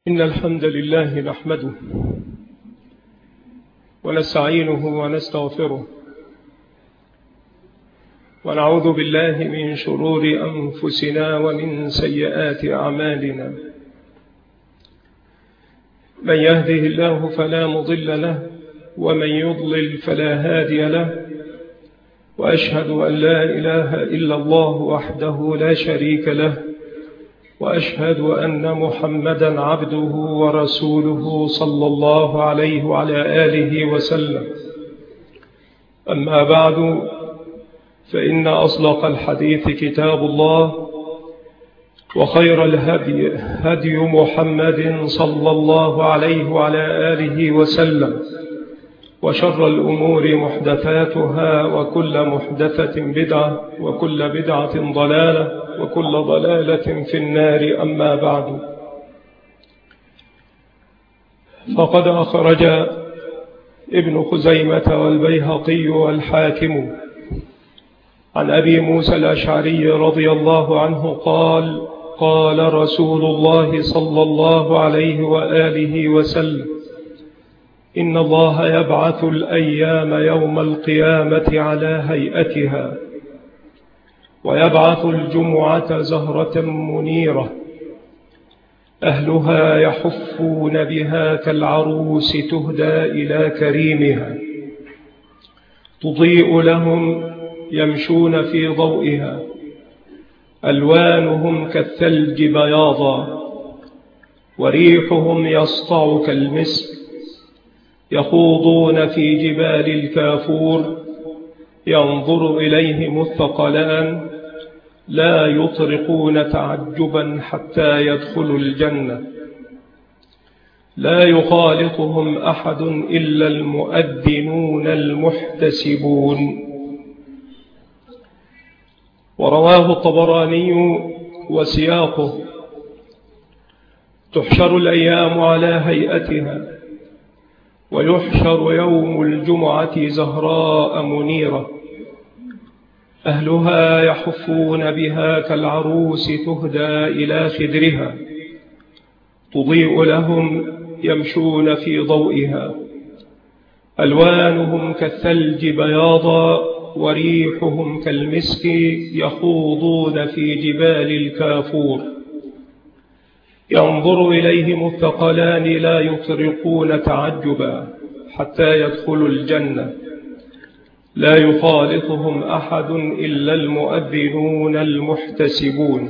إن الحمد لله نحمده ونستعينه ونستغفره ونعوذ بالله من شرور أنفسنا ومن سيئات أعمالنا. من يهده الله فلا مضل له ومن يضلل فلا هادي له، وأشهد أن لا إله إلا الله وحده لا شريك له، وأشهد أن محمدا عبده ورسوله صلى الله عليه وعلى آله وسلم. أما بعد، فإن أصدق الحديث كتاب الله، وخير الهدي هدي محمد صلى الله عليه وعلى آله وسلم، وشر الأمور محدثاتها، وكل محدثة بدعة، وكل بدعة ضلالة، وكل ضلالة في النار. أما بعد، فقد أخرج ابن خزيمة والبيهقي والحاكم عن أبي موسى الأشعري رضي الله عنه قال: قال رسول الله صلى الله عليه وآله وسلم: إن الله يبعث الأيام يوم القيامة على هيئتها، ويبعث الجمعة زهرة منيرة، أهلها يحفون بها كالعروس تهدى إلى كريمها، تضيء لهم يمشون في ضوئها، ألوانهم كالثلج بياضا، وريحهم يسطع كالمسك، يخوضون في جبال الكافور، ينظر إليهم الثقلان، لا يطرقون تعجبا حتى يدخلوا الجنة، لا يخالطهم أحد إلا المؤذنون المحتسبون. ورواه الطبراني وسياقه: تحشر الأيام على هيئتها، ويحشر يوم الجمعة زهراء منيرة، أهلها يحفون بها كالعروس تهدى إلى خدرها، تضيء لهم يمشون في ضوئها، ألوانهم كالثلج بياضا، وريحهم كالمسك، يخوضون في جبال الكافور، ينظر إليهم الثقلان، لا يطرقون تعجبا حتى يدخلوا الجنة، لا يخالطهم أحد إلا المؤذنون المحتسبون.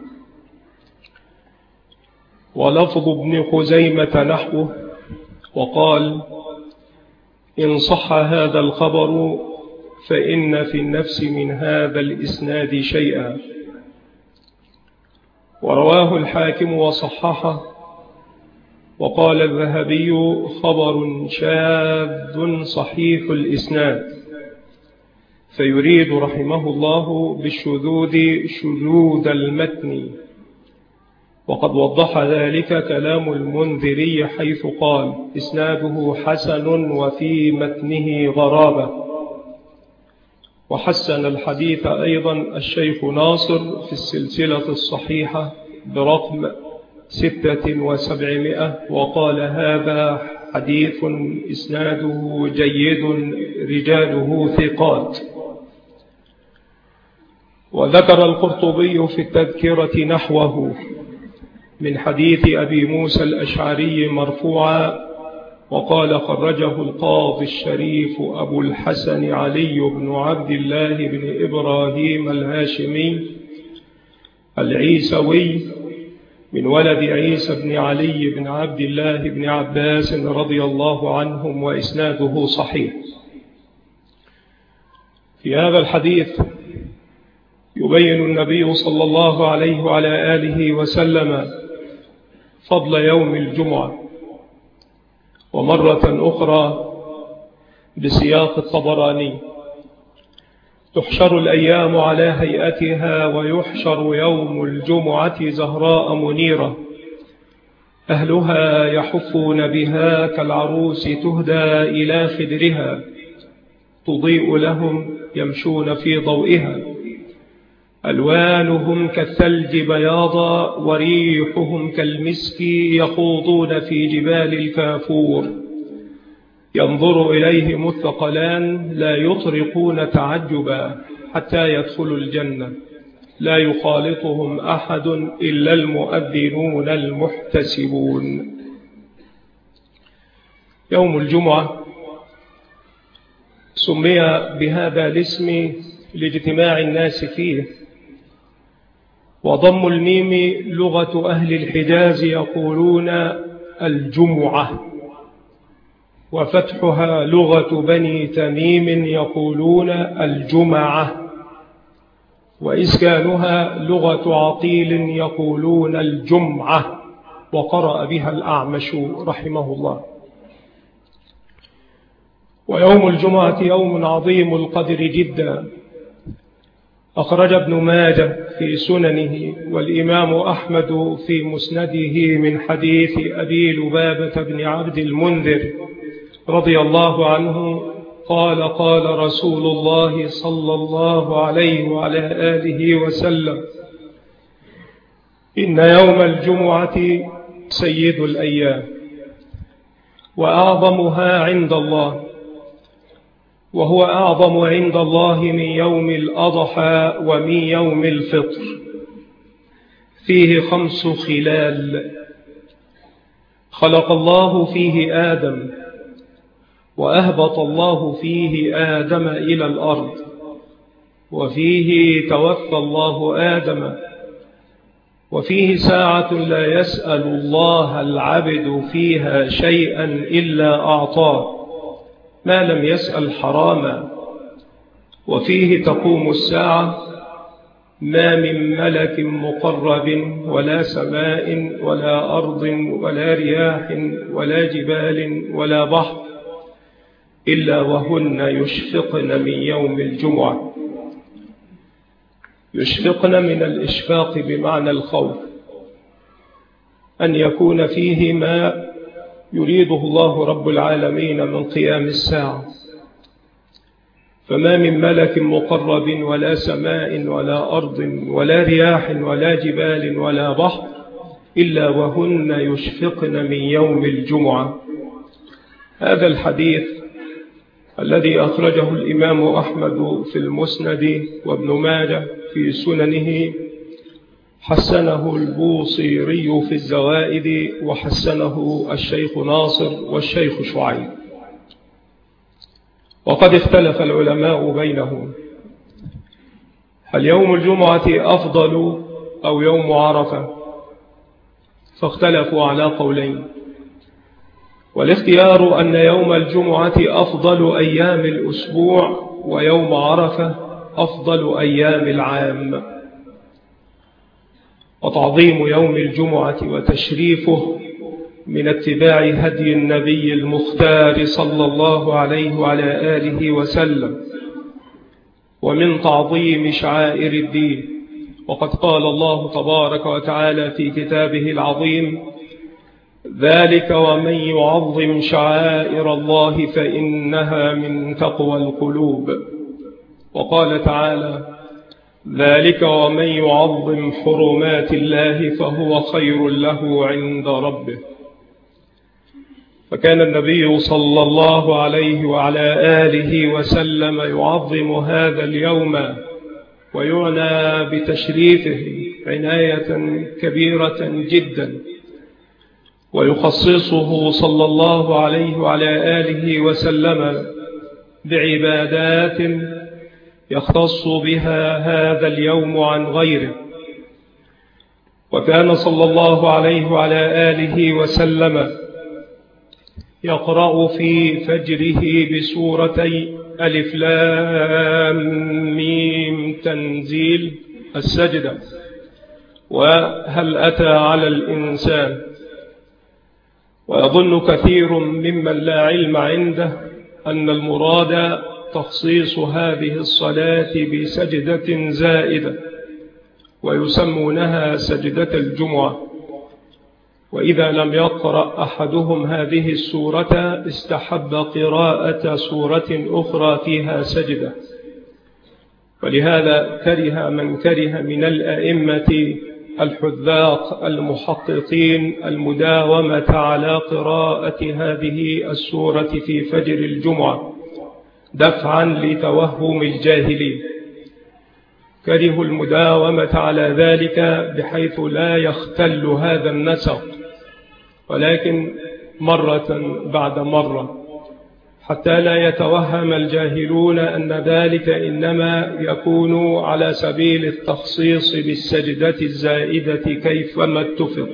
ولفظ ابن خزيمة نحوه، وقال: إن صح هذا الخبر فإن في النفس من هذا الإسناد شيئا. ورواه الحاكم وصححه، وقال الذهبي: خبر شاذ صحيح الإسناد، فيريد رحمه الله بالشذوذ شذوذ المتن. وقد وضح ذلك كلام المنذري حيث قال: إسناده حسن وفي متنه غرابة. وحسن الحديث أيضا الشيخ ناصر في السلسلة الصحيحة برقم 600، وقال: هذا حديث إسناده جيد رجاله ثقات. وذكر القرطبي في التذكرة نحوه من حديث أبي موسى الأشعري مرفوعا، وقال: خرجه القاضي الشريف أبو الحسن علي بن عبد الله بن إبراهيم الهاشمي العيسوي من ولد عيسى بن علي بن عبد الله بن عباس رضي الله عنهم، وإسناده صحيح. في هذا الحديث يبين النبي صلى الله عليه وعلى آله وسلم فضل يوم الجمعة، ومرة أخرى بسياق الطبراني: تحشر الأيام على هيئتها، ويحشر يوم الجمعة زهراء منيرة، أهلها يحفون بها كالعروس تهدى إلى خدرها، تضيء لهم يمشون في ضوئها، ألوانهم كالثلج بياضا وريحهم كالمسك يخوضون في جبال الكافور ينظر إليهم الثقلان لا يطرقون تعجبا حتى يدخلوا الجنة لا يخالطهم أحد إلا المؤذنون المحتسبون. يوم الجمعة سمي بهذا الاسم لاجتماع الناس فيه، وضم الميم لغة أهل الحجاز يقولون الجمعة، وفتحها لغة بني تميم يقولون الجمعة، وإسكانها لغة عقيل يقولون الجمعة، وقرأ بها الأعمش رحمه الله. ويوم الجمعة يوم عظيم القدر جدا. أخرج ابن ماجه في سننه والإمام أحمد في مسنده من حديث أبي لبابة بن عبد المنذر رضي الله عنه قال قال رسول الله صلى الله عليه وعلى آله وسلم: إن يوم الجمعة سيد الأيام وأعظمها عند الله، وهو أعظم عند الله من يوم الأضحى ومن يوم الفطر، فيه 5 خلال: خلق الله فيه آدم، وأهبط الله فيه آدم إلى الأرض، وفيه توفى الله آدم، وفيه ساعة لا يسأل الله العبد فيها شيئا إلا أعطاه ما لم يسأل حراما، وفيه تقوم الساعة، ما من ملك مقرب ولا سماء ولا أرض ولا رياح ولا جبال ولا بحر إلا وهن يشفقن من يوم الجمعة. يشفقن من الإشفاق بمعنى الخوف، أن يكون فيه ما يريده الله رب العالمين من قيام الساعة، فما من ملك مقرب ولا سماء ولا أرض ولا رياح ولا جبال ولا بحر إلا وهن يشفقن من يوم الجمعة. هذا الحديث الذي أخرجه الإمام أحمد في المسند وابن ماجه في سننه حسنه البوصيري في الزوائد، وحسنه الشيخ ناصر والشيخ شعيب. وقد اختلف العلماء بينهم: هل يوم الجمعة أفضل أو يوم عرفة؟ فاختلفوا على قولين، والاختيار أن يوم الجمعة أفضل أيام الأسبوع، ويوم عرفة أفضل أيام العام. وتعظيم يوم الجمعة وتشريفه من اتباع هدي النبي المختار صلى الله عليه وعلى آله وسلم، ومن تعظيم شعائر الدين. وقد قال الله تبارك وتعالى في كتابه العظيم: ذلك ومن يعظم شعائر الله فإنها من تقوى القلوب. وقال تعالى: ذلك ومن يعظم حرمات الله فهو خير له عند ربه. فكان النبي صلى الله عليه وعلى آله وسلم يعظم هذا اليوم ويعنى بتشريفه عناية كبيرة جدا، ويخصصه صلى الله عليه وعلى آله وسلم بعبادات يختص بها هذا اليوم عن غيره. وكان صلى الله عليه وعلى آله وسلم يقرأ في فجره بسورتي ألف لام ميم تنزيل السجدة وهل أتى على الإنسان. ويظن كثير ممن لا علم عنده أن المراد تخصيص هذه الصلاة بسجدة زائدة، ويسمونها سجدة الجمعة. وإذا لم يقرأ أحدهم هذه السورة استحب قراءة سورة أخرى فيها سجدة، ولهذا كره من كره من الأئمة الحذاق المحققين المداومة على قراءة هذه السورة في فجر الجمعة دفعا لتوهم الجاهلين. كرهوا المداومة على ذلك بحيث لا يختل هذا النسق، ولكن مرة بعد مرة، حتى لا يتوهم الجاهلون أن ذلك إنما يكون على سبيل التخصيص بالسجدة الزائدة كيفما اتفق.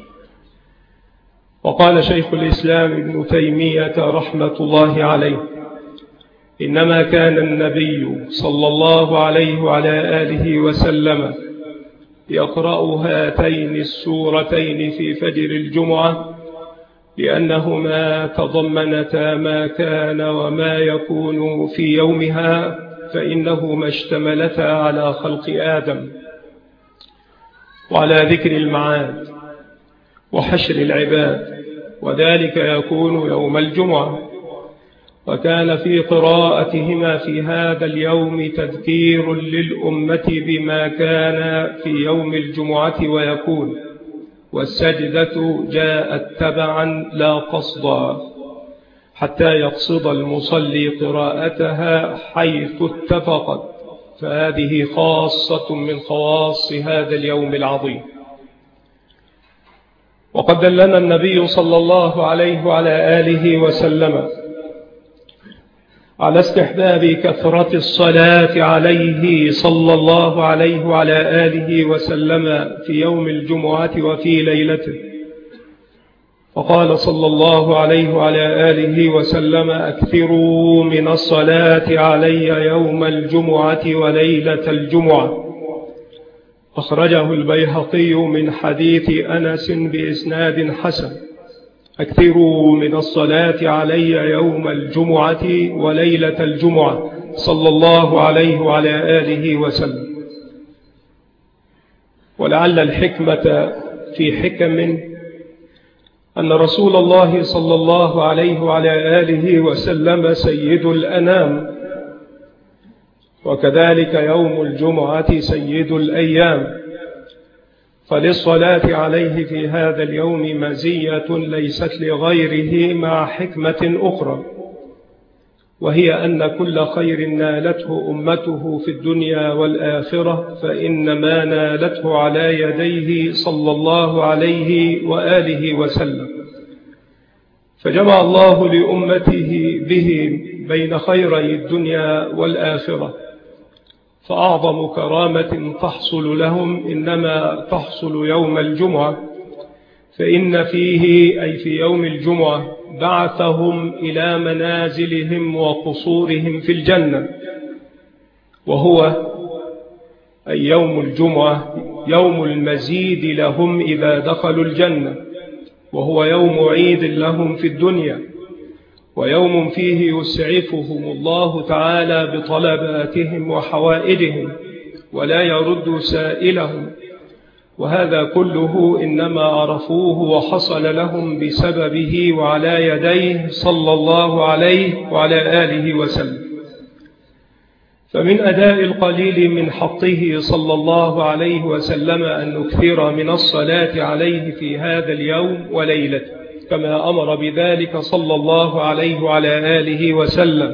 وقال شيخ الإسلام ابن تيمية رحمة الله عليه: إنما كان النبي صلى الله عليه وعلى آله وسلم يقرأ هاتين السورتين في فجر الجمعة لأنهما تضمنتا ما كان وما يكون في يومها، فإنهما اشتملتا على خلق آدم وعلى ذكر المعاد وحشر العباد، وذلك يكون يوم الجمعة. وكان في قراءتهما في هذا اليوم تذكير للأمة بما كان في يوم الجمعة ويكون، والسجدة جاءت تبعا لا قصدا، حتى يقصد المصلي قراءتها حيث اتفقت، فهذه خاصة من خواص هذا اليوم العظيم. وقد دلنا النبي صلى الله عليه وعلى آله وسلم على استحباب كثرة الصلاة عليه صلى الله عليه وعلى آله وسلم في يوم الجمعة وفي ليلته، فقال صلى الله عليه وعلى آله وسلم: أكثروا من الصلاة علي يوم الجمعة وليلة الجمعة. أخرجه البيهقي من حديث أنس بإسناد حسن: أكثروا من الصلاة علي يوم الجمعة وليلة الجمعة صلى الله عليه وعلى آله وسلم. ولعل الحكمة في حكم أن رسول الله صلى الله عليه وعلى آله وسلم سيد الأنام، وكذلك يوم الجمعة سيد الأيام، فللصلاة عليه في هذا اليوم مزية ليست لغيره مع حكمة أخرى، وهي أن كل خير نالته أمته في الدنيا والآخرة فإنما نالته على يديه صلى الله عليه وآله وسلم، فجمع الله لأمته به بين خيري الدنيا والآخرة. فأعظم كرامة تحصل لهم إنما تحصل يوم الجمعة، فإن فيه أي في يوم الجمعة بعثهم إلى منازلهم وقصورهم في الجنة، وهو أي يوم الجمعة يوم المزيد لهم إذا دخلوا الجنة، وهو يوم عيد لهم في الدنيا، ويوم فيه يسعفهم الله تعالى بطلباتهم وحوائجهم ولا يرد سائلهم، وهذا كله إنما عرفوه وحصل لهم بسببه وعلى يديه صلى الله عليه وعلى آله وسلم. فمن أداء القليل من حقه صلى الله عليه وسلم أن نكثر من الصلاة عليه في هذا اليوم وليلته، كما أمر بذلك صلى الله عليه وعلى آله وسلم.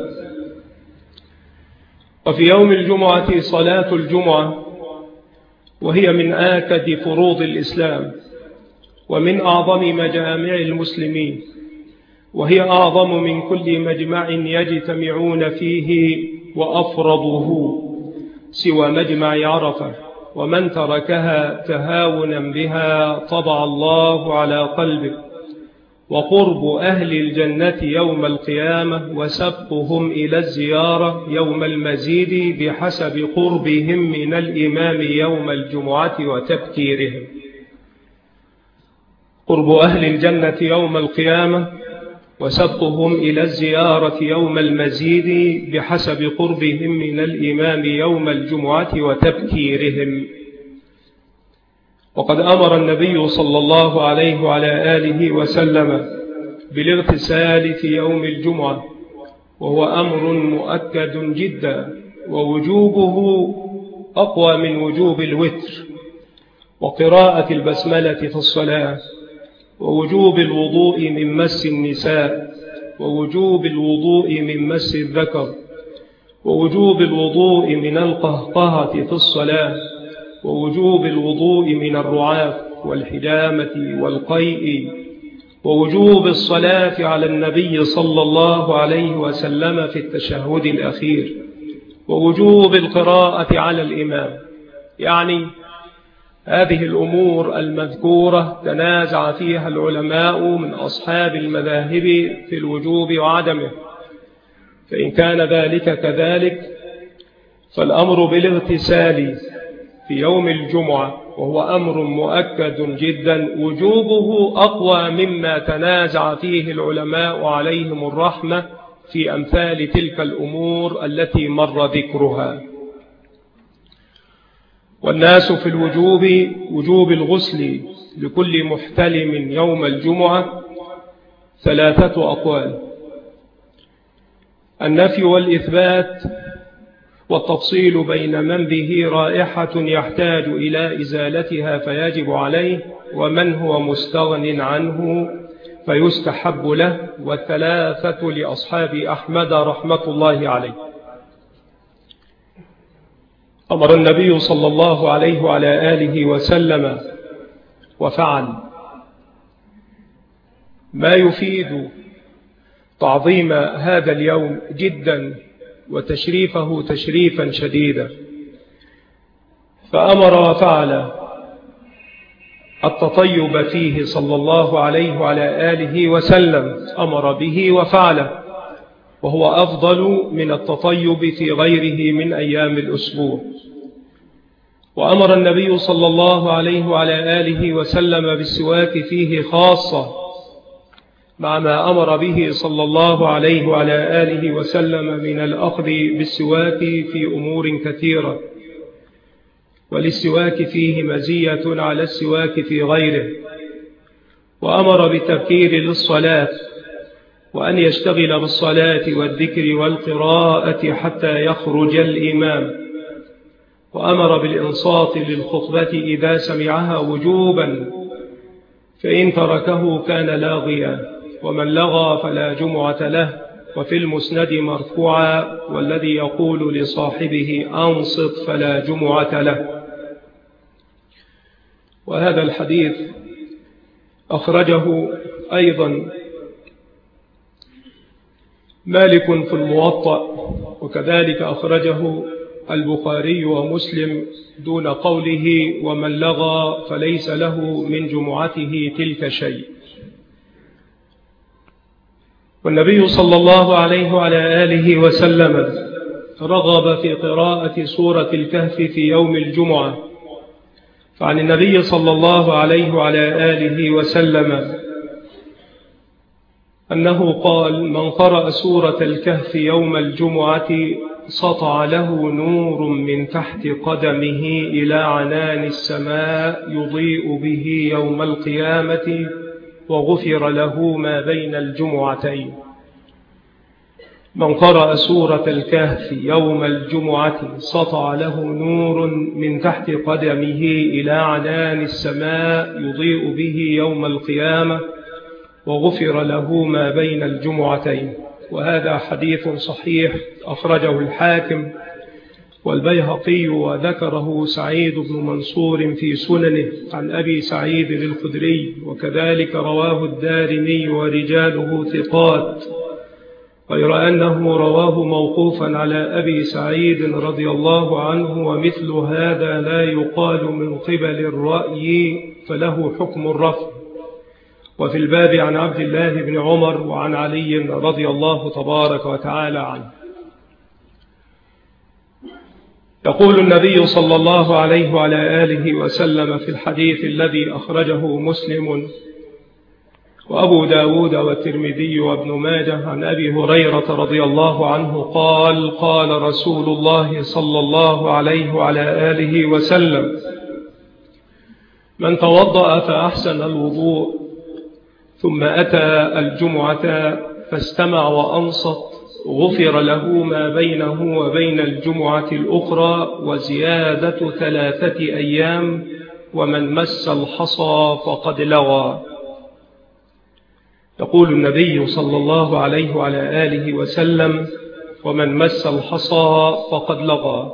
وفي يوم الجمعة صلاة الجمعة، وهي من آكد فروض الإسلام ومن أعظم مجامع المسلمين، وهي أعظم من كل مجمع يجتمعون فيه وأفرضه سوى مجمع عرفة، ومن تركها تهاونا بها طبع الله على قلبه. وقرب أهل الجنة يوم القيامة وسبقهم إلى الزيارة يوم المزيد بحسب قربهم من الإمام يوم الجمعة وتبكيرهم. قرب أهل الجنة يوم القيامة وسبقهم إلى الزيارة يوم المزيد بحسب قربهم من الإمام يوم الجمعة وتبكيرهم. وقد أمر النبي صلى الله عليه وعلى آله وسلم بالاغتسال في يوم الجمعة، وهو أمر مؤكد جدا، ووجوبه أقوى من وجوب الوتر، وقراءة البسملة في الصلاة، ووجوب الوضوء من مس النساء، ووجوب الوضوء من مس الذكر، ووجوب الوضوء من القهقهة في الصلاة، ووجوب الوضوء من الرعاف والحجامة والقيء، ووجوب الصلاة على النبي صلى الله عليه وسلم في التشهد الأخير، ووجوب القراءة على الإمام. يعني هذه الأمور المذكورة تنازع فيها العلماء من أصحاب المذاهب في الوجوب وعدمه، فإن كان ذلك كذلك فالأمر بالاغتسال في يوم الجمعة وهو أمر مؤكد جدا، وجوبه أقوى مما تنازع فيه العلماء عليهم الرحمة في أمثال تلك الأمور التي مر ذكرها. والناس في الوجوب وجوب الغسل لكل محتلم يوم الجمعة 3 أقوال: النفي والإثبات، والتفصيل بين من به رائحة يحتاج إلى إزالتها فيجب عليه، ومن هو مستغن عنه فيستحب له، والثلاثة لأصحاب أحمد رحمة الله عليه. أمر النبي صلى الله عليه وعلى آله وسلم وفعل ما يفيد تعظيم هذا اليوم جدا وتشريفه تشريفا شديدا، فأمر وفعل التطيب فيه صلى الله عليه وعلى آله وسلم، أمر به وفعله، وهو أفضل من التطيب في غيره من أيام الأسبوع. وأمر النبي صلى الله عليه وعلى آله وسلم بالسواك فيه خاصة، مع ما أمر به صلى الله عليه وعلى آله وسلم من الأخذ بالسواك في أمور كثيرة، وللسواك فيه مزية على السواك في غيره. وأمر بالتبكير للصلاة، وأن يشتغل بالصلاة والذكر والقراءة حتى يخرج الإمام. وأمر بالإنصات للخطبة إذا سمعها وجوبا، فإن تركه كان لاغيا، ومن لغى فلا جمعة له. وفي المسند مرفوعا: والذي يقول لصاحبه أنصت فلا جمعة له. وهذا الحديث أخرجه أيضا مالك في الموطأ، وكذلك أخرجه البخاري ومسلم دون قوله: ومن لغى فليس له من جمعته تلك شيء. والنبي صلى الله عليه وعلى آله وسلم رغب في قراءة سورة الكهف في يوم الجمعة، فعن النبي صلى الله عليه وعلى آله وسلم أنه قال: من قرأ سورة الكهف يوم الجمعة سطع له نور من تحت قدمه إلى عنان السماء يضيء به يوم القيامة، وغفر له ما بين الجمعتين. من قرأ سورة الكهف يوم الجمعة سطع له نور من تحت قدمه إلى عنان السماء يضيء به يوم القيامة، وغفر له ما بين الجمعتين. وهذا حديث صحيح أخرجه الحاكم والبيهقي، وذكره سعيد بن منصور في سننه عن أبي سعيد الخدري، وكذلك رواه الدارمي ورجاله ثقات، غير أنه رواه موقوفا على أبي سعيد رضي الله عنه، ومثل هذا لا يقال من قبل الرأي، فله حكم الرفع. وفي الباب عن عبد الله بن عمر وعن علي رضي الله تبارك وتعالى عنه. يقول النبي صلى الله عليه وعلى آله وسلم في الحديث الذي أخرجه مسلم وأبو داود والترمذي وابن ماجه عن أبي هريرة رضي الله عنه قال: قال رسول الله صلى الله عليه وعلى آله وسلم: من توضأ فأحسن الوضوء ثم أتى الجمعة فاستمع وأنصت غفر له ما بينه وبين الجمعة الأخرى وزيادة 3 أيام، ومن مس الحصى فقد لغى. يقول النبي صلى الله عليه وعلى آله وسلم: ومن مس الحصى فقد لغى.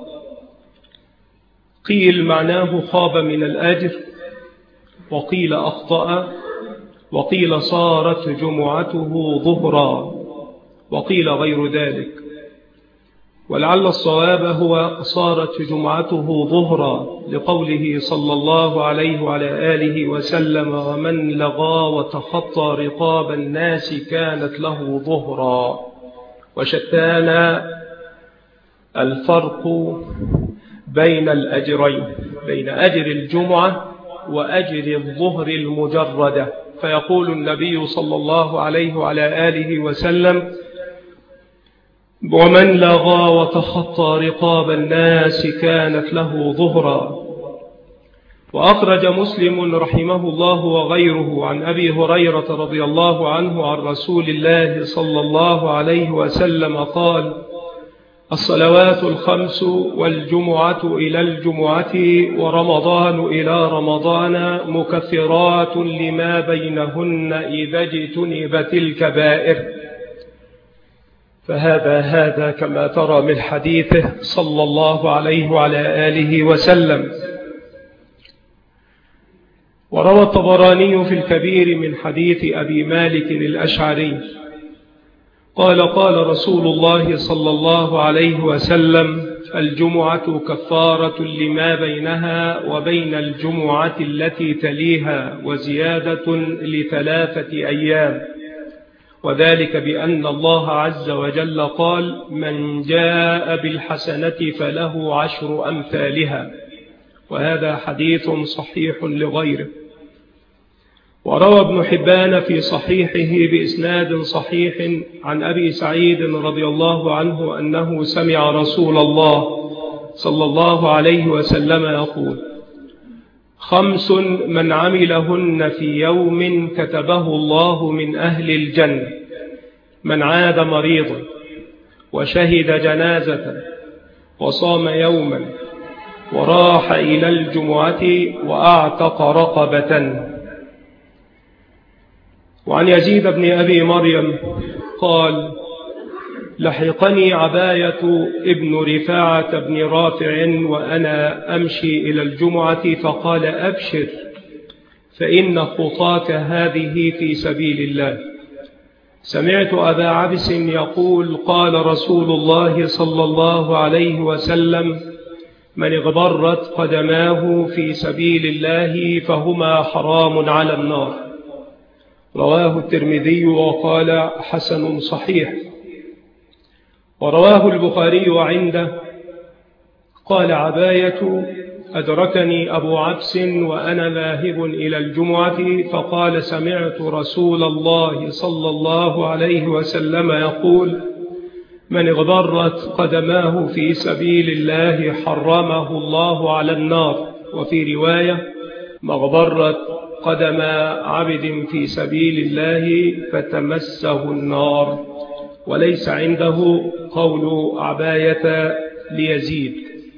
قيل معناه خاب من الأجر، وقيل أخطأ، وقيل صارت جمعته ظهرا، وقيل غير ذلك. ولعل الصواب هو صارت جمعته ظهرا، لقوله صلى الله عليه وعلى آله وسلم: ومن لغى وتخطى رقاب الناس كانت له ظهرا. وشتان الفرق بين الأجرين، بين أجر الجمعة وأجر الظهر المجردة. فيقول النبي صلى الله عليه وعلى آله وسلم: ومن لغى وتخطى رقاب الناس كانت له ظهرا. وأخرج مسلم رحمه الله وغيره عن أبي هريرة رضي الله عنه عن رسول الله صلى الله عليه وسلم قال: الصلوات الخمس والجمعة إلى الجمعة ورمضان إلى رمضان مكفرات لما بينهن إذا اجتنبت الكبائر. فهذا كما ترى من حديثه صلى الله عليه وعلى آله وسلم. وروى الطبراني في الكبير من حديث أبي مالك الأشعري قال: قال رسول الله صلى الله عليه وسلم: الجمعة كفارة لما بينها وبين الجمعة التي تليها وزيادة ل3 أيام، وذلك بأن الله عز وجل قال: من جاء بالحسنة فله 10 أمثالها. وهذا حديث صحيح لغيره. وروى ابن حبان في صحيحه بإسناد صحيح عن أبي سعيد رضي الله عنه أنه سمع رسول الله صلى الله عليه وسلم يقول: 5 من عملهن في يوم كتبه الله من أهل الجنة: من عاد مريضا، وشهد جنازة، وصام يوما، وراح إلى الجمعة، وأعتق رقبة. وعن يزيد بن أبي مريم قال: لحقني عباية ابن رفاعة بن رافع وأنا أمشي إلى الجمعة فقال: أبشر، فإن خطاك هذه في سبيل الله. سمعت أبا عبس يقول: قال رسول الله صلى الله عليه وسلم: من اغبرت قدماه في سبيل الله فهما حرام على النار. رواه الترمذي وقال: حسن صحيح. ورواه البخاري عنده قال عباية: أدركني أبو عبس وأنا ذاهب إلى الجمعة فقال: سمعت رسول الله صلى الله عليه وسلم يقول: من اغبرت قدماه في سبيل الله حرمه الله على النار. وفي رواية: ما اغبرت قدم عبد في سبيل الله فتمسه النار. وليس عنده قول عباية ليزيد.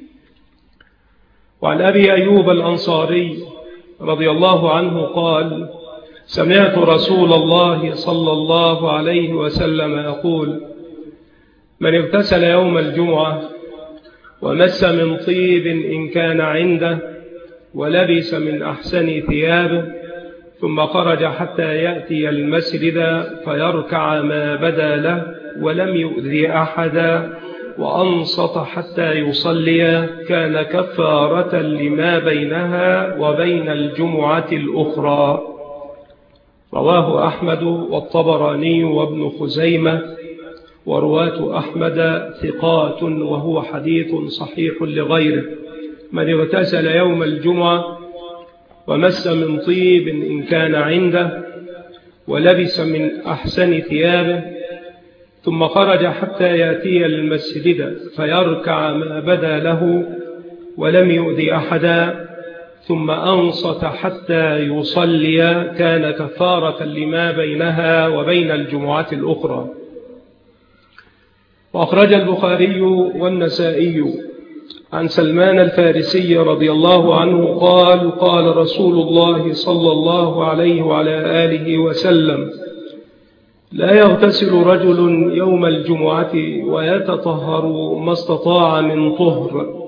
وعن أبي أيوب الأنصاري رضي الله عنه قال: سمعت رسول الله صلى الله عليه وسلم يقول: من اغتسل يوم الجمعة ومس من طيب إن كان عنده ولبس من أحسن ثيابه ثم خرج حتى يأتي المسجد فيركع ما بدا له ولم يؤذي أحدا وأنصت حتى يصلي كان كفارة لما بينها وبين الجمعة الأخرى. رواه أحمد والطبراني وابن خزيمة، ورواة أحمد ثقات، وهو حديث صحيح لغيره. من اغتسل يوم الجمعة ومس من طيب إن كان عنده ولبس من أحسن ثيابه ثم خرج حتى يأتي المسجد فيركع ما بدا له ولم يؤذي أحدا ثم أنصت حتى يصلي كان كفارة لما بينها وبين الجمعة الأخرى. وأخرج البخاري والنسائي عن سلمان الفارسي رضي الله عنه قال: قال رسول الله صلى الله عليه وعلى آله وسلم: لا يغتسل رجل يوم الجمعة ويتطهر ما استطاع من طهر،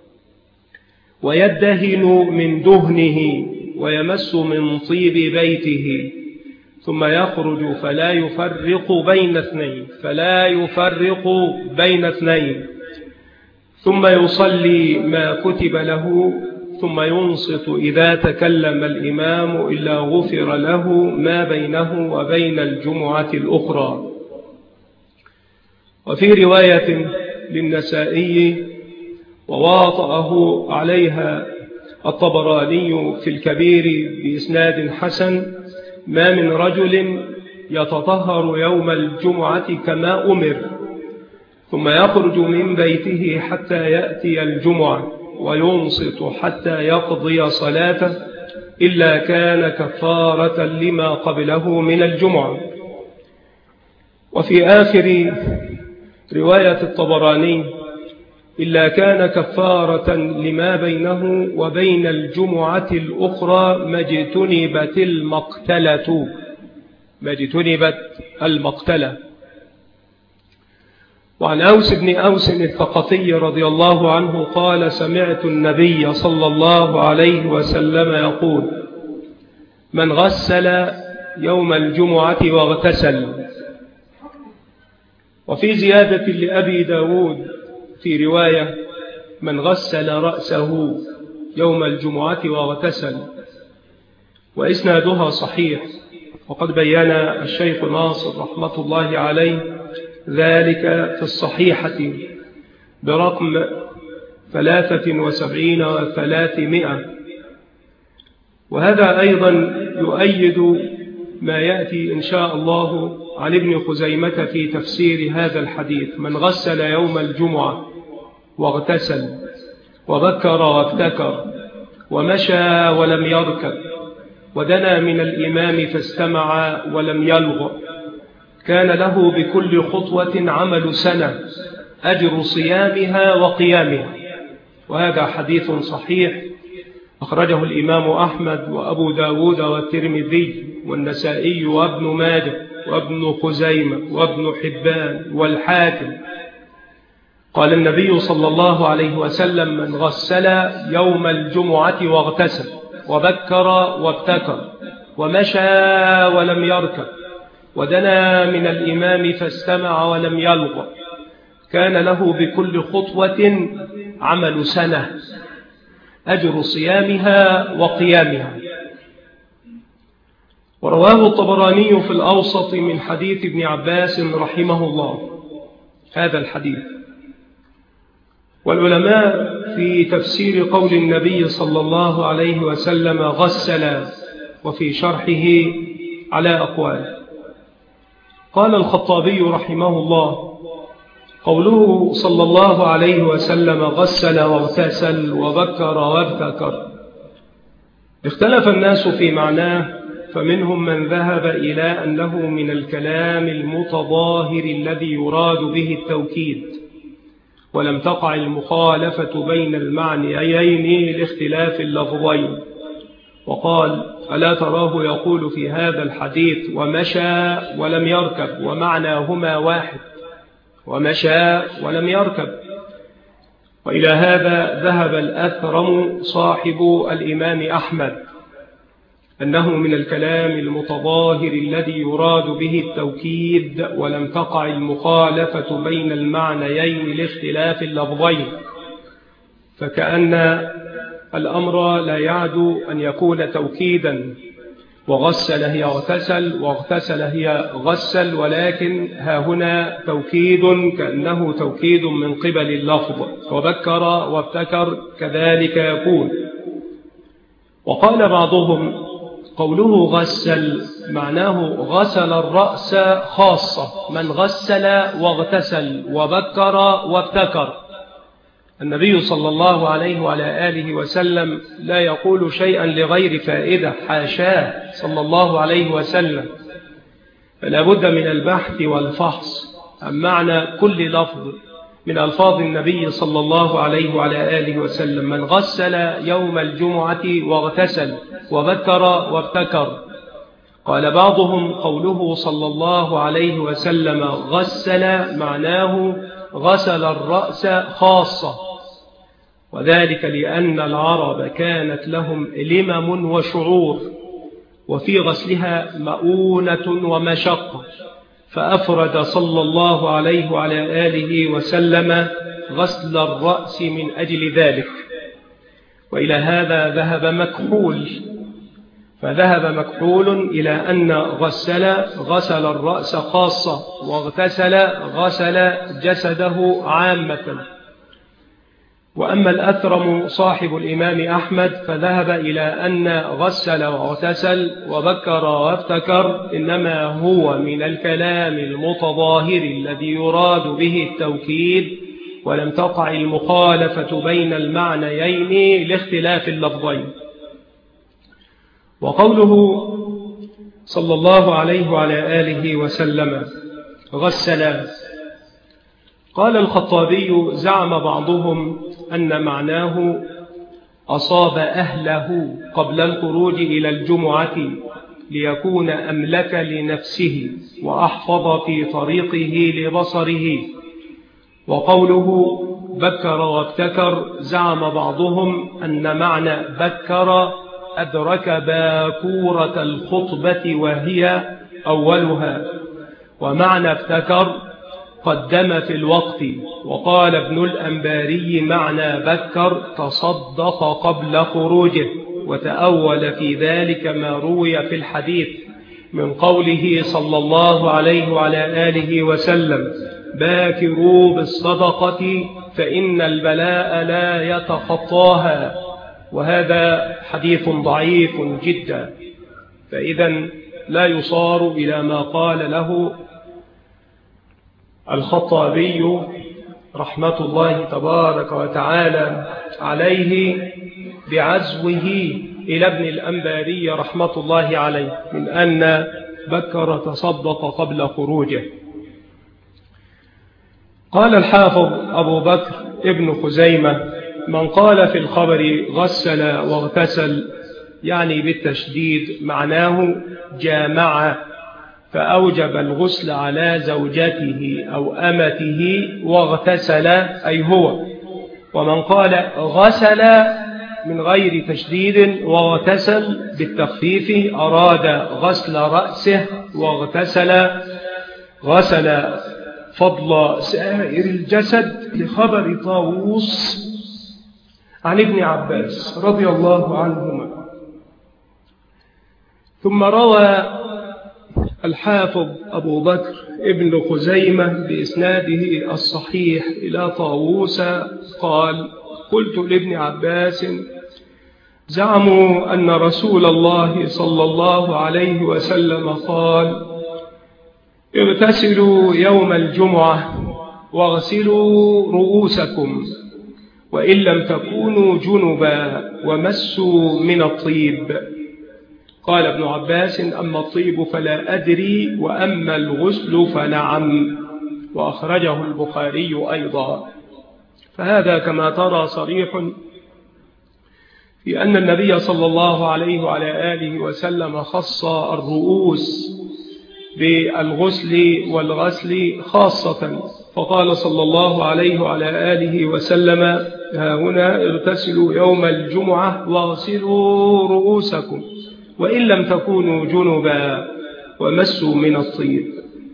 ويدهن من دهنه، ويمس من طيب بيته، ثم يخرج فلا يفرق بين اثنين، ثم يصلي ما كتب له، ثم ينصت إذا تكلم الإمام إلا غفر له ما بينه وبين الجمعة الأخرى. وفي رواية للنسائي وواطأه عليها الطبراني في الكبير بإسناد حسن: ما من رجل يتطهر يوم الجمعة كما أمر، ثم يخرج من بيته حتى يأتي الجمعة وينصت حتى يقضي صلاته إلا كان كفارة لما قبله من الجمعة. وفي آخر رواية الطبراني: إلا كان كفارة لما بينه وبين الجمعة الأخرى ما اجتنبت المقتلة. وعن أوس بن أوس الثقفي رضي الله عنه قال: سمعت النبي صلى الله عليه وسلم يقول: من غسل يوم الجمعة واغتسل. وفي زيادة لأبي داود في رواية: من غسل رأسه يوم الجمعة واغتسل. وإسنادها صحيح، وقد بيّن الشيخ ناصر رحمة الله عليه ذلك في الصحيحة برقم 73 و300. وهذا أيضا يؤيد ما يأتي إن شاء الله عن ابن خزيمة في تفسير هذا الحديث: من غسل يوم الجمعة واغتسل وبكر وابتكر ومشى ولم يركب ودنا من الإمام فاستمع ولم يلغ، كان له بكل خطوة عمل سنة أجر صيامها وقيامها. وهذا حديث صحيح أخرجه الإمام أحمد وأبو داود والترمذي والنسائي وابن ماجه وابن خزيمة وابن حبان والحاكم. قال النبي صلى الله عليه وسلم: من غسل يوم الجمعة واغتسل وبكر وابتكر ومشى ولم يركب ودنا من الإمام فاستمع ولم يلغ، كان له بكل خطوة عمل سنة أجر صيامها وقيامها. ورواه الطبراني في الأوسط من حديث ابن عباس رحمه الله هذا الحديث. والعلماء في تفسير قول النبي صلى الله عليه وسلم غسل وفي شرحه على أقوال. قال الخطابي رحمه الله: قوله صلى الله عليه وسلم غسل واغتسل وبكر وابتكر، اختلف الناس في معناه، فمنهم من ذهب إلى أنه من الكلام المتظاهر الذي يراد به التوكيد، ولم تقع المخالفة بين المعنيين لاختلاف اللفظين، وقال: ألا تراه يقول في هذا الحديث ومشى ولم يركب، ومعناهما واحد، ومشى ولم يركب. وإلى هذا ذهب الأثرم صاحب الإمام أحمد، أنه من الكلام المتظاهر الذي يراد به التوكيد، ولم تقع المخالفة بين المعنيين لاختلاف اللفظين، فكأن الأمر لا يعدو أن يكون توكيدا، وغسل هي اغتسل واغتسل هي غسل، ولكن ها هنا توكيد كأنه توكيد من قبل اللفظ، وبكر وابتكر كذلك يكون. وقال بعضهم: قوله غسل معناه غسل الرأس خاصة، من غسل واغتسل وبكر وابتكر. النبي صلى الله عليه وعلى آله وسلم لا يقول شيئا لغير فائدة، حاشاه صلى الله عليه وسلم، فلا بد من البحث والفحص عن معنى كل لفظ من ألفاظ النبي صلى الله عليه وعلى آله وسلم. من غسل يوم الجمعة واغتسل وبكر وابتكر. قال بعضهم قوله صلى الله عليه وسلم غسل معناه غسل الرأس خاصة، وذلك لأن العرب كانت لهم لمم وشعور، وفي غسلها مؤونة ومشقة، فأفرد صلى الله عليه وعلى آله وسلم غسل الرأس من أجل ذلك. وإلى هذا ذهب مكحول، فذهب مكحول إلى أن غسل الرأس خاصة، واغتسل غسل جسده عامة. وأما الأثرم صاحب الإمام أحمد فذهب إلى أن غسل واغتسل وبكر وابتكر إنما هو من الكلام المتظاهر الذي يراد به التوكيد، ولم تقع المخالفة بين المعنيين لاختلاف اللفظين. وقوله صلى الله عليه وعلى آله وسلم غسل، قال الخطابي زعم بعضهم أن معناه أصاب أهله قبل الخروج إلى الجمعة ليكون أملك لنفسه وأحفظ في طريقه لبصره. وقوله بكر وابتكر زعم بعضهم أن معنى بكر أدرك باكورة الخطبة وهي أولها، ومعنى ابتكر قدم في الوقت. وقال ابن الأنباري معنى بكر تصدق قبل خروجه، وتأول في ذلك ما روي في الحديث من قوله صلى الله عليه وعلى آله وسلم باكروا بالصدقة فإن البلاء لا يتخطاها، وهذا حديث ضعيف جدا. فإذا لا يصار إلى ما قال له الخطابي رحمة الله تبارك وتعالى عليه بعزوه إلى ابن الأنباري رحمة الله عليه من أن بكر تصدق قبل خروجه. قال الحافظ أبو بكر ابن خزيمة من قال في الخبر غسل واغتسل يعني بالتشديد معناه جامع فأوجب الغسل على زوجته أو أمته واغتسل أي هو. ومن قال غسل من غير تشديد واغتسل بالتخفيف أراد غسل رأسه واغتسل غسل فضل سائر الجسد لخبر طاووس عن ابن عباس رضي الله عنهما. ثم روى الحافظ أبو بكر ابن خزيمة بإسناده الصحيح إلى طاووس قال قلت لابن عباس زعموا أن رسول الله صلى الله عليه وسلم قال اغتسلوا يوم الجمعة واغسلوا رؤوسكم وإن لم تكونوا جنبا ومسوا من الطيب. قال ابن عباس أما الطيب فلا أدري وأما الغسل فنعم، وأخرجه البخاري أيضا. فهذا كما ترى صريح في أن النبي صلى الله عليه وعلى آله وسلم خص الرؤوس بالغسل والغسل خاصة، فقال صلى الله عليه وعلى آله وسلم ها هنا اغتسلوا يوم الجمعة واغسلوا رؤوسكم وإن لم تكونوا جنبا ومسوا من الطيب.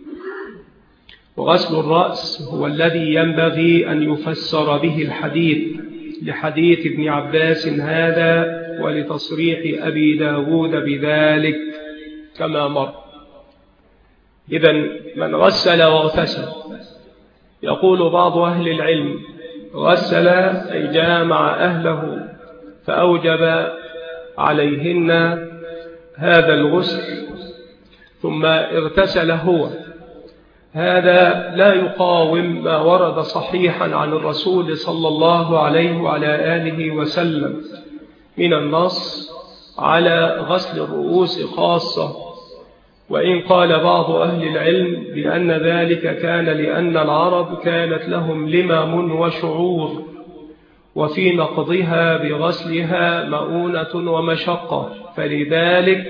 وغسل الرأس هو الذي ينبغي أن يفسر به الحديث لحديث ابن عباس هذا ولتصريح أبي داود بذلك كما مر. إذن من غسل واغتسل، يقول بعض أهل العلم غسل أي جامع أهله فأوجب عليهن هذا الغسل ثم اغتسل هو. هذا لا يقاوم ما ورد صحيحا عن الرسول صلى الله عليه وعلى آله وسلم من النص على غسل الرؤوس خاصة وإن قال بعض أهل العلم بأن ذلك كان لأن العرب كانت لهم لمم وشعور، وفي نقضها بغسلها مؤونة ومشقة، فلذلك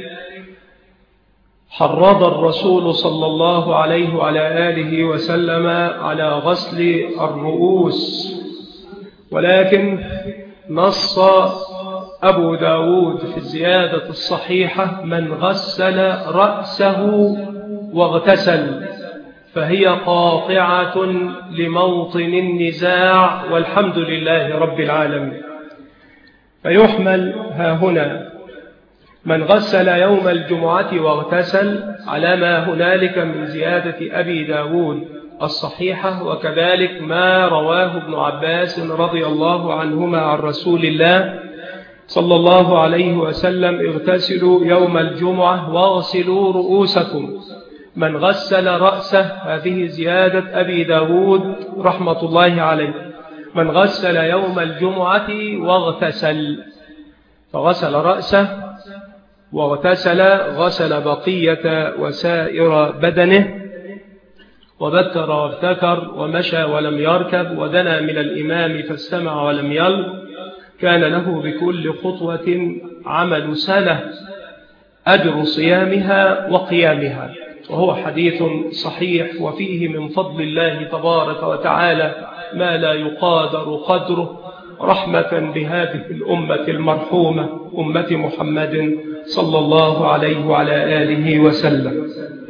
حرض الرسول صلى الله عليه وعلى آله وسلم على غسل الرؤوس. ولكن نص أبو داود في الزيادة الصحيحة من غسل رأسه واغتسل، فهي قاطعة لموطن النزاع، والحمد لله رب العالمين. فيحمل هنا من غسل يوم الجمعة واغتسل على ما هنالك من زيادة أبي داود الصحيحة، وكذلك ما رواه ابن عباس رضي الله عنهما عن رسول الله صلى الله عليه وسلم: اغتسلوا يوم الجمعة واغسلوا رؤوسكم. من غسل رأسه، هذه زيادة أبي داود رحمة الله عليه، من غسل يوم الجمعة واغتسل، فغسل رأسه واغتسل، غسل بقية وسائر بدنه، وبكر وابتكر ومشى ولم يركب، ودنا من الإمام فاستمع ولم يلغ، كان له بكل خطوة عمل سنة أجر صيامها وقيامها. وهو حديث صحيح، وفيه من فضل الله تبارك وتعالى ما لا يقادر قدره، رحمة بهذه الأمة المرحومة أمة محمد صلى الله عليه وعلى آله وسلم.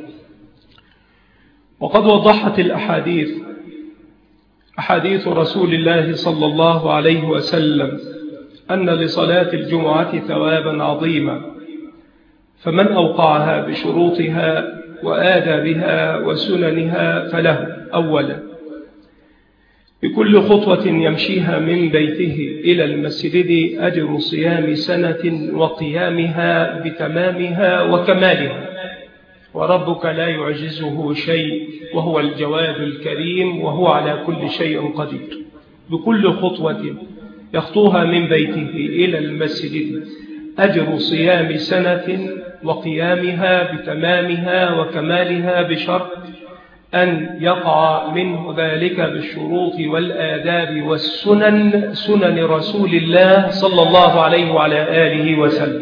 وقد وضحت الأحاديث، أحاديث رسول الله صلى الله عليه وسلم، أن لصلاة الجمعة ثوابا عظيما، فمن أوقعها بشروطها وآدابها وسننها فله: أولا، بكل خطوة يمشيها من بيته إلى المسجد أجر صيام سنة وقيامها بتمامها وكمالها، وربك لا يعجزه شيء، وهو الجواد الكريم، وهو على كل شيء قدير. بكل خطوة يخطوها من بيته إلى المسجد أجر صيام سنة وقيامها بتمامها وكمالها، بشرط أن يقع منه ذلك بالشروط والآداب والسنن، سنن رسول الله صلى الله عليه وعلى آله وسلم.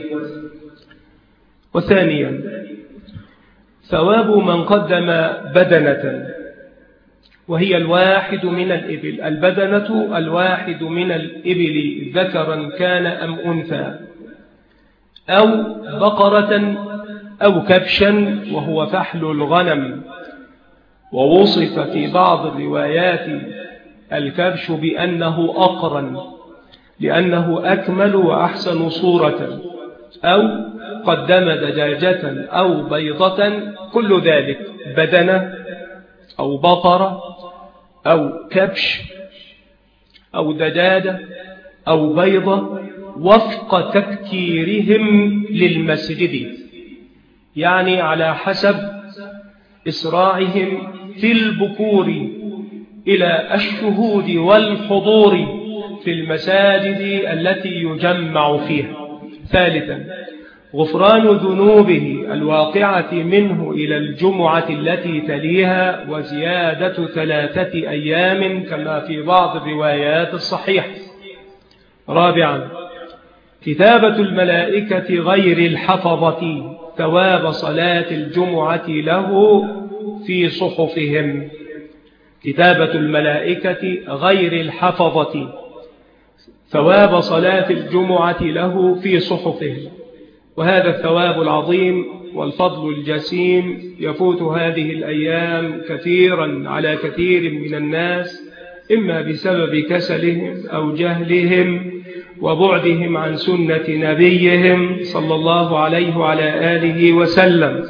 وثانيا، ثواب من قدم بدنة، وهي الواحد من الإبل. البدنة الواحد من الإبل، ذكرا كان أم أنثى، أو بقرة أو كبشا، وهو فحل الغنم. ووصف في بعض الروايات الكبش بأنه أقرن، لأنه أكمل وأحسن صورة، أو قدم دجاجة أو بيضة، كل ذلك بدنة أو بقرة أو كبش أو دجاجة أو بيضة، وفق تذكيرهم للمسجد، يعني على حسب إسراعهم في البكور إلى الشهود والحضور في المساجد التي يجمع فيها. ثالثا، غفران ذنوبه الواقعة منه إلى الجمعة التي تليها، وزيادة 3 أيام كما في بعض الروايات الصحيحة. رابعا، كتابة الملائكة غير الحفظة ثواب صلاة الجمعة له في صحفهم. كتابة الملائكة غير الحفظة ثواب صلاة الجمعة له في صحفهم. وهذا الثواب العظيم والفضل الجسيم يفوت هذه الأيام كثيرا على كثير من الناس، إما بسبب كسلهم أو جهلهم وبعدهم عن سنة نبيهم صلى الله عليه وعلى آله وسلم.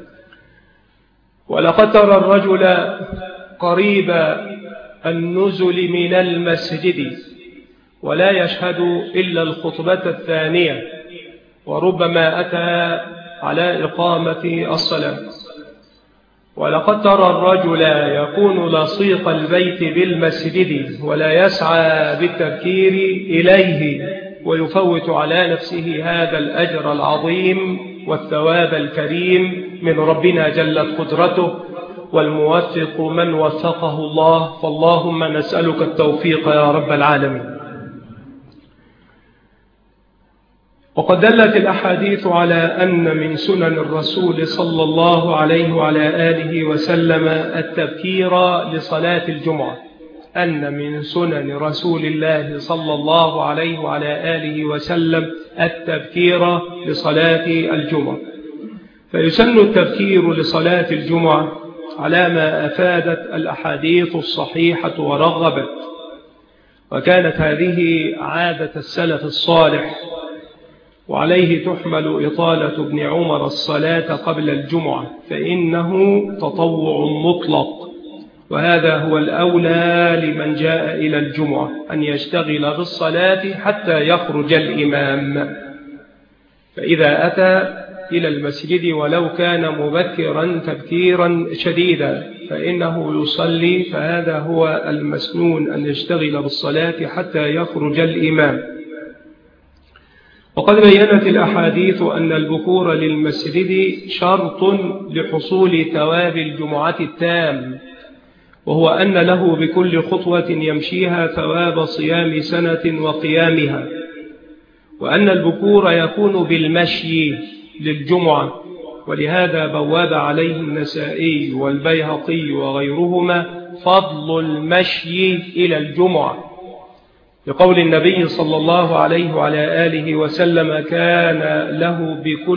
ولقد ترى الرجل قريب النزل من المسجد ولا يشهد إلا الخطبة الثانية، وربما أتى على إقامة الصلاة. ولقد ترى الرجل يكون لصيق البيت بالمسجد ولا يسعى بالتبكير إليه، ويفوت على نفسه هذا الأجر العظيم والثواب الكريم من ربنا جلت قدرته، والموفق من وفقه الله، فاللهم نسألك التوفيق يا رب العالمين. وقد دلت الأحاديث على أن من سنن الرسول صلى الله عليه وعلى آله وسلم التبكير لصلاة الجمعة، أن من سنن رسول الله صلى الله عليه وعلى آله وسلم التبكير لصلاة الجمعة. فيسن التبكير لصلاة الجمعة على ما أفادت الأحاديث الصحيحة ورغبت، وكانت هذه عادة السلف الصالح، وعليه تحمل إطالة ابن عمر الصلاة قبل الجمعة، فإنه تطوع مطلق، وهذا هو الأولى لمن جاء إلى الجمعة أن يشتغل بالصلاة حتى يخرج الإمام. فإذا أتى إلى المسجد ولو كان مبكرا تبكيرا شديدا فإنه يصلي، فهذا هو المسنون أن يشتغل بالصلاة حتى يخرج الإمام. وقد بيّنت الأحاديث أن البكور للمسجد شرط لحصول ثواب الجمعة التام، وهو أن له بكل خطوة يمشيها ثواب صيام سنة وقيامها، وأن البكور يكون بالمشي للجمعة، ولهذا بواب عليه النسائي والبيهقي وغيرهما فضل المشي إلى الجمعة، لقول النبي صلى الله عليه وعلى آله وسلم: كان له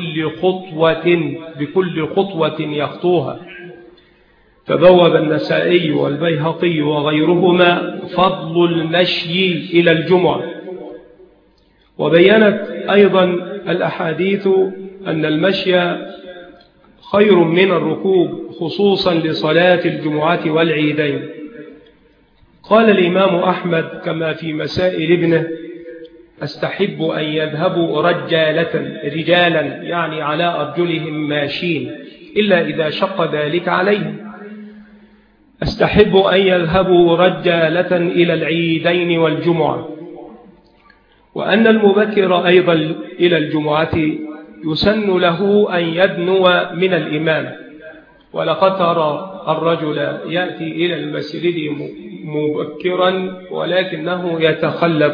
بكل خطوة يخطوها. فبوب النسائي والبيهقي وغيرهما فضل المشي إلى الجمعة. وبيّنت أيضا الأحاديث أن المشي خير من الركوب، خصوصا لصلاة الجمعة والعيدين. قال الإمام أحمد كما في مسائل ابنه: أستحب أن يذهبوا رجالا يعني على أرجلهم ماشين، إلا إذا شق ذلك عليهم. أستحب أن يذهبوا رجالة إلى العيدين والجمعة. وأن المبكر أيضا إلى الجمعة يسن له أن يدنو من الإمام. ولقد ترى الرجل يأتي إلى المسجد مبكرا ولكنه يتخلف،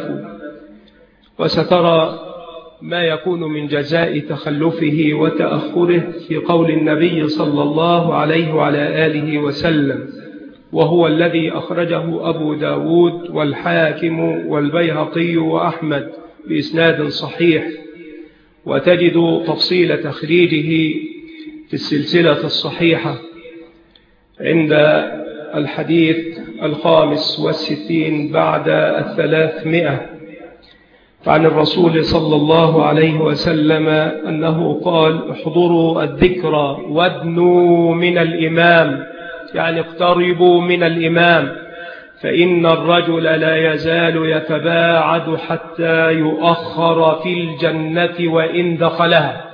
وسترى ما يكون من جزاء تخلفه وتأخره في قول النبي صلى الله عليه وعلى آله وسلم، وهو الذي أخرجه أبو داود والحاكم والبيهقي وأحمد بإسناد صحيح، وتجد تفصيل تخريجه في السلسلة الصحيحة عند الحديث 65 بعد 300. فعن الرسول صلى الله عليه وسلم أنه قال: احضروا الذكر وادنوا من الإمام، يعني اقتربوا من الإمام، فإن الرجل لا يزال يتباعد حتى يؤخر في الجنة وإن دخلها.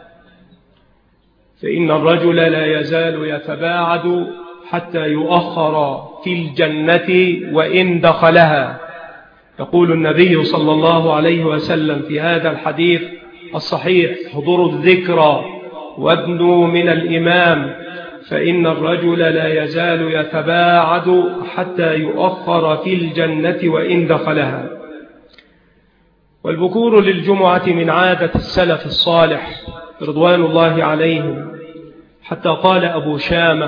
فإن الرجل لا يزال يتباعد حتى يؤخر في الجنة وإن دخلها. يقول النبي صلى الله عليه وسلم في هذا الحديث الصحيح: احضروا الذكر وادنوا من الإمام، فإن الرجل لا يزال يتباعد حتى يؤخر في الجنة وإن دخلها. والبكور للجمعة من عادة السلف الصالح رضوان الله عليهم، حتى قال أبو شامة: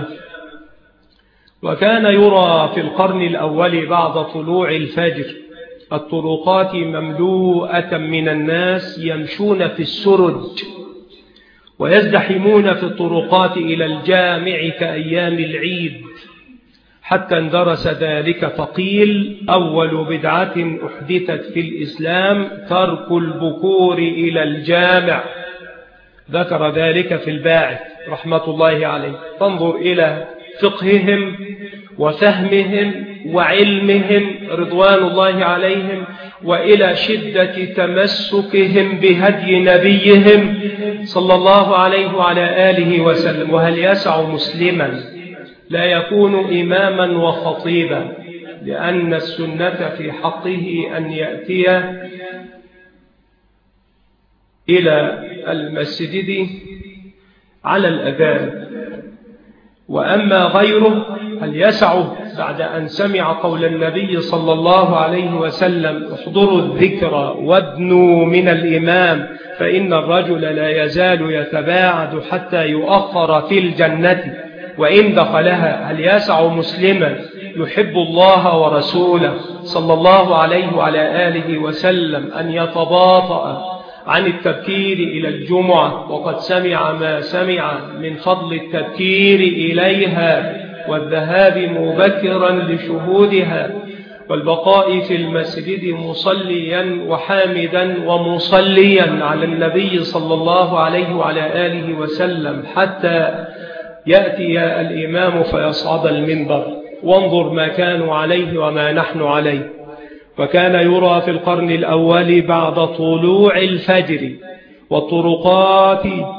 وكان يرى في القرن الأول بعد طلوع الفجر الطرقات مملوءة من الناس يمشون في السرج ويزدحمون في الطرقات إلى الجامع كأيام العيد، حتى اندرس ذلك فقيل: أول بدعة أحدثت في الإسلام ترك البكور إلى الجامع. ذكر ذلك في الباعث رحمة الله عليه. تنظر إلى فقههم وفهمهم وعلمهم رضوان الله عليهم، وإلى شدة تمسكهم بهدي نبيهم صلى الله عليه وعلى آله وسلم. وهل يسع مسلما لا يكون إماما وخطيبا؟ لأن السنة في حقه أن يأتي إلى المسجد على الأذان، وأما غيره هل يسعه بعد أن سمع قول النبي صلى الله عليه وسلم احضروا الذكر وادنوا من الإمام فإن الرجل لا يزال يتباعد حتى يؤخر في الجنة وإن دخلها، هل يسع مسلما يحب الله ورسوله صلى الله عليه وعلى آله وسلم أن يتباطأ عن التبكير إلى الجمعة وقد سمع ما سمع من فضل التبكير إليها والذهاب مبكرا لشهودها والبقاء في المسجد مصليا وحامدا ومصليا على النبي صلى الله عليه وعلى آله وسلم حتى يأتي الإمام فيصعد المنبر؟ وانظر ما كانوا عليه وما نحن عليه. وكان يرى في القرن الأول بعد طلوع الفجر والطرقات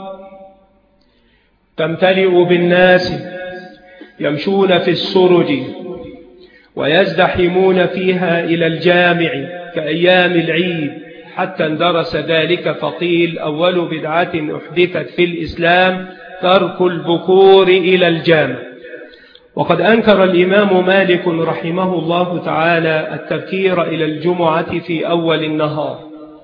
تمتلئ بالناس يمشون في السرج ويزدحمون فيها إلى الجامع كأيام العيد، حتى اندرس ذلك فقيل أول بدعة أحدثت في الإسلام ترك البكور إلى الجامع. وقد أنكر الإمام مالك رحمه الله تعالى التبكير إلى الجمعة في أول النهار،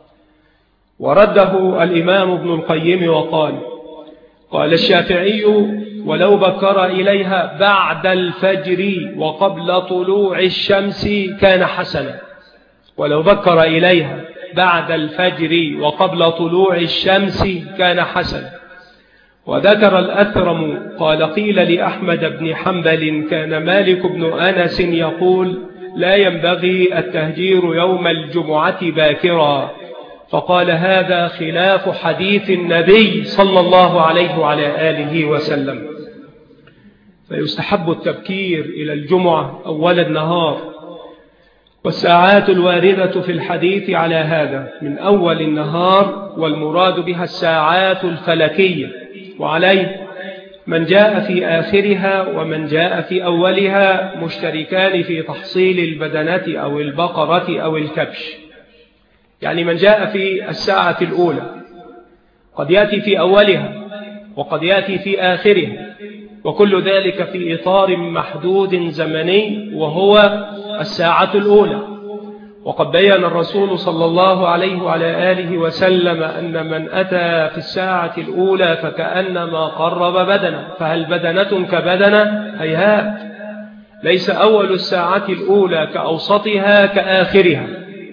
ورده الإمام ابن القيم وقال: قال الشافعي: ولو بكر إليها بعد الفجر وقبل طلوع الشمس كان حسنا. ولو بكر إليها بعد الفجر وقبل طلوع الشمس كان حسنا. وذكر الأثرم قال: قيل لأحمد بن حنبل كان مالك بن أنس يقول: لا ينبغي التهجير يوم الجمعة باكرا، فقال: هذا خلاف حديث النبي صلى الله عليه وعلى آله وسلم. فيستحب التبكير إلى الجمعة أول النهار، والساعات الواردة في الحديث على هذا من أول النهار، والمراد بها الساعات الفلكية، وعليه من جاء في آخرها ومن جاء في أولها مشتركان في تحصيل البدنة أو البقرة أو الكبش. يعني من جاء في الساعة الأولى قد يأتي في أولها وقد يأتي في آخرها، وكل ذلك في إطار محدود زمني وهو الساعة الأولى. وقد بيّن الرسول صلى الله عليه وعلى آله وسلم أن من أتى في الساعة الأولى فكأنما قرب بدنة، فهل بدنة كبدنة؟ هيهات، ليس أول الساعة الأولى كأوسطها كآخرها.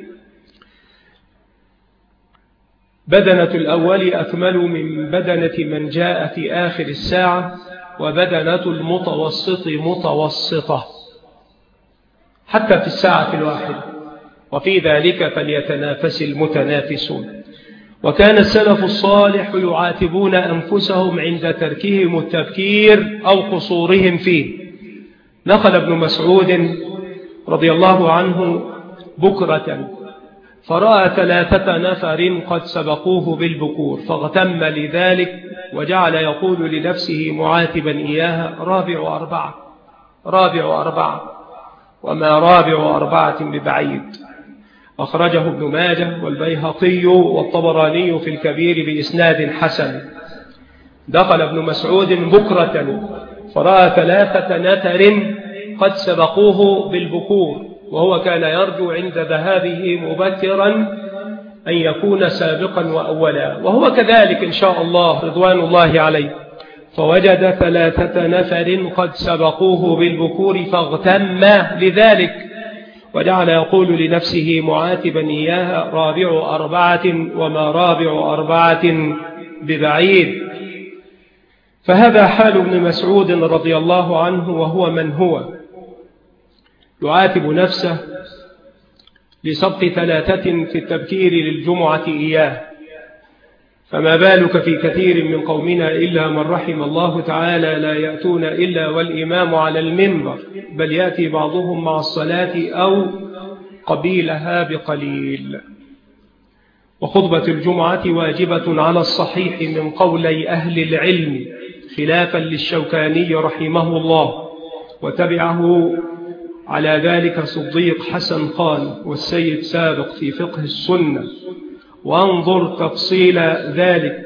بدنة الأول أكمل من بدنة من جاء في آخر الساعة، وبدنة المتوسط متوسطة حتى في الساعة الواحدة، وفي ذلك فليتنافس المتنافسون. وكان السلف الصالح يعاتبون أنفسهم عند تركهم التبكير أو قصورهم فيه. نقل ابن مسعود رضي الله عنه بكرة فرأى 3 نفر قد سبقوه بالبكور فاغتم لذلك وجعل يقول لنفسه معاتبا إياها: رابع أربعة وما رابع 4 ببعيد. أخرجه ابن ماجه والبيهقي والطبراني في الكبير بإسناد حسن. دخل ابن مسعود بكرة فرأى 3 نفر قد سبقوه بالبكور، وهو كان يرجو عند ذهابه مبكرا أن يكون سابقا وأولا، وهو كذلك إن شاء الله رضوان الله عليه. فوجد 3 نفر قد سبقوه بالبكور فاغتم لذلك وجعل يقول لنفسه معاتبا إياها: رابع 4 وما رابع 4 ببعيد. فهذا حال ابن مسعود رضي الله عنه، وهو من هو يعاتب نفسه لسبق 3 في التبكير للجمعة إياه، فما بالك في كثير من قومنا إلا من رحم الله تعالى لا يأتون إلا والإمام على المنبر، بل يأتي بعضهم مع الصلاة أو قبيلها بقليل. وخطبة الجمعة واجبة على الصحيح من قولي أهل العلم خلافا للشوكاني رحمه الله، وتبعه على ذلك صديق حسن خان والسيد سابق في فقه السنة. وانظر تفصيل ذلك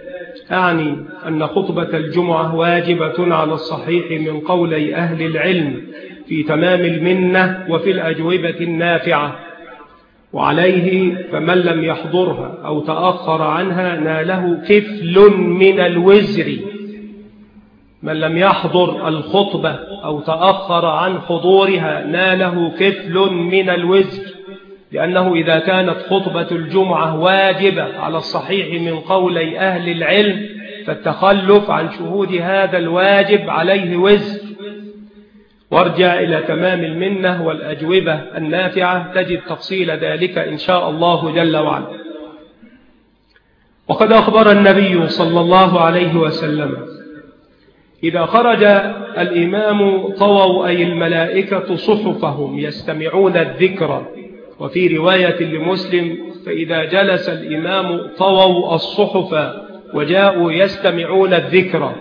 أعني أن خطبة الجمعة واجبة على الصحيح من قولي أهل العلم في تمام المنة وفي الأجوبة النافعة، وعليه فمن لم يحضرها أو تأخر عنها ناله كفل من الوزر. من لم يحضر الخطبة أو تأخر عن حضورها ناله كفل من الوزر، لأنه إذا كانت خطبة الجمعة واجبة على الصحيح من قولي أهل العلم فالتخلف عن شهود هذا الواجب عليه وزر. وارجع إلى تمام المنة والأجوبة النافعة تجد تفصيل ذلك إن شاء الله جل وعلا. وقد أخبر النبي صلى الله عليه وسلم: إذا خرج الإمام طووا أي الملائكة صحفهم يستمعون الذكر. وفي رواية لمسلم: فإذا جلس الإمام طووا الصحف وجاءوا يستمعون الذكر.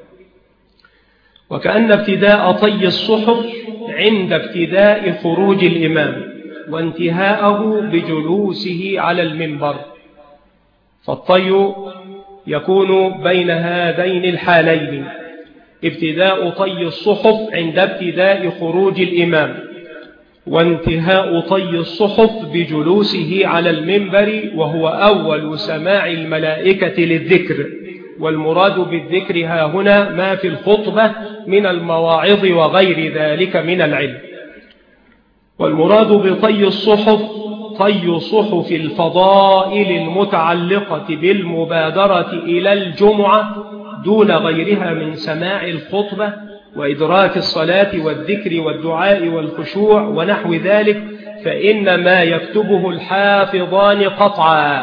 وكأن ابتداء طي الصحف عند ابتداء خروج الإمام وانتهاءه بجلوسه على المنبر، فالطي يكون بين هذين الحالين: ابتداء طي الصحف عند ابتداء خروج الإمام، وانتهاء طي الصحف بجلوسه على المنبر، وهو أول سماع الملائكة للذكر. والمراد بالذكر ها هنا ما في الخطبة من المواعظ وغير ذلك من العلم. والمراد بطي الصحف طي صحف الفضائل المتعلقة بالمبادرة إلى الجمعة دون غيرها من سماع الخطبة وإدراك الصلاة والذكر والدعاء والخشوع ونحو ذلك، فإنما يكتبه الحافظان قطعا.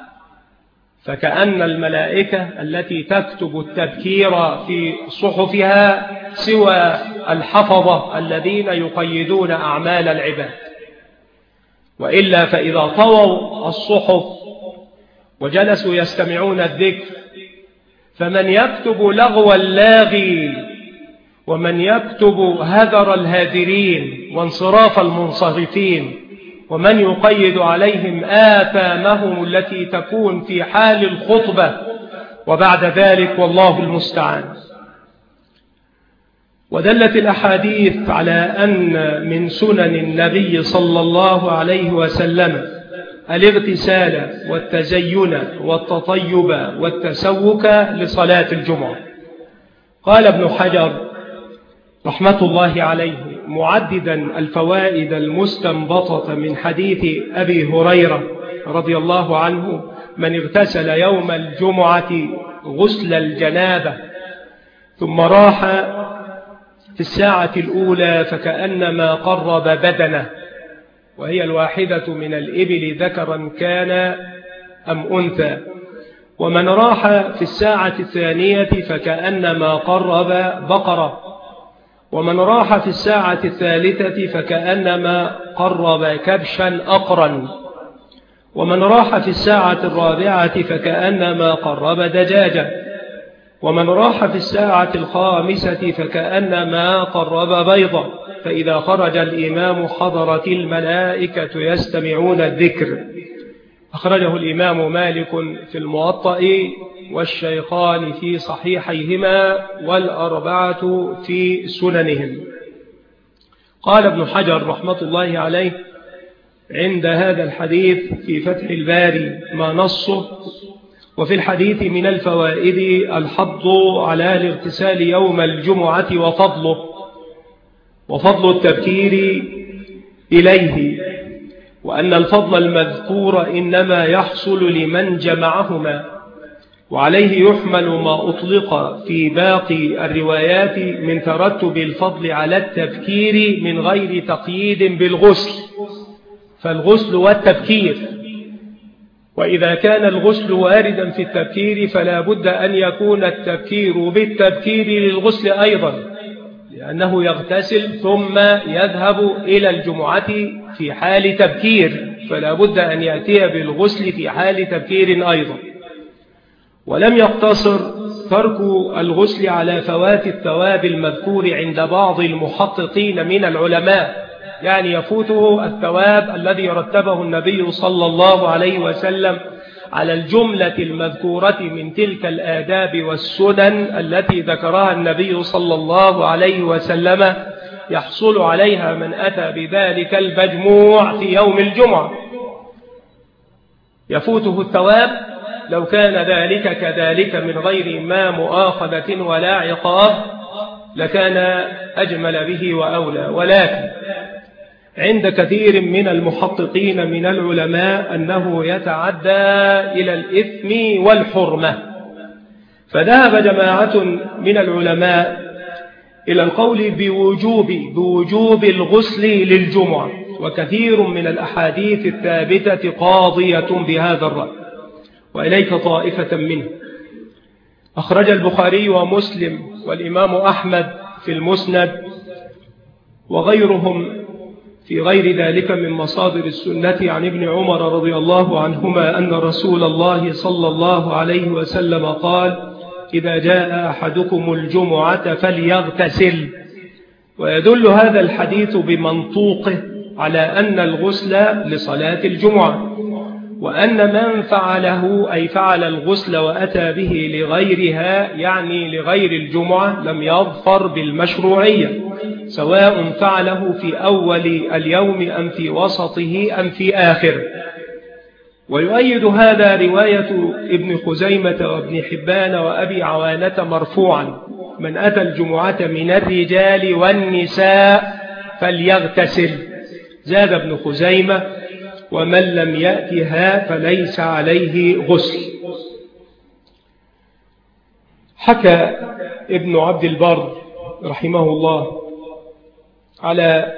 فكأن الملائكة التي تكتب التذكير في صحفها سوى الحفظة الذين يقيدون أعمال العباد. وإلا فإذا طووا الصحف وجلسوا يستمعون الذكر، فمن يكتب لغو اللاغي، ومن يكتب هذر الهادرين وانصراف المنصرفين، ومن يقيد عليهم آثامهم التي تكون في حال الخطبة وبعد ذلك، والله المستعان. ودلت الأحاديث على أن من سنن النبي صلى الله عليه وسلم الاغتسال والتزين والتطيب والتسوك لصلاة الجمعة. قال ابن حجر رحمة الله عليه معددا الفوائد المستنبطة من حديث أبي هريرة رضي الله عنه: من اغتسل يوم الجمعة غسل الجنابة ثم راح في الساعة الأولى فكأنما قرب بدنه، وهي الواحدة من الإبل ذكرا كان أم أنثى. ومن راح في الساعة الثانية فكأنما قرب بقرة. ومن راح في الساعة الثالثة فكأنما قرب كبشا أقرا. ومن راح في الساعة الرابعة فكأنما قرب دجاجة. ومن راح في الساعة الخامسة فكأنما قرب بيضة. فإذا خرج الإمام حضرت الملائكة يستمعون الذكر. أخرجه الإمام مالك في الموطأ، والشيخان في صحيحيهما، والأربعة في سننهم. قال ابن حجر رحمة الله عليه عند هذا الحديث في فتح الباري ما نصه: وفي الحديث من الفوائد الحض على الاغتسال يوم الجمعة وفضل التبكير إليه، وأن الفضل المذكور إنما يحصل لمن جمعهما، وعليه يحمل ما أطلق في باقي الروايات من ترتب الفضل على التبكير من غير تقييد بالغسل، فالغسل والتبكير. وإذا كان الغسل واردا في التبكير فلا بد أن يكون التبكير بالتبكير للغسل أيضا، لأنه يغتسل ثم يذهب إلى الجمعة في حال تبكير، فلا بد أن يأتي بالغسل في حال تبكير أيضا. ولم يقتصر ترك الغسل على فوات الثواب المذكور عند بعض المحققين من العلماء، يعني يفوته الثواب الذي رتبه النبي صلى الله عليه وسلم على الجملة المذكورة من تلك الآداب والسنن التي ذكرها النبي صلى الله عليه وسلم يحصل عليها من أتى بذلك المجموع في يوم الجمعة، يفوته الثواب لو كان ذلك كذلك من غير ما مؤاخذة ولا عقاب لكان أجمل به وأولى. ولكن عند كثير من المحققين من العلماء أنه يتعدى إلى الإثم والحرمة، فذهب جماعة من العلماء إلى القول بوجوب الغسل للجمعة، وكثير من الأحاديث الثابتة قاضية بهذا الرأي، وإليك طائفة منه. أخرج البخاري ومسلم والإمام أحمد في المسند وغيرهم في غير ذلك من مصادر السنة عن ابن عمر رضي الله عنهما أن رسول الله صلى الله عليه وسلم قال: إذا جاء أحدكم الجمعة فليغتسل. ويدل هذا الحديث بمنطوقه على أن الغسل لصلاة الجمعة، وأن من فعله أي فعل الغسل وأتى به لغيرها يعني لغير الجمعة لم يظفر بالمشروعية، سواء فعله في أول اليوم أم في وسطه أم في آخره. ويؤيد هذا رواية ابن خزيمة وابن حبان وأبي عوانة مرفوعا: من أتى الجمعة من الرجال والنساء فليغتسل. زاد ابن خزيمة: ومن لم يأتها فليس عليه غسل. حكى ابن عبد البر رحمه الله على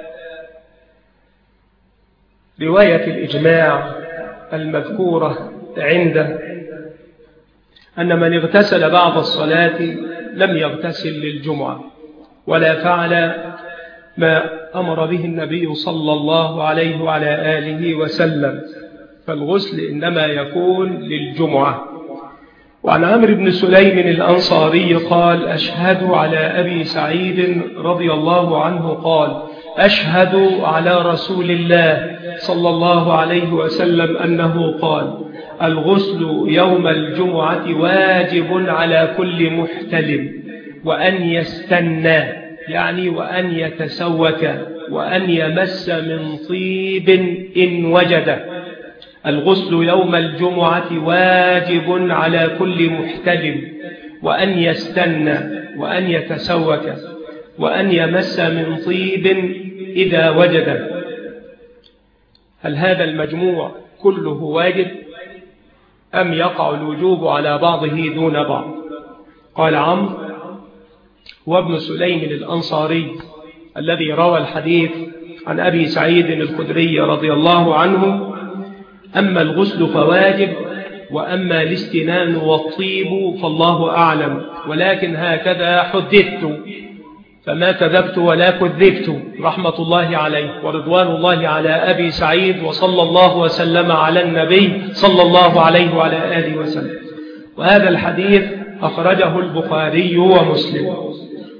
رواية الإجماع المذكورة عنده أن من اغتسل بعد الصلاة لم يغتسل للجمعة ولا فعل ما أمر به النبي صلى الله عليه وعلى آله وسلم، فالغسل إنما يكون للجمعة. وعن عمرو بن سليم الأنصاري قال: أشهد على أبي سعيد رضي الله عنه قال: أشهد على رسول الله صلى الله عليه وسلم أنه قال: الغسل يوم الجمعة واجب على كل محتلم، وأن يستنى يعني وأن يتسوك، وأن يمس من طيب إن وجده. الغسل يوم الجمعة واجب على كل محتلم، وأن يستنى، وأن يتسوك، وأن يمس من طيب إذا وجده. هل هذا المجموع كله واجب أم يقع الوجوب على بعضه دون بعض؟ قال عمرو وابن سليم الأنصاري الذي روى الحديث عن أبي سعيد الخدري رضي الله عنه: أما الغسل فواجب، وأما الاستنان والطيب فالله أعلم، ولكن هكذا حدثت، فما كذبت ولا كذبت، رحمة الله عليه ورضوان الله على أبي سعيد، وصلى الله وسلم على النبي صلى الله عليه وعلى آله وسلم. وهذا الحديث أخرجه البخاري ومسلم.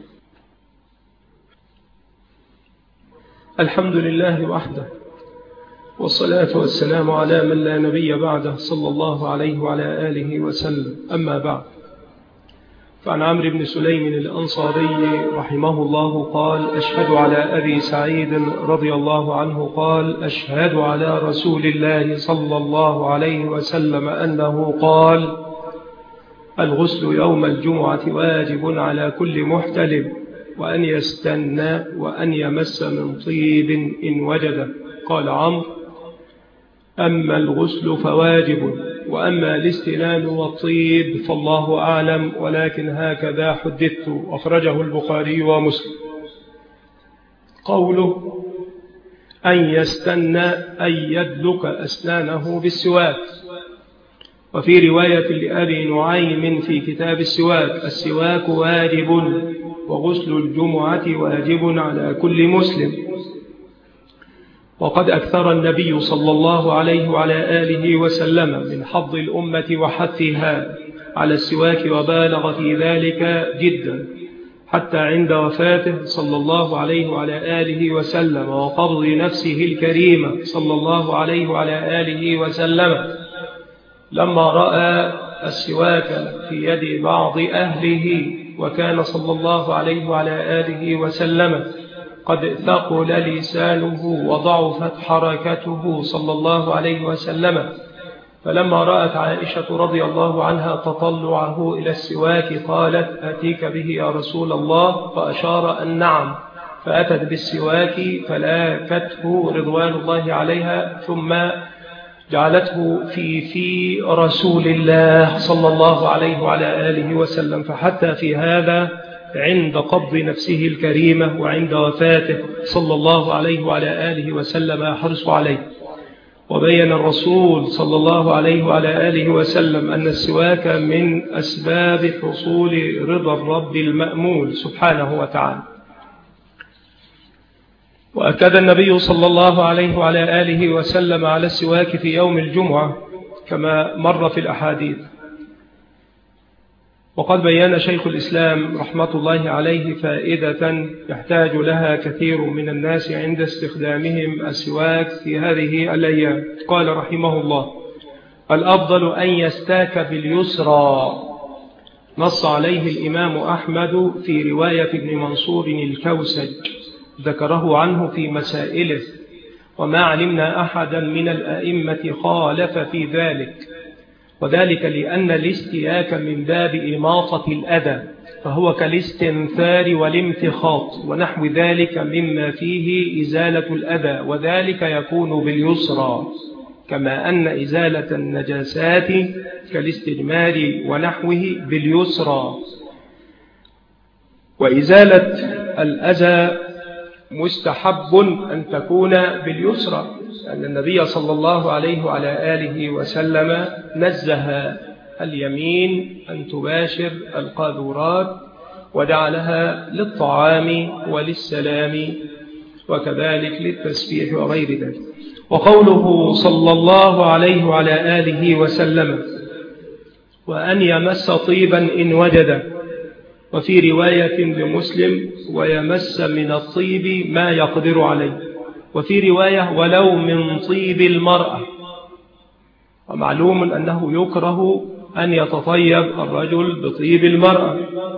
الحمد لله وحده، والصلاة والسلام على من لا نبي بعده صلى الله عليه وعلى آله وسلم. أما بعد، فعن عمرو بن سليم الأنصاري رحمه الله قال: أشهد على أبي سعيد رضي الله عنه قال: أشهد على رسول الله صلى الله عليه وسلم أنه قال: الغسل يوم الجمعة واجب على كل محتلم، وأن يستنى، وأن يمس من طيب إن وجده. قال عمرو: أما الغسل فواجب، وأما الاستنان والطيب فالله أعلم، ولكن هكذا حدثت. أخرجه البخاري ومسلم. قوله أن يستنى أي يدلك أسنانه بالسواك. وفي رواية لأبي نعيم في كتاب السواك: السواك واجب، وغسل الجمعة واجب على كل مسلم. وقد أكثر النبي صلى الله عليه وعلى آله وسلم من حظ الأمة وحثها على السواك، وبالغ في ذلك جدا، حتى عند وفاته صلى الله عليه وعلى آله وسلم وقبض نفسه الكريمة صلى الله عليه وعلى آله وسلم لما رأى السواك في يد بعض أهله، وكان صلى الله عليه وعلى آله وسلم قد ثقل لسانه وضعفت حركته صلى الله عليه وسلم، فلما رأت عائشة رضي الله عنها تطلعه إلى السواك قالت: أتيك به يا رسول الله؟ فأشار أن نعم، فأتت بالسواك فلاكته رضوان الله عليها، ثم جعلته في رسول الله صلى الله عليه وعلى آله وسلم. فحتى في هذا عند قبض نفسه الكريمة وعند وفاته صلى الله عليه وعلى آله وسلم يحرص عليه. وبين الرسول صلى الله عليه وعلى آله وسلم أن السواك من أسباب حصول رضا الرب المأمول سبحانه وتعالى. وأكد النبي صلى الله عليه وعلى آله وسلم على السواك في يوم الجمعة كما مر في الأحاديث. وقد بيّن شيخ الإسلام رحمة الله عليه فائدة يحتاج لها كثير من الناس عند استخدامهم السواك في هذه الأيام. قال رحمه الله: الأفضل أن يستاك باليسرى، نص عليه الإمام أحمد في رواية ابن منصور الكوسج، ذكره عنه في مسائله، وما علمنا أحدا من الأئمة خالف في ذلك، وذلك لأن الاستياك من باب إماطة الأذى، فهو كالاستنثار والامتخاط ونحو ذلك مما فيه إزالة الأذى، وذلك يكون باليسرى، كما أن إزالة النجاسات كالاستجمار ونحوه باليسرى. وإزالة الأذى مستحب أن تكون باليسرى، أن النبي صلى الله عليه وعلى آله وسلم نزه اليمين أن تباشر القاذورات، وجعلها للطعام وللسلام وكذلك للتسبيح وغير ذلك. وقوله صلى الله عليه وعلى آله وسلم: وأن يمس طيبا إن وجد، وفي رواية لمسلم: ويمس من الطيب ما يقدر عليه، وفي رواية: ولو من طيب المرأة. ومعلوم أنه يكره أن يتطيب الرجل بطيب المرأة.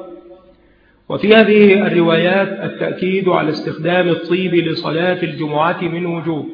وفي هذه الروايات التأكيد على استخدام الطيب لصلاة الجمعة من وجوه: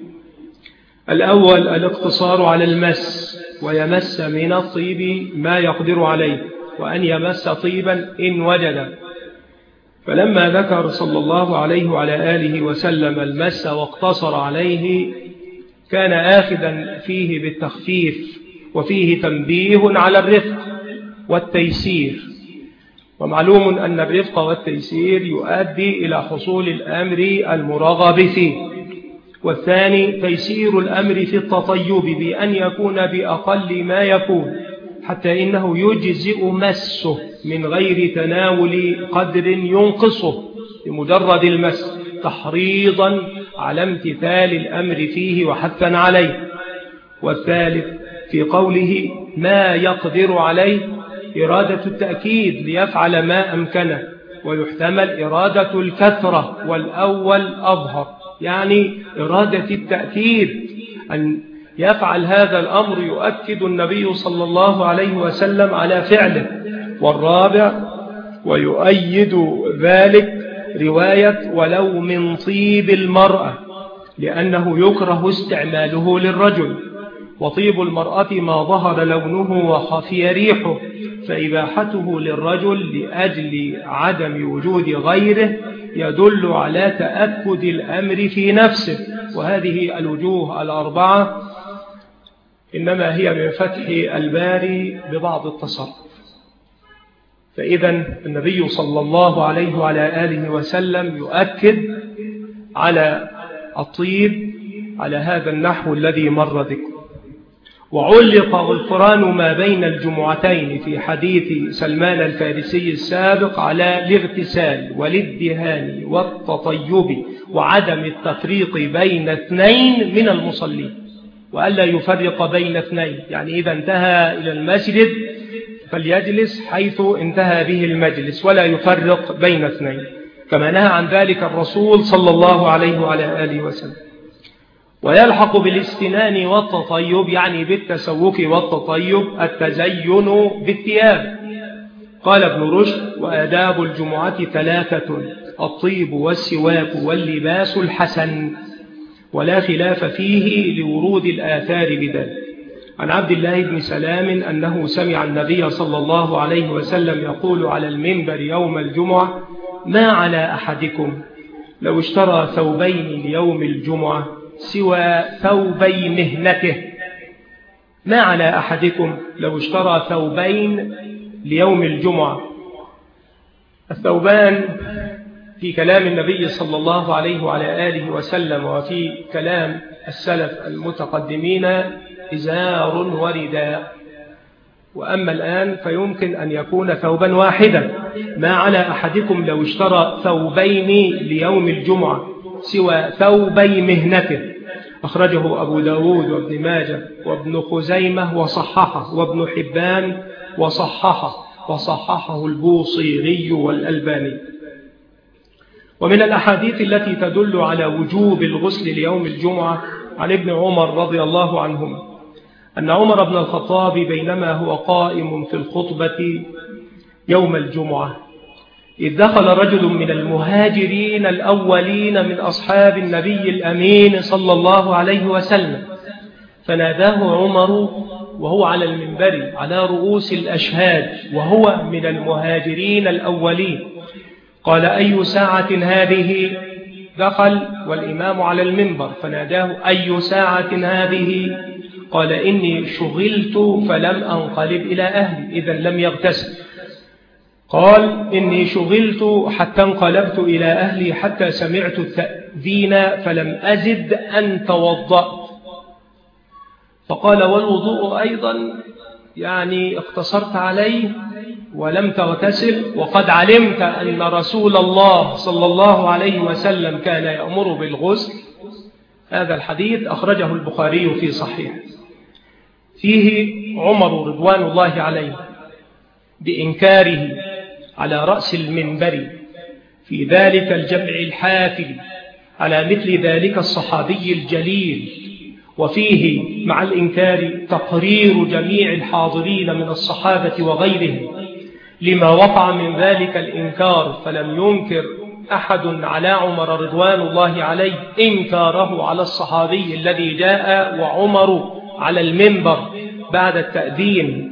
الأول الاقتصار على المس، ويمس من الطيب ما يقدر عليه، وأن يمس طيبا إن وجد. فلما ذكر صلى الله عليه وعلى آله وسلم المس واقتصر عليه كان آخذا فيه بالتخفيف، وفيه تنبيه على الرفق والتيسير. ومعلوم أن الرفق والتيسير يؤدي إلى حصول الأمر المرغب فيه. والثاني تيسير الأمر في التطيب بأن يكون بأقل ما يكون، حتى إنه يجزئ مسه من غير تناول قدر ينقصه بمجرد المس، تحريضا على امتثال الأمر فيه وحثا عليه. والثالث في قوله ما يقدر عليه إرادة التأكيد ليفعل ما أمكنه، ويحتمل إرادة الكثرة، والأول أظهر، يعني إرادة التأكيد أن يفعل هذا الأمر يؤكد النبي صلى الله عليه وسلم على فعله. والرابع ويؤيد ذلك رواية ولو من طيب المرأة، لأنه يكره استعماله للرجل، وطيب المرأة ما ظهر لونه وخفي ريحه، فإباحته للرجل لأجل عدم وجود غيره يدل على تأكد الأمر في نفسه. وهذه الوجوه الأربعة إنما هي من فتح الباري ببعض التصرف. فإذا النبي صلى الله عليه وعلى آله وسلم يؤكد على الطيب على هذا النحو الذي مر ذكره. وعلق غفران ما بين الجمعتين في حديث سلمان الفارسي السابق على الاغتسال والادهان والتطيب وعدم التفريق بين اثنين من المصلين، وألا يفرق بين اثنين، يعني إذا انتهى إلى المسجد فليجلس حيث انتهى به المجلس ولا يفرق بين اثنين، كما نهى عن ذلك الرسول صلى الله عليه وعلى آله وسلم. ويلحق بالاستنان والتطيب يعني بالتسوك والتطيب التزين بالثياب. قال ابن رشد: وآداب الجمعة 3: الطيب والسواك واللباس الحسن، ولا خلاف فيه لورود الآثار بذلك. عن عبد الله بن سلام أنه سمع النبي صلى الله عليه وسلم يقول على المنبر يوم الجمعة: ما على أحدكم لو اشترى ثوبين ليوم الجمعة سوى ثوبي مهنته. ما على أحدكم لو اشترى ثوبين ليوم الجمعة. الثوبان في كلام النبي صلى الله عليه وعلى آله وسلم وفي كلام السلف المتقدمين إزار ورداء، وأما الآن فيمكن أن يكون ثوبا واحدا. ما على أحدكم لو اشترى ثوبين ليوم الجمعة سوى ثوبي مهنته. أخرجه أبو داود وابن ماجه وابن خزيمة وصححه، وابن حبان وصححه البوصيري والألباني. ومن الأحاديث التي تدل على وجوب الغسل ليوم الجمعة عن ابن عمر رضي الله عنهما أن عمر بن الخطاب بينما هو قائم في الخطبة يوم الجمعة إذ دخل رجل من المهاجرين الأولين من أصحاب النبي الأمين صلى الله عليه وسلم، فناداه عمر وهو على المنبر على رؤوس الأشهاد وهو من المهاجرين الأولين، قال: أي ساعة هذه؟ دخل والإمام على المنبر فناداه: أي ساعة هذه؟ قال: إني شغلت فلم أنقلب إلى أهلي، إذن لم يغتسل. قال: إني شغلت حتى انقلبت إلى أهلي حتى سمعت التأذين فلم أزد أن توضأت. فقال: والوضوء أيضا؟ يعني اقتصرت عليه ولم تغتسل، وقد علمت أن رسول الله صلى الله عليه وسلم كان يأمر بالغسل. هذا الحديث أخرجه البخاري في صحيح. فيه عمر رضوان الله عليه بإنكاره على رأس المنبر في ذلك الجمع الحافل على مثل ذلك الصحابي الجليل، وفيه مع الإنكار تقرير جميع الحاضرين من الصحابة وغيرهم لما وقع من ذلك الإنكار، فلم ينكر أحد على عمر رضوان الله عليه إنكاره على الصحابي الذي جاء وعمر على المنبر بعد التأذين.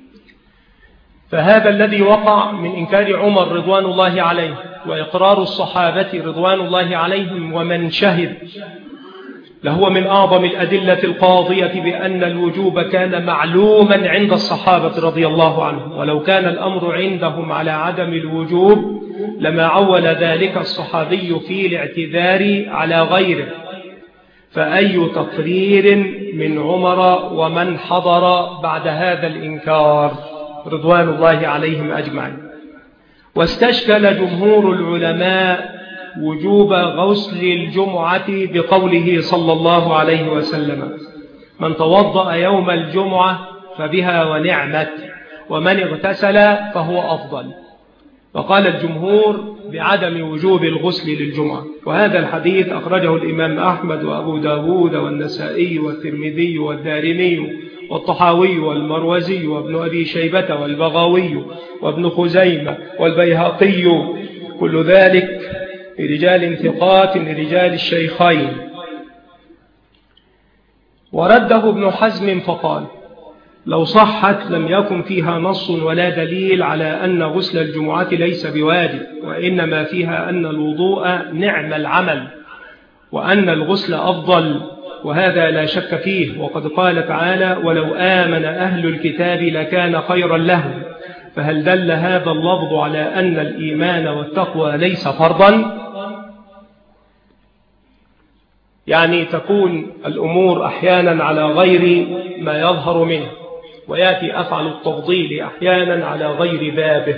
فهذا الذي وقع من إنكار عمر رضوان الله عليه وإقرار الصحابة رضوان الله عليهم ومن شهد لهو من أعظم الأدلة القاضية بأن الوجوب كان معلوما عند الصحابة رضي الله عنهم، ولو كان الأمر عندهم على عدم الوجوب لما عول ذلك الصحابي في الاعتذار على غيره. فأي تقرير من عمر ومن حضر بعد هذا الإنكار رضوان الله عليهم أجمعين. واستشكل جمهور العلماء وجوب غسل الجمعة بقوله صلى الله عليه وسلم: من توضأ يوم الجمعة فبها ونعمت، ومن اغتسل فهو أفضل. وقال الجمهور بعدم وجوب الغسل للجمعة. وهذا الحديث أخرجه الإمام أحمد وأبو داود والنسائي والترمذي والدارمي والطحاوي والمروزي وابن أبي شيبة والبغاوي وابن خزيمة والبيهقي، كل ذلك لرجال ثقات لرجال الشيخين. ورده ابن حزم فقال: لو صحت لم يكن فيها نص ولا دليل على أن غسل الجمعة ليس بواجب، وإنما فيها أن الوضوء نعم العمل وأن الغسل أفضل، وهذا لا شك فيه. وقد قال تعالى: ولو آمن أهل الكتاب لكان خيرا لهم. فهل دل هذا اللفظ على أن الإيمان والتقوى ليس فرضا؟ يعني تكون الأمور أحيانا على غير ما يظهر منه، ويأتي أفعل التفضيل أحيانا على غير بابه.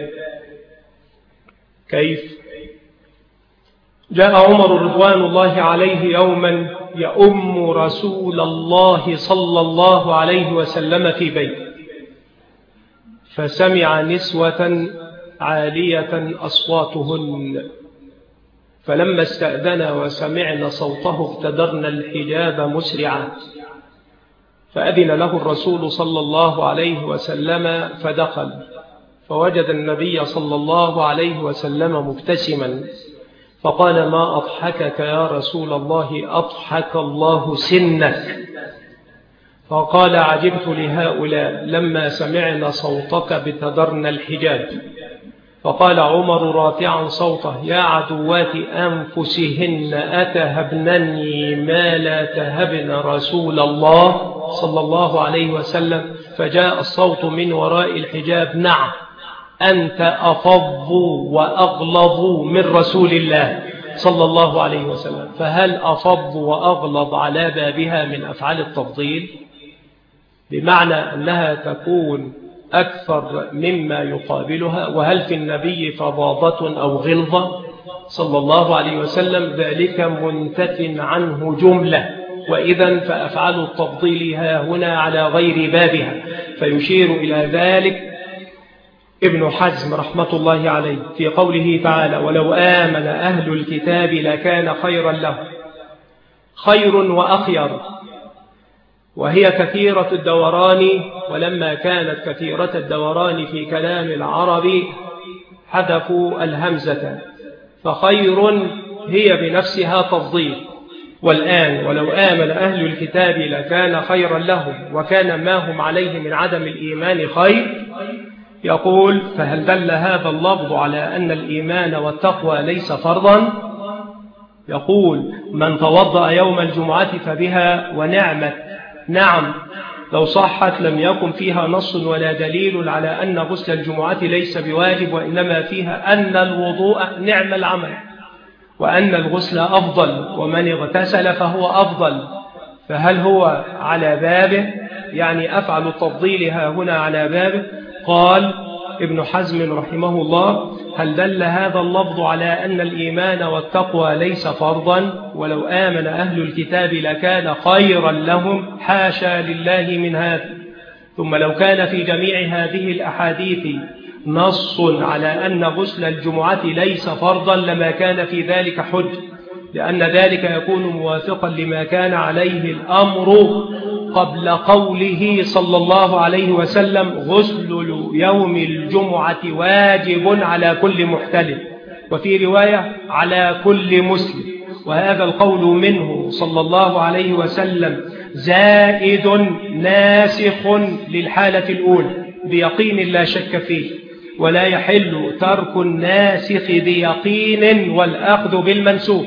كيف؟ جاء عمر رضوان الله عليه يوما يؤم رسول الله صلى الله عليه وسلم في بيته، فسمع نسوة عالية أصواتهن فلما استأذن وسمعنا صوته ابتدرنا الحجاب مسرعا، فأذن له الرسول صلى الله عليه وسلم فدخل، فوجد النبي صلى الله عليه وسلم مبتسما، فقال: ما أضحكك يا رسول الله؟ أضحك الله سنك. فقال: عجبت لهؤلاء لما سمعنا صوتك ابتدرنا الحجاب. فقال عمر رافعا صوته: يا عدوات أنفسهن أتهبنني ما لا تهبن رسول الله صلى الله عليه وسلم؟ فجاء الصوت من وراء الحجاب: نعم، أنت أفض وأغلظ من رسول الله صلى الله عليه وسلم. فهل أفض وأغلظ على بابها من أفعال التفضيل، بمعنى أنها تكون أكثر مما يقابلها؟ وهل في النبي فظاظة أو غلظة صلى الله عليه وسلم؟ ذلك منتف عنه جملة، وإذا فأفعال التفضيل ها هنا على غير بابها. فيشير إلى ذلك ابن حزم رحمة الله عليه في قوله تعالى: ولو آمن أهل الكتاب لكان خيرا له. خير وأخير، وهي كثيرة الدوران، ولما كانت كثيرة الدوران في كلام العرب حذفوا الهمزة، فخير هي بنفسها تفضيل. والآن ولو آمن أهل الكتاب لكان خيرا لهم وكان ما هم عليه من عدم الإيمان خير. يقول: فهل دل هذا اللفظ على أن الإيمان والتقوى ليس فرضا؟ يقول: من توضأ يوم الجمعة فبها ونعمت. نعم، لو صحت لم يكن فيها نص ولا دليل على أن غسل الجمعة ليس بواجب، وإنما فيها أن الوضوء نعم العمل، وأن الغسل أفضل، ومن اغتسل فهو أفضل. فهل هو على بابه؟ يعني أفعل التفضيل ها هنا على بابه. قال ابن حزم رحمه الله: هل دل هذا اللفظ على أن الإيمان والتقوى ليس فرضا؟ ولو آمن أهل الكتاب لكان خيرا لهم، حاشا لله من هذا. ثم لو كان في جميع هذه الأحاديث نص على أن غسل الجمعة ليس فرضا لما كان في ذلك حج، لأن ذلك يكون موافقا لما كان عليه الأمر قبل قوله صلى الله عليه وسلم: غسل يوم الجمعة واجب على كل محتلم، وفي رواية على كل مسلم. وهذا القول منه صلى الله عليه وسلم زائد ناسخ للحالة الأولى بيقين لا شك فيه، ولا يحل ترك الناسخ بيقين والأخذ بالمنسوخ.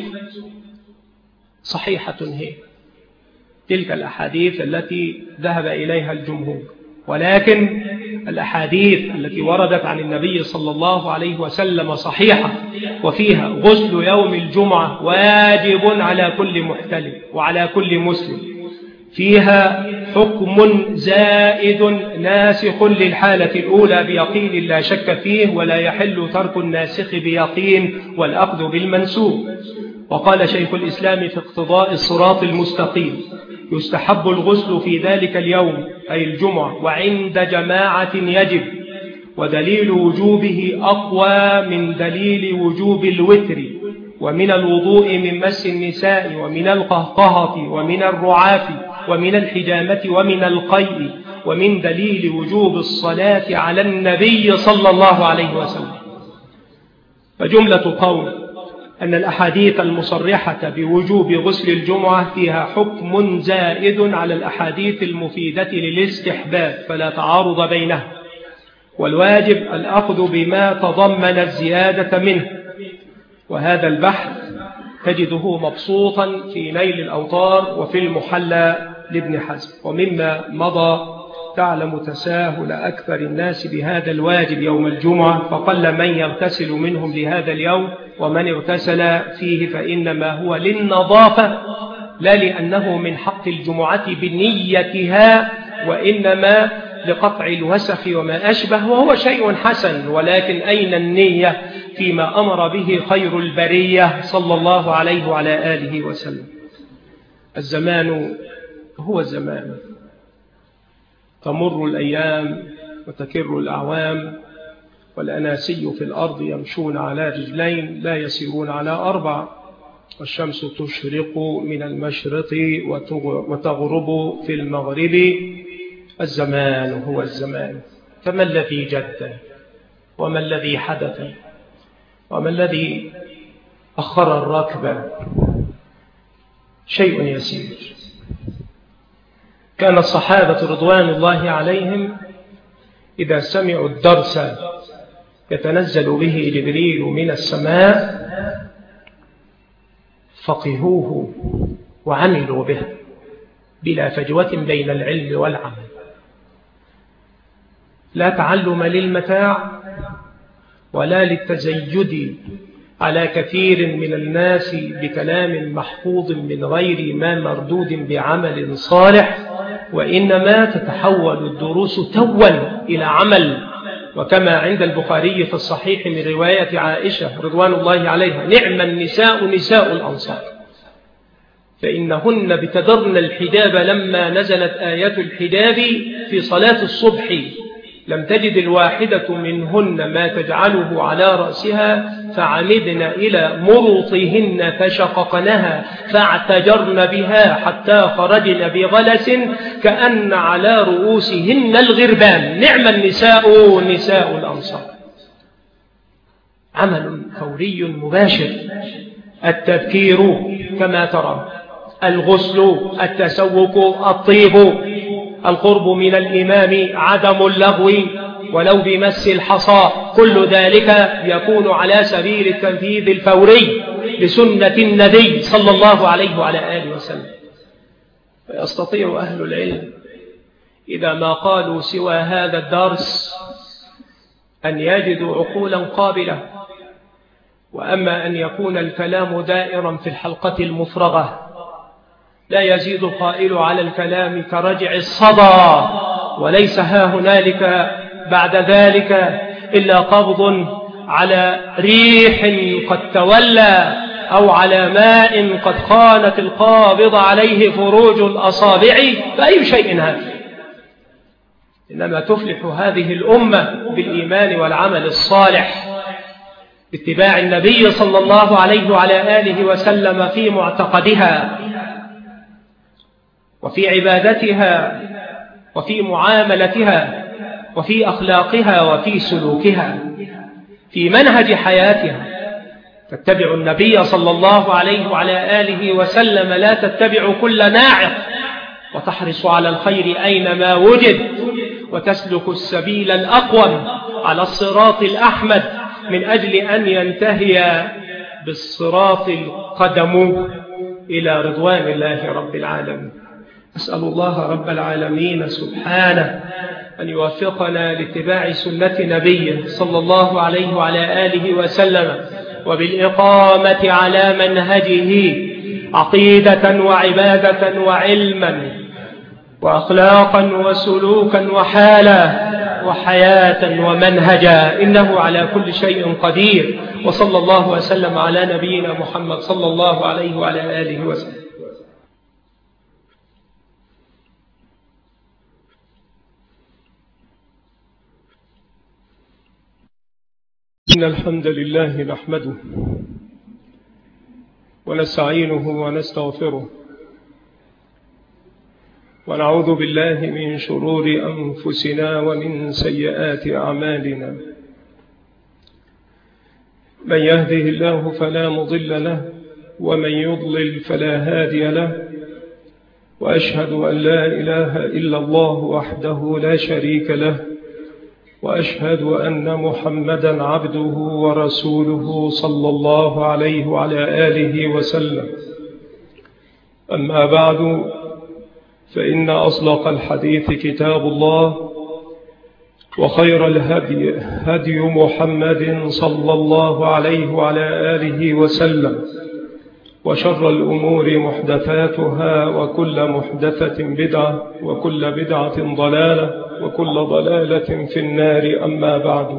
صحيحة هي تلك الأحاديث التي ذهب إليها الجمهور، ولكن الأحاديث التي وردت عن النبي صلى الله عليه وسلم صحيحة، وفيها غسل يوم الجمعة واجب على كل محتلم وعلى كل مسلم، فيها حكم زائد ناسخ للحالة الأولى بيقين لا شك فيه، ولا يحل ترك الناسخ بيقين والأخذ بالمنسوخ. وقال شيخ الإسلام في اقتضاء الصراط المستقيم: يستحب الغسل في ذلك اليوم أي الجمعة وعند جماعة يجب، ودليل وجوبه أقوى من دليل وجوب الوتر، ومن الوضوء من مس النساء، ومن القهقهة، ومن الرعاف، ومن الحجامة، ومن القيء، ومن دليل وجوب الصلاة على النبي صلى الله عليه وسلم. فجملة قول أن الأحاديث المصرحة بوجوب غسل الجمعة فيها حكم زائد على الأحاديث المفيدة للاستحباب، فلا تعارض بينها، والواجب الأخذ بما تضمن الزيادة منه. وهذا البحث تجده مبسوطا في نيل الأوطار وفي المحلى لابن حزم. ومما مضى تعلم تساهل أكثر الناس بهذا الواجب يوم الجمعة، فقل من يغتسل منهم لهذا اليوم، ومن اغتسل فيه فإنما هو للنظافة لا لأنه من حق الجمعة بنيتها، وإنما لقطع الوسخ وما أشبه، وهو شيء حسن، ولكن أين النية فيما أمر به خير البرية صلى الله عليه وعلى آله وسلم. الزمان هو الزمان، تمر الأيام وتكر الأعوام، والأناسي في الأرض يمشون على رجلين لا يسيرون على أربع، والشمس تشرق من المشرق وتغرب في المغرب، الزمان هو الزمان. فما الذي جد وما الذي حدث وما الذي أخر الركب؟ شيء يسير. كان الصحابة رضوان الله عليهم إذا سمعوا الدرس يتنزل به جبريل من السماء فقهوه وعملوا به بلا فجوة بين العلم والعمل. لا تعلم للمتاع ولا للتزيد على كثير من الناس بكلام محفوظ من غير ما مردود بعمل صالح، وإنما تتحول الدروس توا إلى عمل. وكما عند البخاري في الصحيح من رواية عائشة رضوان الله عليها: نعم النساء نساء الأنصار، فإنهن بتدرن الحجاب لما نزلت آية الحجاب في صلاة الصبح لم تجد الواحدة منهن ما تجعله على رأسها، فعمدن إلى مرطهن فشققنها فاعتجرن بها حتى خرجن بغلس كأن على رؤوسهن الغربان. نعم النساء نساء الأنصار. عمل فوري مباشر، التذكير كما ترى، الغسل، التسوق، الطيب، القرب من الإمام، عدم اللغو ولو بمس الحصى، كل ذلك يكون على سبيل التنفيذ الفوري لسنة النبي صلى الله عليه وعلى آله وسلم. فيستطيع أهل العلم إذا ما قالوا سوى هذا الدرس أن يجدوا عقولا قابلة، وأما أن يكون الكلام دائرا في الحلقة المفرغة لا يزيد القائل على الكلام كرجع الصدى، وليس ها هنالك بعد ذلك إلا قبض على ريح قد تولى أو على ماء قد خانت القابض عليه فروج الأصابع، فأي شيء هذا. إنما تفلح هذه الأمة بالإيمان والعمل الصالح، باتباع النبي صلى الله عليه وعلى آله وسلم في معتقدها وفي عبادتها وفي معاملتها وفي أخلاقها وفي سلوكها، في منهج حياتها. تتبع النبي صلى الله عليه وعلى آله وسلم، لا تتبع كل ناعق، وتحرص على الخير أينما وجد، وتسلك السبيل الأقوم على الصراط الأحمد من أجل أن ينتهي بالصراط القدم إلى رضوان الله رب العالمين. أسأل الله رب العالمين سبحانه أن يوفقنا لاتباع سنة نبيه صلى الله عليه وعلى آله وسلم، وبالإقامة على منهجه عقيدة وعبادة وعلما وأخلاقا وسلوكا وحالا وحياة ومنهجا، إنه على كل شيء قدير. وصلى الله وسلم على نبينا محمد صلى الله عليه وعلى آله وسلم. إن الحمد لله نحمده ونستعينه ونستغفره، ونعوذ بالله من شرور أنفسنا ومن سيئات أعمالنا. من يهده الله فلا مضل له، ومن يضلل فلا هادي له، وأشهد أن لا إله إلا الله وحده لا شريك له، وأشهد أن محمدا عبده ورسوله صلى الله عليه وعلى آله وسلم. أما بعد، فإن أصدق الحديث كتاب الله، وخير الهدي هدي محمد صلى الله عليه وعلى آله وسلم، وشر الأمور محدثاتها، وكل محدثة بدعة، وكل بدعة ضلالة، وكل ضلالة في النار. أما بعد،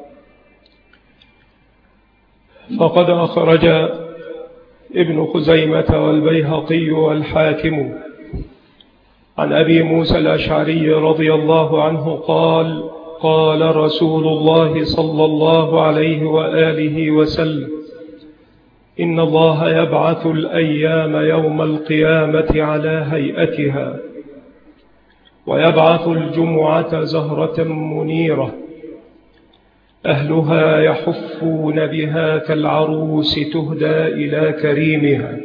فقد أخرج ابن خزيمة والبيهقي والحاكم عن أبي موسى الأشعري رضي الله عنه قال: قال رسول الله صلى الله عليه وآله وسلم: إن الله يبعث الأيام يوم القيامة على هيئتها، ويبعث الجمعة زهرة منيرة، أهلها يحفون بها كالعروس تهدى إلى كريمها،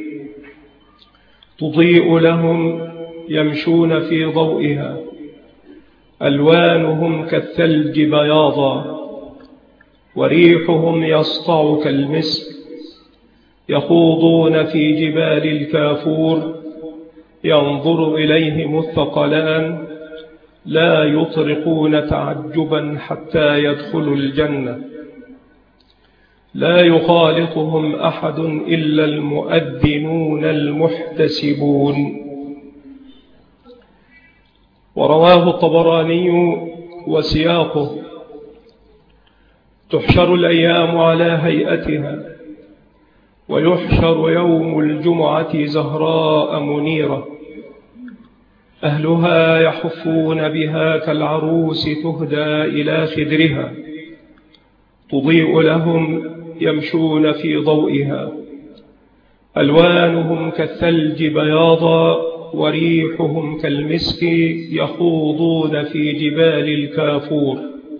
تضيء لهم يمشون في ضوئها، ألوانهم كالثلج بياضا، وريحهم يسطع كالمسك، يخوضون في جبال الكافور، ينظر إليهم الثقلان، لا يطرقون تعجبا حتى يدخلوا الجنة، لا يخالطهم أحد إلا المؤذنون المحتسبون. ورواه الطبراني وسياقه: تحشر الأيام على هيئتها، ويحشر يوم الجمعة زهراء منيرة، أهلها يحفون بها كالعروس تهدى إلى خدرها، تضيء لهم يمشون في ضوئها، ألوانهم كالثلج بياضا، وريحهم كالمسك، يخوضون في جبال الكافور،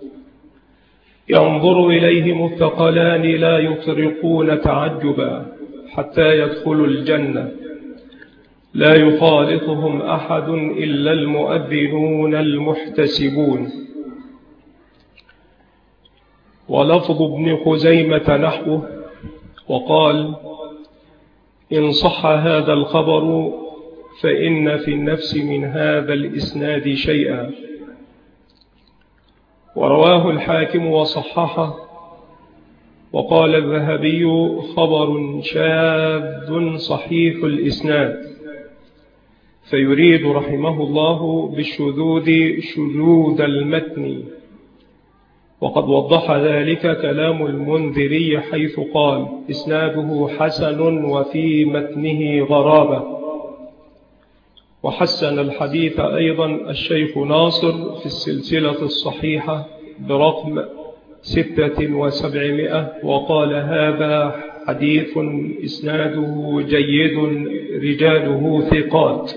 ينظر إليهم الثقلان، لا يطرقون تعجبا حتى يدخلوا الجنة، لا يخالطهم أحد إلا المؤذنون المحتسبون. ولفظ ابن خزيمة نحوه، وقال: إن صح هذا الخبر فإن في النفس من هذا الإسناد شيئا. ورواه الحاكم وصححه، وقال الذهبي: خبر شاذ صحيح الإسناد، فيريد رحمه الله بالشذوذ شذوذ المتن. وقد وضح ذلك كلام المنذري حيث قال: إسناده حسن وفي متنه غرابة. وحسن الحديث أيضا الشيخ ناصر في السلسلة الصحيحة برقم 600، وقال: هذا حديث إسناده جيد رجاله ثقات.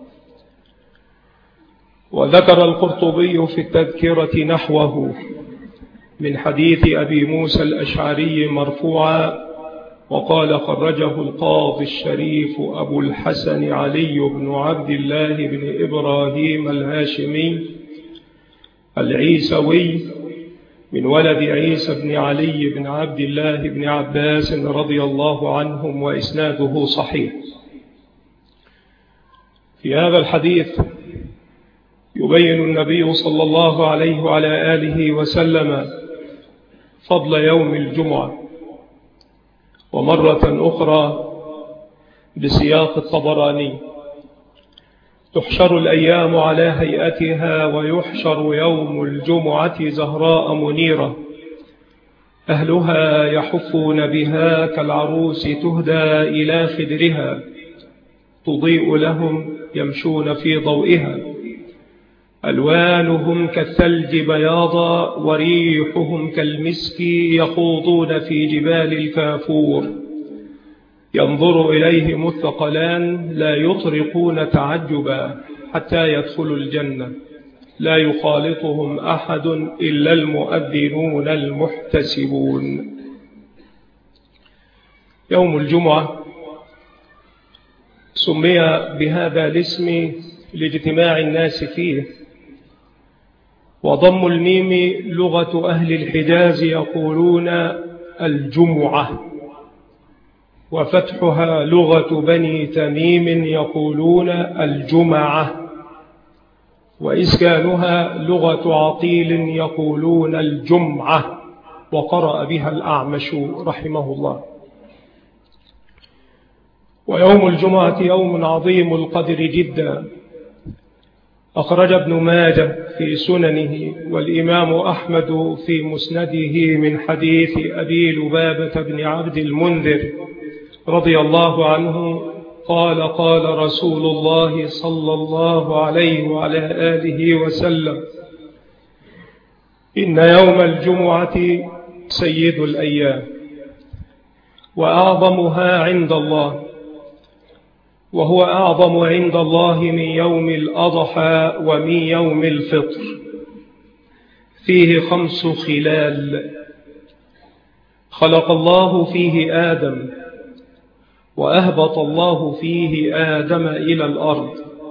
وذكر القرطبي في التذكرة نحوه من حديث أبي موسى الأشعري مرفوعا، وقال: خرجه القاضي الشريف أبو الحسن علي بن عبد الله بن إبراهيم الهاشمي العيسوي من ولد عيسى بن علي بن عبد الله بن عباس رضي الله عنهم، وإسناده صحيح. في هذا الحديث يبين النبي صلى الله عليه وعلى آله وسلم فضل يوم الجمعة، ومرة أخرى بسياق الطبراني: تحشر الأيام على هيئتها، ويحشر يوم الجمعة زهراء منيرة، أهلها يحفون بها كالعروس تهدى إلى خدرها، تضيء لهم يمشون في ضوئها، ألوانهم كالثلج بياضا، وريحهم كالمسك، يخوضون في جبال الكافور، ينظر إليهم الثقلان، لا يطرقون تعجبا حتى يدخلوا الجنة، لا يخالطهم أحد إلا المؤذنون المحتسبون. يوم الجمعة سمي بهذا الاسم لاجتماع الناس فيه، وضم الميم لغة أهل الحجاز يقولون الجمعة، وفتحها لغة بني تميم يقولون الجمعة، وإسكانها لغة عقيل يقولون الجمعة، وقرأ بها الأعمش رحمه الله. ويوم الجمعة يوم عظيم القدر جدا. أخرج ابن ماجه في سننه، والإمام أحمد في مسنده من حديث أبي لبابة بن عبد المنذر رضي الله عنه قال: قال رسول الله صلى الله عليه وعلى آله وسلم: إن يوم الجمعة سيد الأيام وأعظمها عند الله، وهو أعظم عند الله من يوم الأضحى ومن يوم الفطر. فيه 5 خلال: خلق الله فيه آدم، وأهبط الله فيه آدم إلى الأرض،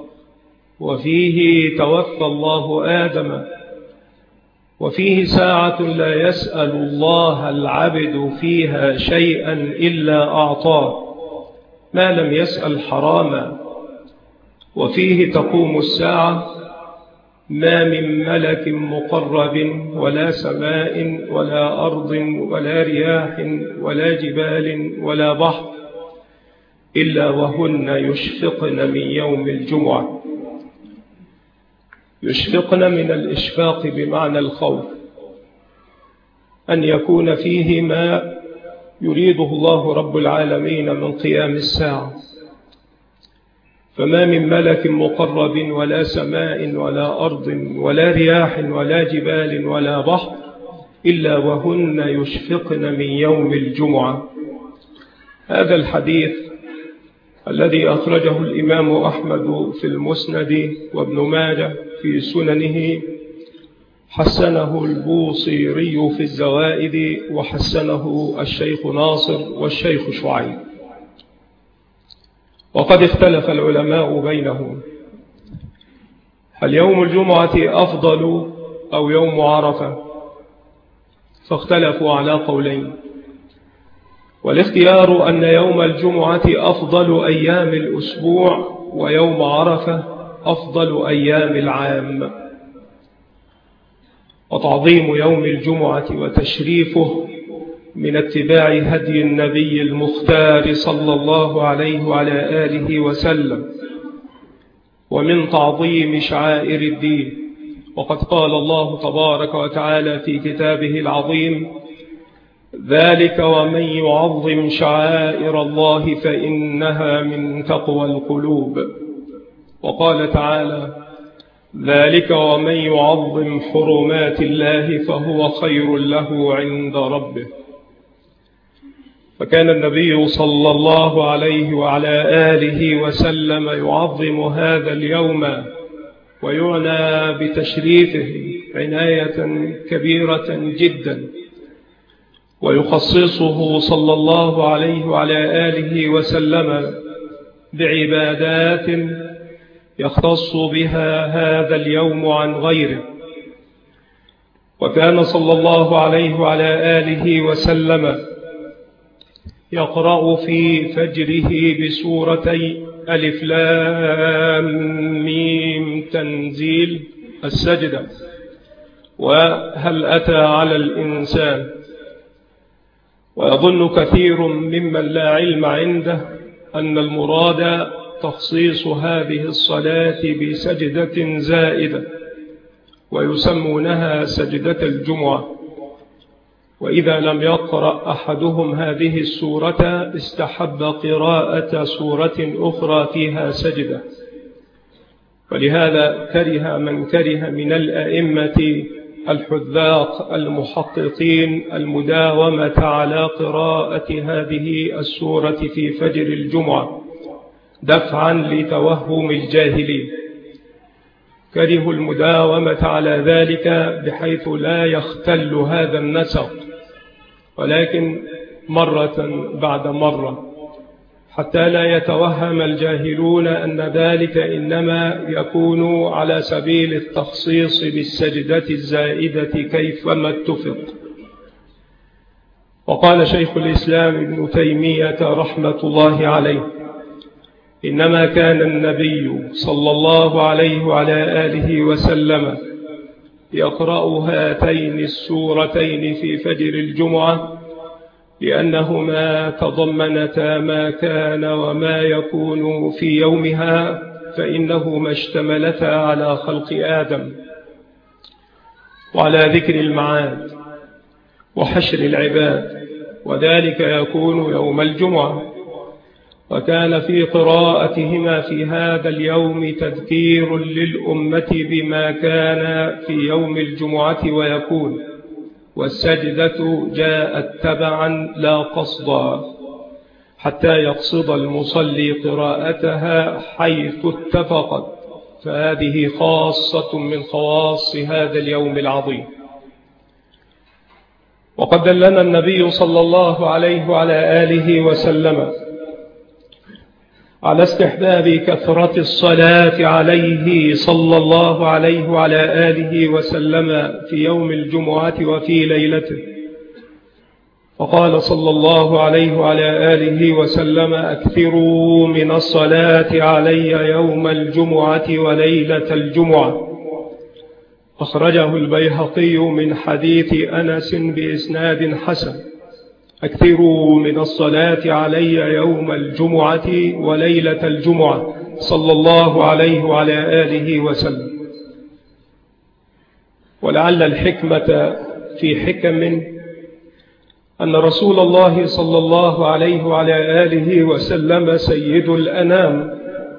وفيه توفى الله آدم، وفيه ساعة لا يسأل الله العبد فيها شيئا إلا أعطاه ما لم يسأل حراما، وفيه تقوم الساعة، ما من ملك مقرب ولا سماء ولا أرض ولا رياح ولا جبال ولا بحر إلا وهن يشفقن من يوم الجمعة. يشفقن من الإشفاق بمعنى الخوف، أن يكون فيه ما يريده الله رب العالمين من قيام الساعة. فما من ملك مقرب ولا سماء ولا أرض ولا رياح ولا جبال ولا بحر إلا وهن يشفقن من يوم الجمعة. هذا الحديث الذي أخرجه الإمام أحمد في المسند وابن ماجه في سننه، حسنه البوصيري في الزوائد، وحسنه الشيخ ناصر والشيخ شعيب. وقد اختلف العلماء بينهم: هل يوم الجمعة أفضل أو يوم عرفة؟ فاختلفوا على قولين، والاختيار أن يوم الجمعة أفضل أيام الأسبوع، ويوم عرفة أفضل أيام العام. وتعظيم يوم الجمعة وتشريفه من اتباع هدي النبي المختار صلى الله عليه وعلى آله وسلم، ومن تعظيم شعائر الدين. وقد قال الله تبارك وتعالى في كتابه العظيم: ذلك ومن يعظم شعائر الله فإنها من تقوى القلوب. وقال تعالى: ذلك ومن يعظم حرمات الله فهو خير له عند ربه. فكان النبي صلى الله عليه وعلى آله وسلم يعظم هذا اليوم ويعنى بتشريفه عناية كبيرة جدا، ويخصصه صلى الله عليه وعلى آله وسلم بعبادات يختص بها هذا اليوم عن غيره. وكان صلى الله عليه وعلى آله وسلم يقرأ في فجره بسورتي ألف لام ميم تنزيل، السجدة، وهل أتى على الإنسان. ويظن كثير ممن لا علم عنده أن المراد تخصيص هذه الصلاة بسجدة زائدة، ويسمونها سجدة الجمعة. وإذا لم يقرأ أحدهم هذه السورة استحب قراءة سورة أخرى فيها سجدة. ولهذا كره من كره من الأئمة الحذاق المحققين المداومة على قراءة هذه السورة في فجر الجمعة دفعا لتوهم الجاهلين. كرهوا المداومة على ذلك بحيث لا يختل هذا النسق، ولكن مرة بعد مرة، حتى لا يتوهم الجاهلون أن ذلك إنما يكون على سبيل التخصيص بالسجدة الزائدة كيفما اتفق. وقال شيخ الإسلام ابن تيمية رحمة الله عليه: إنما كان النبي صلى الله عليه وعلى آله وسلم يقرأ هاتين السورتين في فجر الجمعة لأنهما تضمنتا ما كان وما يكون في يومها، فإنهما اشتملتا على خلق آدم وعلى ذكر المعاد وحشر العباد، وذلك يكون يوم الجمعة. وكان في قراءتهما في هذا اليوم تذكير للأمة بما كان في يوم الجمعة ويكون، والسجدة جاءت تبعا لا قصدا، حتى يقصد المصلي قراءتها حيث اتفقت، فهذه خاصة من خواص هذا اليوم العظيم. وقد دلنا النبي صلى الله عليه وعلى آله وسلم على استحباب كثرة الصلاة عليه صلى الله عليه وعلى آله وسلم في يوم الجمعة وفي ليلته، فقال صلى الله عليه وعلى آله وسلم: أكثروا من الصلاة علي يوم الجمعة وليلة الجمعة. أخرجه البيهقي من حديث أنس بإسناد حسن: أكثروا من الصلاة علي يوم الجمعة وليلة الجمعة صلى الله عليه وعلى آله وسلم. ولعل الحكمة في حكم أن رسول الله صلى الله عليه وعلى آله وسلم سيد الأنام،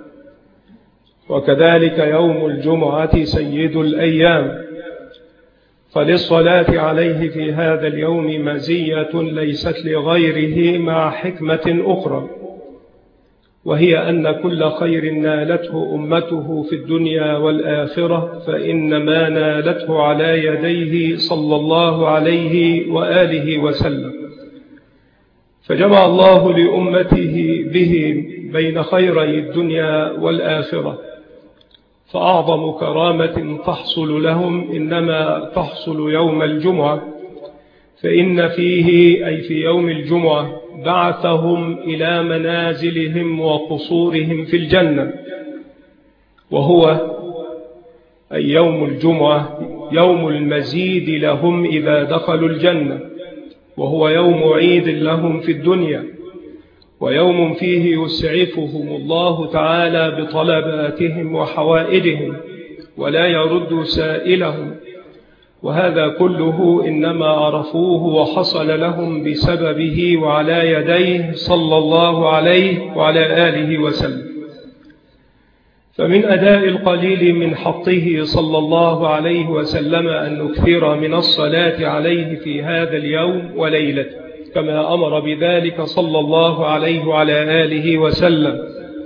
وكذلك يوم الجمعة سيد الأيام، فللصلاة عليه في هذا اليوم مزية ليست لغيره مع حكمة أخرى، وهي أن كل خير نالته أمته في الدنيا والآخرة فإن ما نالته على يديه صلى الله عليه وآله وسلم، فجمع الله لأمته به بين خيري الدنيا والآخرة. فأعظم كرامة تحصل لهم إنما تحصل يوم الجمعة، فإن فيه أي في يوم الجمعة بعثهم إلى منازلهم وقصورهم في الجنة، وهو أي يوم الجمعة يوم المزيد لهم إذا دخلوا الجنة، وهو يوم عيد لهم في الدنيا، ويوم فيه يسعفهم الله تعالى بطلباتهم وحوائجهم ولا يرد سائلهم، وهذا كله إنما عرفوه وحصل لهم بسببه وعلى يديه صلى الله عليه وعلى آله وسلم. فمن أداء القليل من حقه صلى الله عليه وسلم أن نكثر من الصلاة عليه في هذا اليوم وليلته، كما أمر بذلك صلى الله عليه وعلى آله وسلم.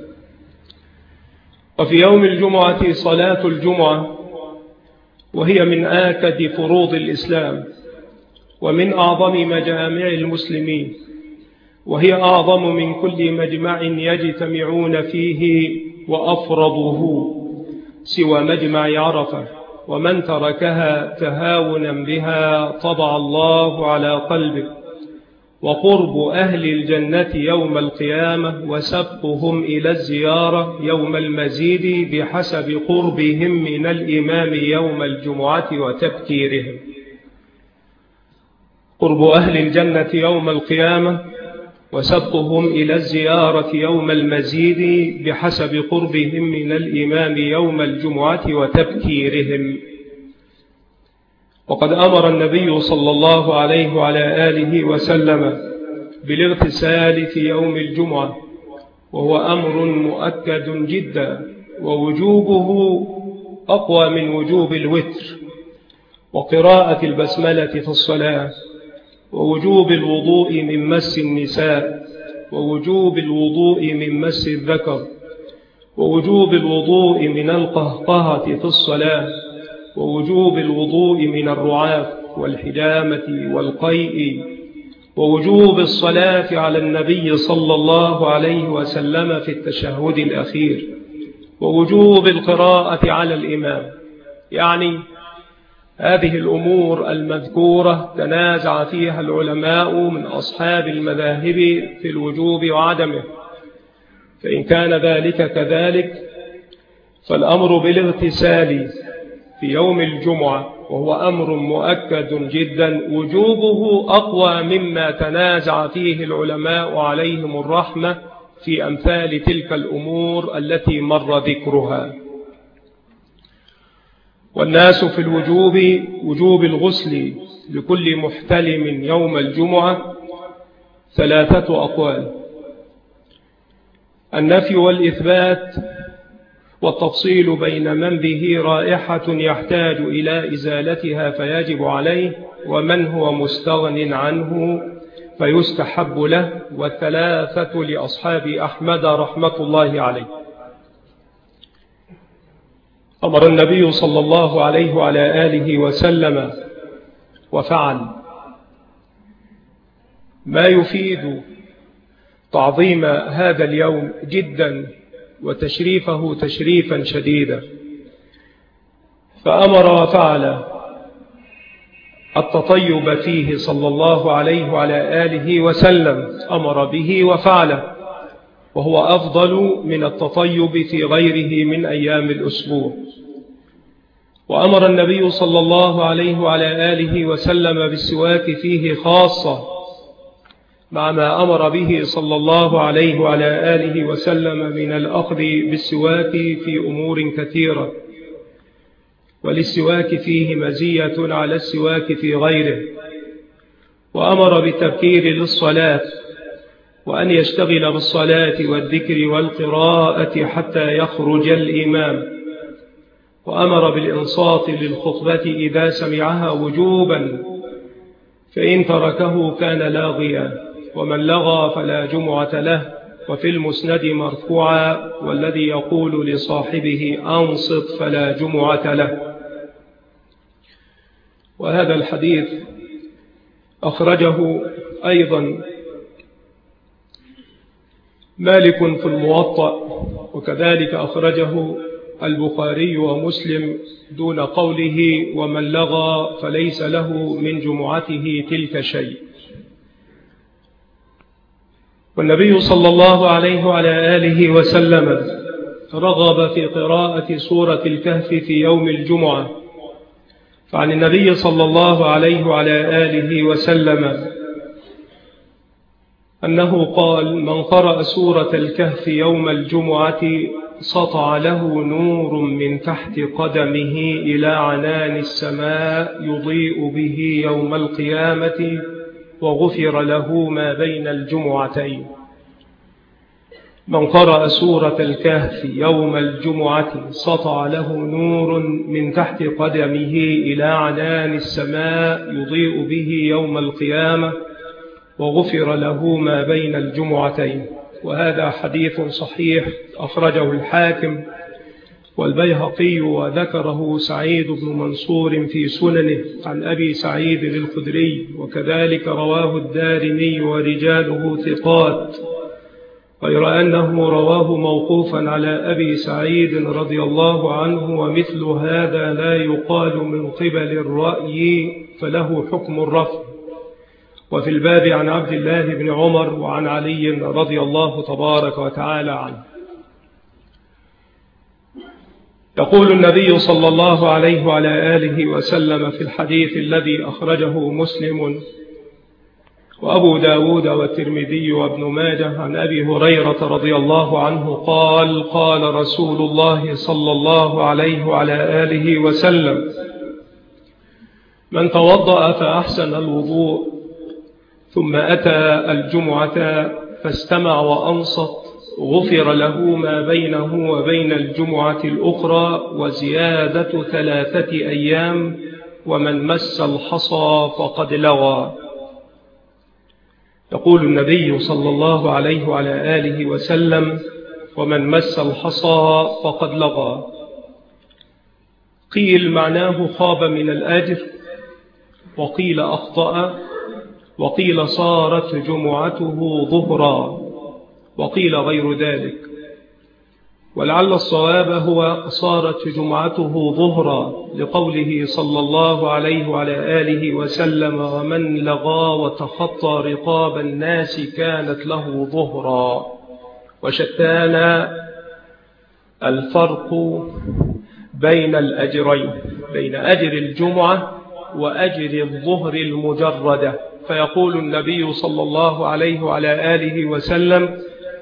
وفي يوم الجمعة صلاة الجمعة، وهي من آكد فروض الإسلام ومن أعظم مجامع المسلمين، وهي أعظم من كل مجمع يجتمعون فيه وأفرضه سوى مجمع عرفة، ومن تركها تهاونا بها طبع الله على قلبه. وقرب أهل الجنة يوم القيامة وسبقهم إلى الزيارة يوم المزيد بحسب قربهم من الإمام يوم الجمعة وتبكيرهم. قرب أهل الجنة يوم القيامة وسبقهم إلى الزيارة يوم المزيد بحسب قربهم من الإمام يوم الجمعة وتبكيرهم. وقد أمر النبي صلى الله عليه وعلى آله وسلم بالاغتسال في يوم الجمعة، وهو أمر مؤكد جدا، ووجوبه أقوى من وجوب الوتر، وقراءة البسملة في الصلاة، ووجوب الوضوء من مس النساء، ووجوب الوضوء من مس الذكر، ووجوب الوضوء من القهقهة في الصلاة، ووجوب الوضوء من الرعاف والحجامة والقيء، ووجوب الصلاة على النبي صلى الله عليه وسلم في التشهد الأخير، ووجوب القراءة على الإمام. يعني هذه الأمور المذكورة تنازع فيها العلماء من أصحاب المذاهب في الوجوب وعدمه، فإن كان ذلك كذلك فالأمر بالاغتسال في يوم الجمعة وهو أمر مؤكد جدا، وجوبه أقوى مما تنازع فيه العلماء عليهم الرحمة في أمثال تلك الأمور التي مر ذكرها. والناس في الوجوب وجوب الغسل لكل محتلم يوم الجمعة 3 أقوال. النفي والإثبات والتفصيل بين من به رائحة يحتاج إلى إزالتها فيجب عليه، ومن هو مستغن عنه فيستحب له، والثلاثة لأصحاب أحمد رحمة الله عليه. أمر النبي صلى الله عليه وعلى آله وسلم وفعل ما يفيد تعظيم هذا اليوم جدا وتشريفه تشريفا شديدا، فأمر وفعل التطيب فيه صلى الله عليه وعلى آله وسلم، أمر به وفعل، وهو أفضل من التطيب في غيره من أيام الأسبوع. وأمر النبي صلى الله عليه وعلى آله وسلم بالسواك فيه خاصة، مع ما أمر به صلى الله عليه وعلى آله وسلم من الأخذ بالسواك في أمور كثيرة، وللسواك فيه مزية على السواك في غيره. وأمر بالتبكير للصلاة، وأن يشتغل بالصلاة والذكر والقراءة حتى يخرج الإمام. وأمر بالإنصات للخطبة إذا سمعها وجوبا، فإن تركه كان لاغيا، ومن لغى فلا جمعة له. وفي المسند مرفوعا: والذي يقول لصاحبه أنصت فلا جمعة له. وهذا الحديث أخرجه أيضا مالك في الموطأ، وكذلك أخرجه البخاري ومسلم دون قوله: ومن لغى فليس له من جمعته تلك شيء. والنبي صلى الله عليه وعلى آله وسلم رغب في قراءة سورة الكهف في يوم الجمعة، فعن النبي صلى الله عليه وعلى آله وسلم أنه قال: من قرأ سورة الكهف يوم الجمعة سطع له نور من تحت قدمه إلى عنان السماء يضيء به يوم القيامة، وغفر له ما بين الجمعتين. من قرأ سورة الكهف يوم الجمعة سطع له نور من تحت قدمه إلى عنان السماء يضيء به يوم القيامة، وغفر له ما بين الجمعتين. وهذا حديث صحيح أخرجه الحاكم والبيهقي، وذكره سعيد بن منصور في سننه عن أبي سعيد الخدري، وكذلك رواه الدارمي ورجاله ثقات، غير أنه رواه موقوفا على أبي سعيد رضي الله عنه، ومثل هذا لا يقال من قبل الرأي، فله حكم الرفع. وفي الباب عن عبد الله بن عمر وعن علي رضي الله تبارك وتعالى عنه. يقول النبي صلى الله عليه وعلى آله وسلم في الحديث الذي أخرجه مسلم وأبو داود والترمذي وابن ماجه عن أبي هريرة رضي الله عنه قال: قال رسول الله صلى الله عليه وعلى آله وسلم: من توضأ فأحسن الوضوء ثم أتى الجمعة فاستمع وأنصت غفر له ما بينه وبين الجمعة الأخرى وزيادة 3 أيام، ومن مس الحصى فقد لغى. يقول النبي صلى الله عليه وعلى آله وسلم: ومن مس الحصى فقد لغى. قيل معناه خاب من الأجر، وقيل أخطأ، وقيل صارت جمعته ظهرا، وقيل غير ذلك. ولعل الصواب هو صارت جمعته ظهرا، لقوله صلى الله عليه وعلى آله وسلم: ومن لغى وتخطى رقاب الناس كانت له ظهرا. وشتان الفرق بين الأجرين، بين أجر الجمعة وأجر الظهر المجردة. فيقول النبي صلى الله عليه وعلى آله وسلم: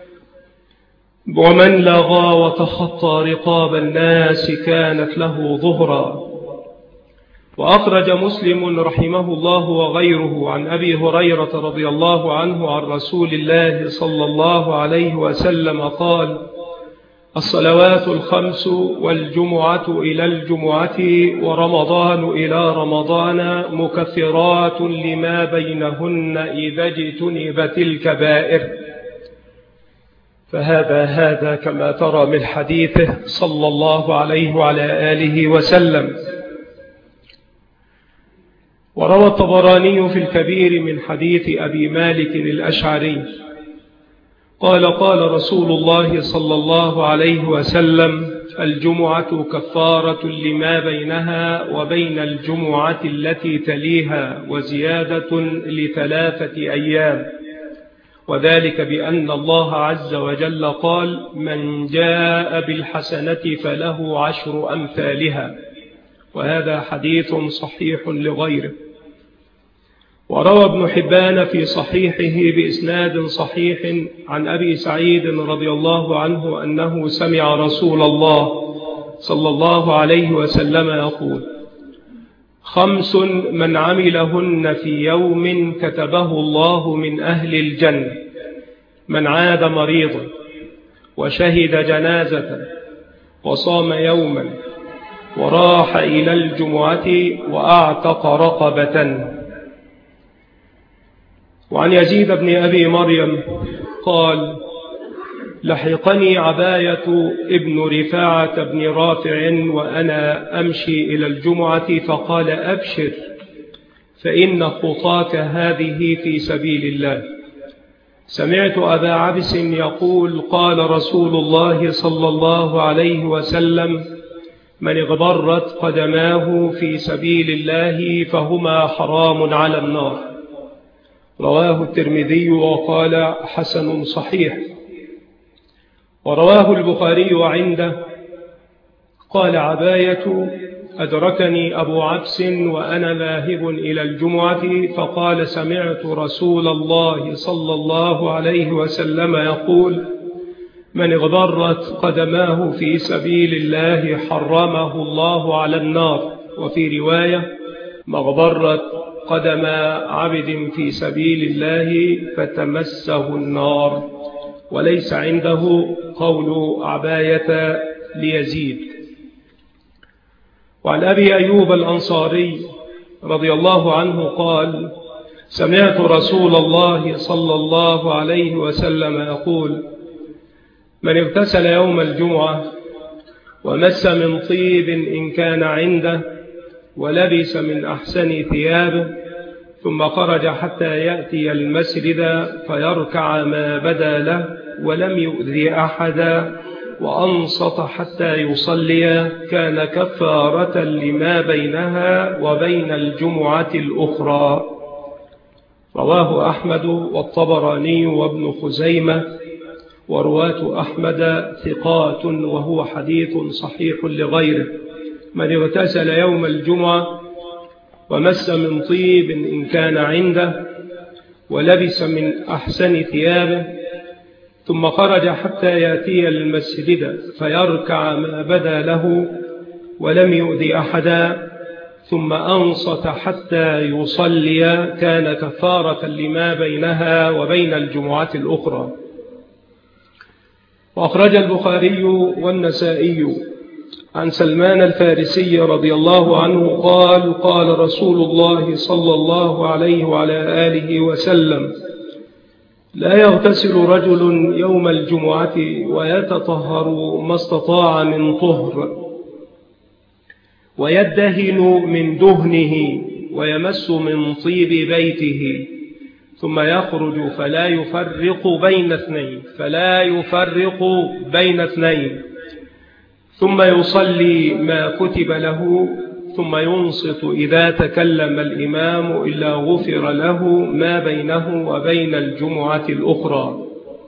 ومن لغى وتخطى رقاب الناس كانت له ظهرا. وأخرج مسلم رحمه الله وغيره عن أبي هريرة رضي الله عنه عن رسول الله صلى الله عليه وسلم قال: الصلوات الخمس والجمعة إلى الجمعة ورمضان إلى رمضان مكفرات لما بينهن إذا اجتنبت الكبائر. فهذا كما ترى من حديثه صلى الله عليه وعلى آله وسلم. وروى الطبراني في الكبير من حديث أبي مالك الأشعري قال: قال رسول الله صلى الله عليه وسلم: الجمعة كفارة لما بينها وبين الجمعة التي تليها وزيادة ل3 أيام، وذلك بأن الله عز وجل قال: من جاء بالحسنة فله 10 أمثالها. وهذا حديث صحيح لغيره. وروى ابن حبان في صحيحه بإسناد صحيح عن أبي سعيد رضي الله عنه أنه سمع رسول الله صلى الله عليه وسلم يقول: 5 من عملهن في يوم كتبه الله من أهل الجنة: من عاد مريضا، وشهد جنازة، وصام يوما، وراح إلى الجمعة، وأعتق رقبة. وعن يزيد بن أبي مريم قال: لحقني عباية ابن رفاعة بن رافع وأنا أمشي إلى الجمعة فقال: أبشر، فإن خطاك هذه في سبيل الله. سمعت أبا عبس يقول: قال رسول الله صلى الله عليه وسلم: من اغبرت قدماه في سبيل الله فهما حرام على النار. رواه الترمذي وقال: حسن صحيح. ورواه البخاري عنده قال عباية: أدركني أبو عبس وأنا ذاهب إلى الجمعة فقال: سمعت رسول الله صلى الله عليه وسلم يقول: من اغبرت قدماه في سبيل الله حرمه الله على النار. وفي رواية: مغبرت قدم عبد في سبيل الله فتمسه النار. وليس عنده قول عباية ليزيد. وعن أبي أيوب الأنصاري رضي الله عنه قال: سمعت رسول الله صلى الله عليه وسلم يقول: من اغتسل يوم الجمعة ومس من طيب إن كان عنده ولبس من أحسن ثيابه ثم خرج حتى يأتي المسجد فيركع ما بدا له ولم يؤذي أحدا وأنصت حتى يصلي كان كفارة لما بينها وبين الجمعة الأخرى. رواه أحمد والطبراني وابن خزيمة، ورواة أحمد ثقات، وهو حديث صحيح لغيره. من اغتسل يوم الجمعة ومس من طيب إن كان عنده ولبس من أحسن ثيابه ثم خرج حتى يأتي المسجد فيركع ما بدا له ولم يؤذي أحدا ثم أنصت حتى يصلي كان كفارة لما بينها وبين الجمعة الأخرى. وأخرج البخاري والنسائي عن سلمان الفارسي رضي الله عنه قال: قال رسول الله صلى الله عليه وعلى آله وسلم: لا يغتسل رجل يوم الجمعة ويتطهر ما استطاع من طهر ويدهن من دهنه ويمس من طيب بيته ثم يخرج فلا يفرق بين اثنين ثم يصلي ما كتب له ثم ينصت إذا تكلم الإمام إلا غفر له ما بينه وبين الجمعة الأخرى.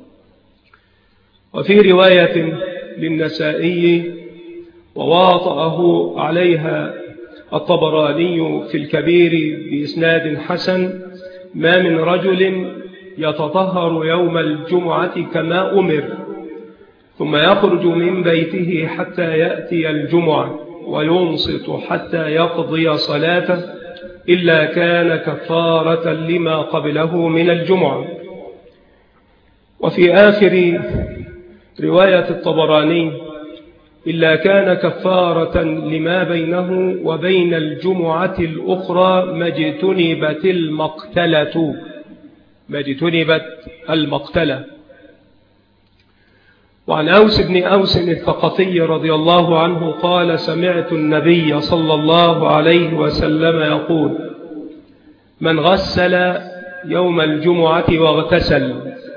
وفي رواية للنسائي وواطأه عليها الطبراني في الكبير بإسناد حسن: ما من رجل يتطهر يوم الجمعة كما أمر ثم يخرج من بيته حتى يأتي الجمعة وينصت حتى يقضي صلاته إلا كان كفارة لما قبله من الجمعة. وفي آخر رواية الطبراني إلا كان كفارة لما بينه وبين الجمعة الأخرى ما اجتنبت المقتلة. وعن أوس بن أوس الثقفي رضي الله عنه قال سمعت النبي صلى الله عليه وسلم يقول من غسل يوم الجمعة واغتسل.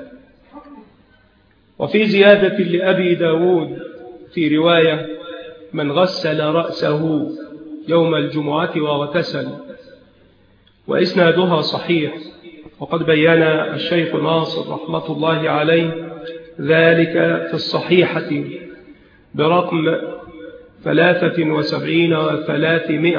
وفي زيادة لأبي داود في رواية من غسل رأسه يوم الجمعة واغتسل، وإسنادها صحيح. وقد بيّن الشيخ ناصر رحمة الله عليه ذلك في الصحيحة برقم 73 و300.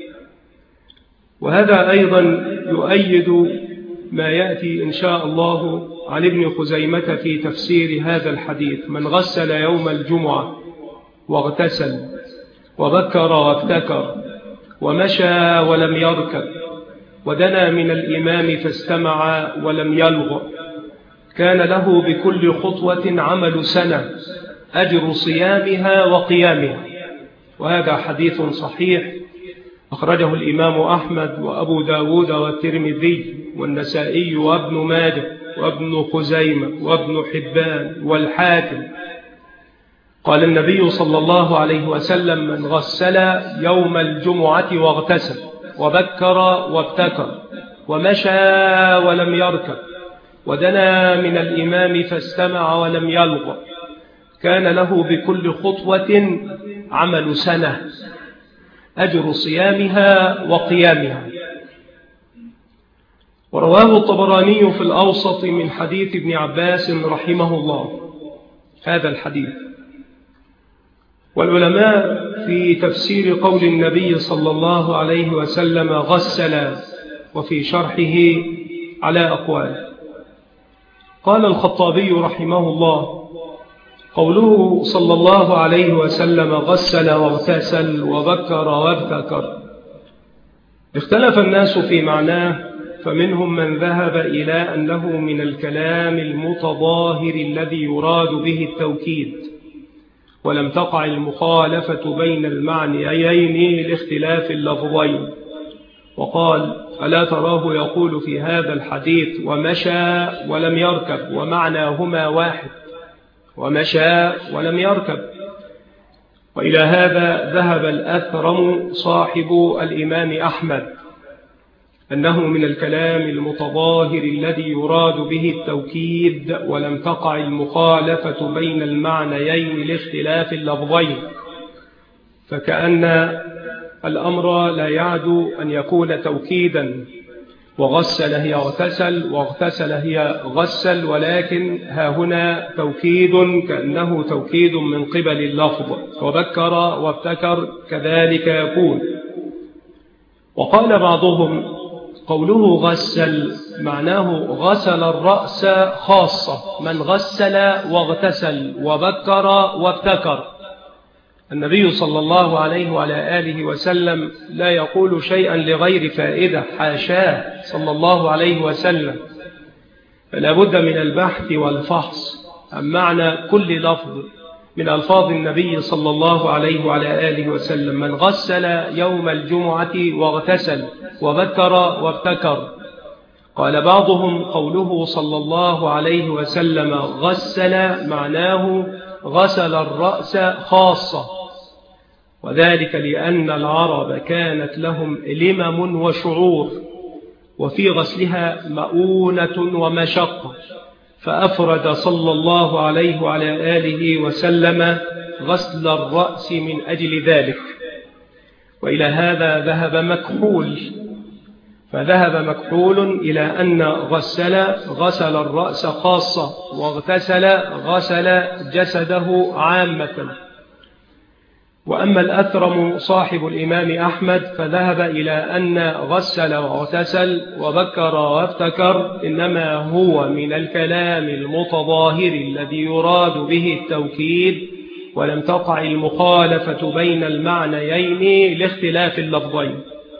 وهذا أيضا يؤيد ما يأتي إن شاء الله عن ابن خزيمة في تفسير هذا الحديث من غسل يوم الجمعة واغتسل وبكر وابتكر ومشى ولم يركب ودنا من الإمام فاستمع ولم يلغ كان له بكل خطوة عمل سنة أجر صيامها وقيامها. وهذا حديث صحيح أخرجه الإمام أحمد وأبو داود والترمذي والنسائي وابن ماجه وابن خزيمة وابن حبان والحاكم. قال النبي صلى الله عليه وسلم من غسل يوم الجمعة واغتسل وبكر وابتكر ومشى ولم يركب ودنا من الإمام فاستمع ولم يلغ كان له بكل خطوة عمل سنة أجر صيامها وقيامها. ورواه الطبراني في الأوسط من حديث ابن عباس رحمه الله هذا الحديث. والعلماء في تفسير قول النبي صلى الله عليه وسلم غسل وفي شرحه على أقوال. قال الخطابي رحمه الله قوله صلى الله عليه وسلم غسل واغتسل وبكر وابتكر اختلف الناس في معناه، فمنهم من ذهب إلى أنه من الكلام المتظاهر الذي يراد به التوكيد، ولم تقع المخالفة بين المعنيين لاختلاف اللفظين، وقال ألا تراه يقول في هذا الحديث ومشى ولم يركب ومعناهما واحد، ومشى ولم يركب. وإلى هذا ذهب الأثرم صاحب الإمام أحمد أنه من الكلام المتظاهر الذي يراد به التوكيد، ولم تقع المخالفة بين المعنيين لاختلاف اللفظين، فكأن الأمر لا يعدو أن يكون توكيدا، وغسل هي اغتسل واغتسل هي غسل، ولكن ها هنا توكيد كأنه توكيد من قبل اللفظ، وبكر وابتكر كذلك يكون. وقال بعضهم قوله غسل معناه غسل الرأس خاصة، من غسل واغتسل وبكر وابتكر. النبي صلى الله عليه وعلى آله وسلم لا يقول شيئا لغير فائدة، حاشاه صلى الله عليه وسلم، فلا بد من البحث والفحص عن معنى كل لفظ من ألفاظ النبي صلى الله عليه وعلى آله وسلم. من غسل يوم الجمعة واغتسل وبكر وابتكر. قال بعضهم قوله صلى الله عليه وسلم غسل معناه غسل الرأس خاصة، وذلك لأن العرب كانت لهم لمم وشعور، وفي غسلها مؤونة ومشقة، فأفرد صلى الله عليه وعلى آله وسلم غسل الرأس من أجل ذلك. وإلى هذا ذهب مكحول، فذهب مكحول إلى أن غسل الرأس خاصة، واغتسل غسل جسده عامة. وأما الأثرم صاحب الإمام أحمد فذهب إلى أن غسل واغتسل وبكر وابتكر إنما هو من الكلام المتظاهر الذي يراد به التوكيد، ولم تقع المخالفة بين المعنيين لاختلاف اللفظين.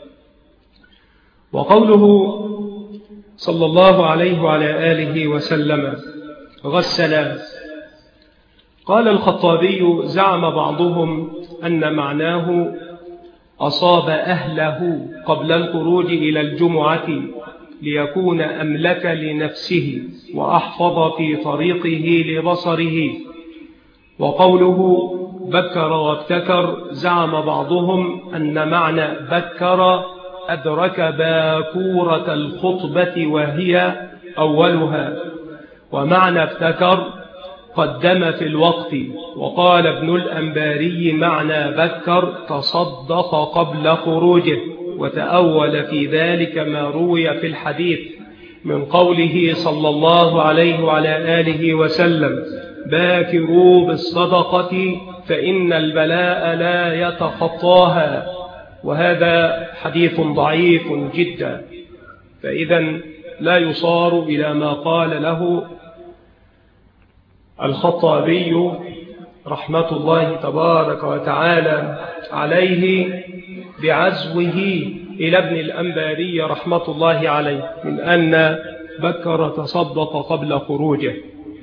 وقوله صلى الله عليه وعلى آله وسلم غسلا، قال الخطابي زعم بعضهم أن معناه أصاب أهله قبل الخروج إلى الجمعة ليكون أملك لنفسه وأحفظ في طريقه لبصره. وقوله بكر وابتكر زعم بعضهم أن معنى بكر أدرك باكورة الخطبة وهي أولها، ومعنى ابتكر قدم في الوقت. وقال ابن الأنباري معنى بكر تصدق قبل خروجه، وتأول في ذلك ما روي في الحديث من قوله صلى الله عليه وعلى آله وسلم باكروا بالصدقة فإن البلاء لا يتخطاها، وهذا حديث ضعيف جدا. فإذا لا يصار إلى ما قال له الخطابي رحمة الله تبارك وتعالى عليه بعزوه إلى ابن الأنباري رحمة الله عليه من أن بكر تصدق قبل خروجه.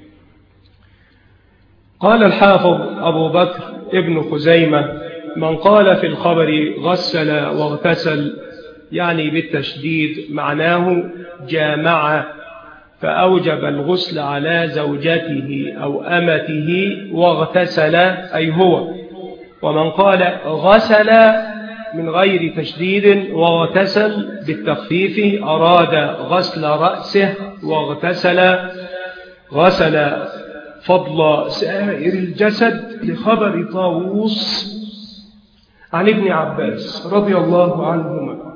قال الحافظ أبو بكر ابن خزيمة من قال في الخبر غسل واغتسل يعني بالتشديد معناه جامع فأوجب الغسل على زوجته أو أمته واغتسل أي هو. ومن قال غسل من غير تشديد واغتسل بالتخفيف أراد غسل رأسه واغتسل غسل فضل سائر الجسد لخبر طاووس عن ابن عباس رضي الله عنهما.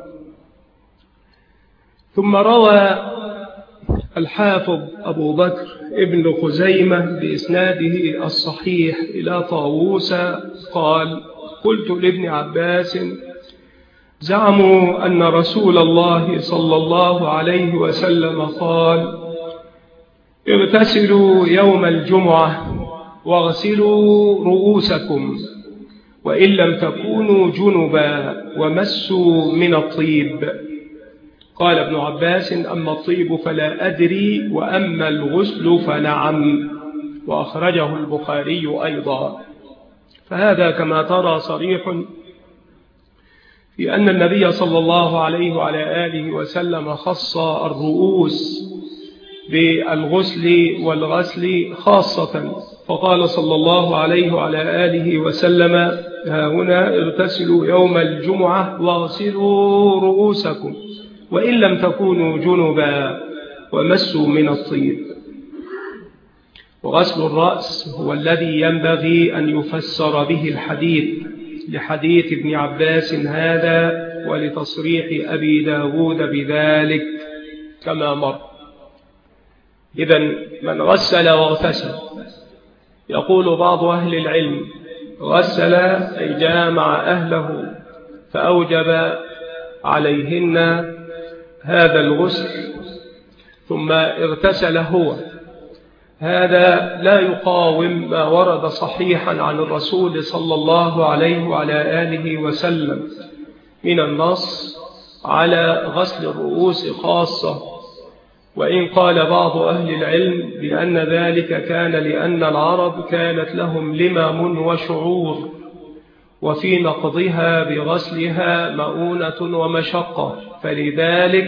ثم روى الحافظ أبو بكر ابن خزيمة بإسناده الصحيح إلى طاووس قال قلت لابن عباس زعموا أن رسول الله صلى الله عليه وسلم قال اغتسلوا يوم الجمعة واغسلوا رؤوسكم وإن لم تكونوا جنبا ومسوا من الطيب. قال ابن عباس أما الطيب فلا أدري وأما الغسل فنعم، وأخرجه البخاري أيضا. فهذا كما ترى صريح في أن النبي صلى الله عليه وعلى آله وسلم خص الرؤوس بالغسل والغسل خاصة، فقال صلى الله عليه وعلى آله وسلم ها هنا اغتسلوا يوم الجمعة واغسلوا رؤوسكم وإن لم تكونوا جنبا ومسوا من الطيب. وغسل الرأس هو الذي ينبغي أن يفسر به الحديث لحديث ابن عباس هذا ولتصريح أبي داود بذلك كما مر. إذن من غسل واغتسل، يقول بعض أهل العلم غسل أي جامع أهله فأوجب عليهن هذا الغسل ثم اغتسل هو. هذا لا يقاوم ما ورد صحيحا عن الرسول صلى الله عليه وعلى آله وسلم من النص على غسل الرؤوس خاصة، وإن قال بعض أهل العلم بأن ذلك كان لأن العرب كانت لهم لمم وشعور وفي نقضها بغسلها مؤونة ومشقة، فلذلك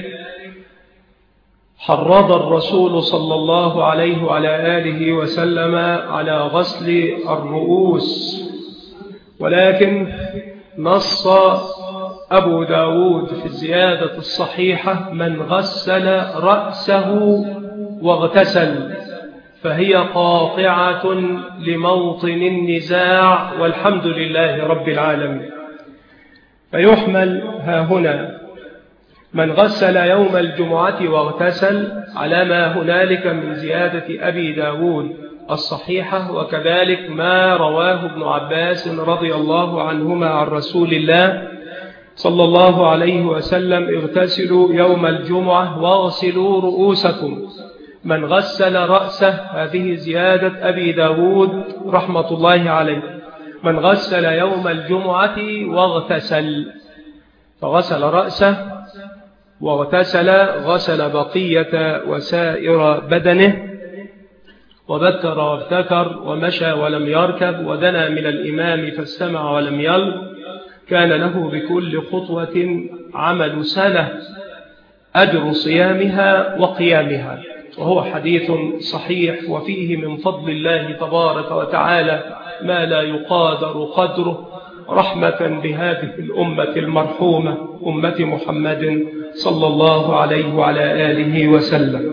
حرض الرسول صلى الله عليه وعلى آله وسلم على غسل الرؤوس. ولكن نص أبو داود في الزيادة الصحيحة من غسل رأسه واغتسل، فهي قاطعة لموطن النزاع والحمد لله رب العالمين. فيحمل ها هنا من غسل يوم الجمعة واغتسل على ما هنالك من زيادة أبي داود الصحيحة، وكذلك ما رواه ابن عباس رضي الله عنهما عن رسول الله صلى الله عليه وسلم اغتسلوا يوم الجمعة واغسلوا رؤوسكم. من غسل رأسه، هذه زيادة أبي داود رحمة الله عليه. من غسل يوم الجمعة واغتسل، فغسل رأسه واغتسل، غسل بقية وسائر بدنه، وبكر وابتكر ومشى ولم يركب، ودنا من الإمام فاستمع ولم يلغ، كان له بكل خطوة عمل سنة أجر صيامها وقيامها. وهو حديث صحيح، وفيه من فضل الله تبارك وتعالى ما لا يقادر قدره، رحمة بهذه الأمة المرحومة، أمة محمد صلى الله عليه وعلى آله وسلم.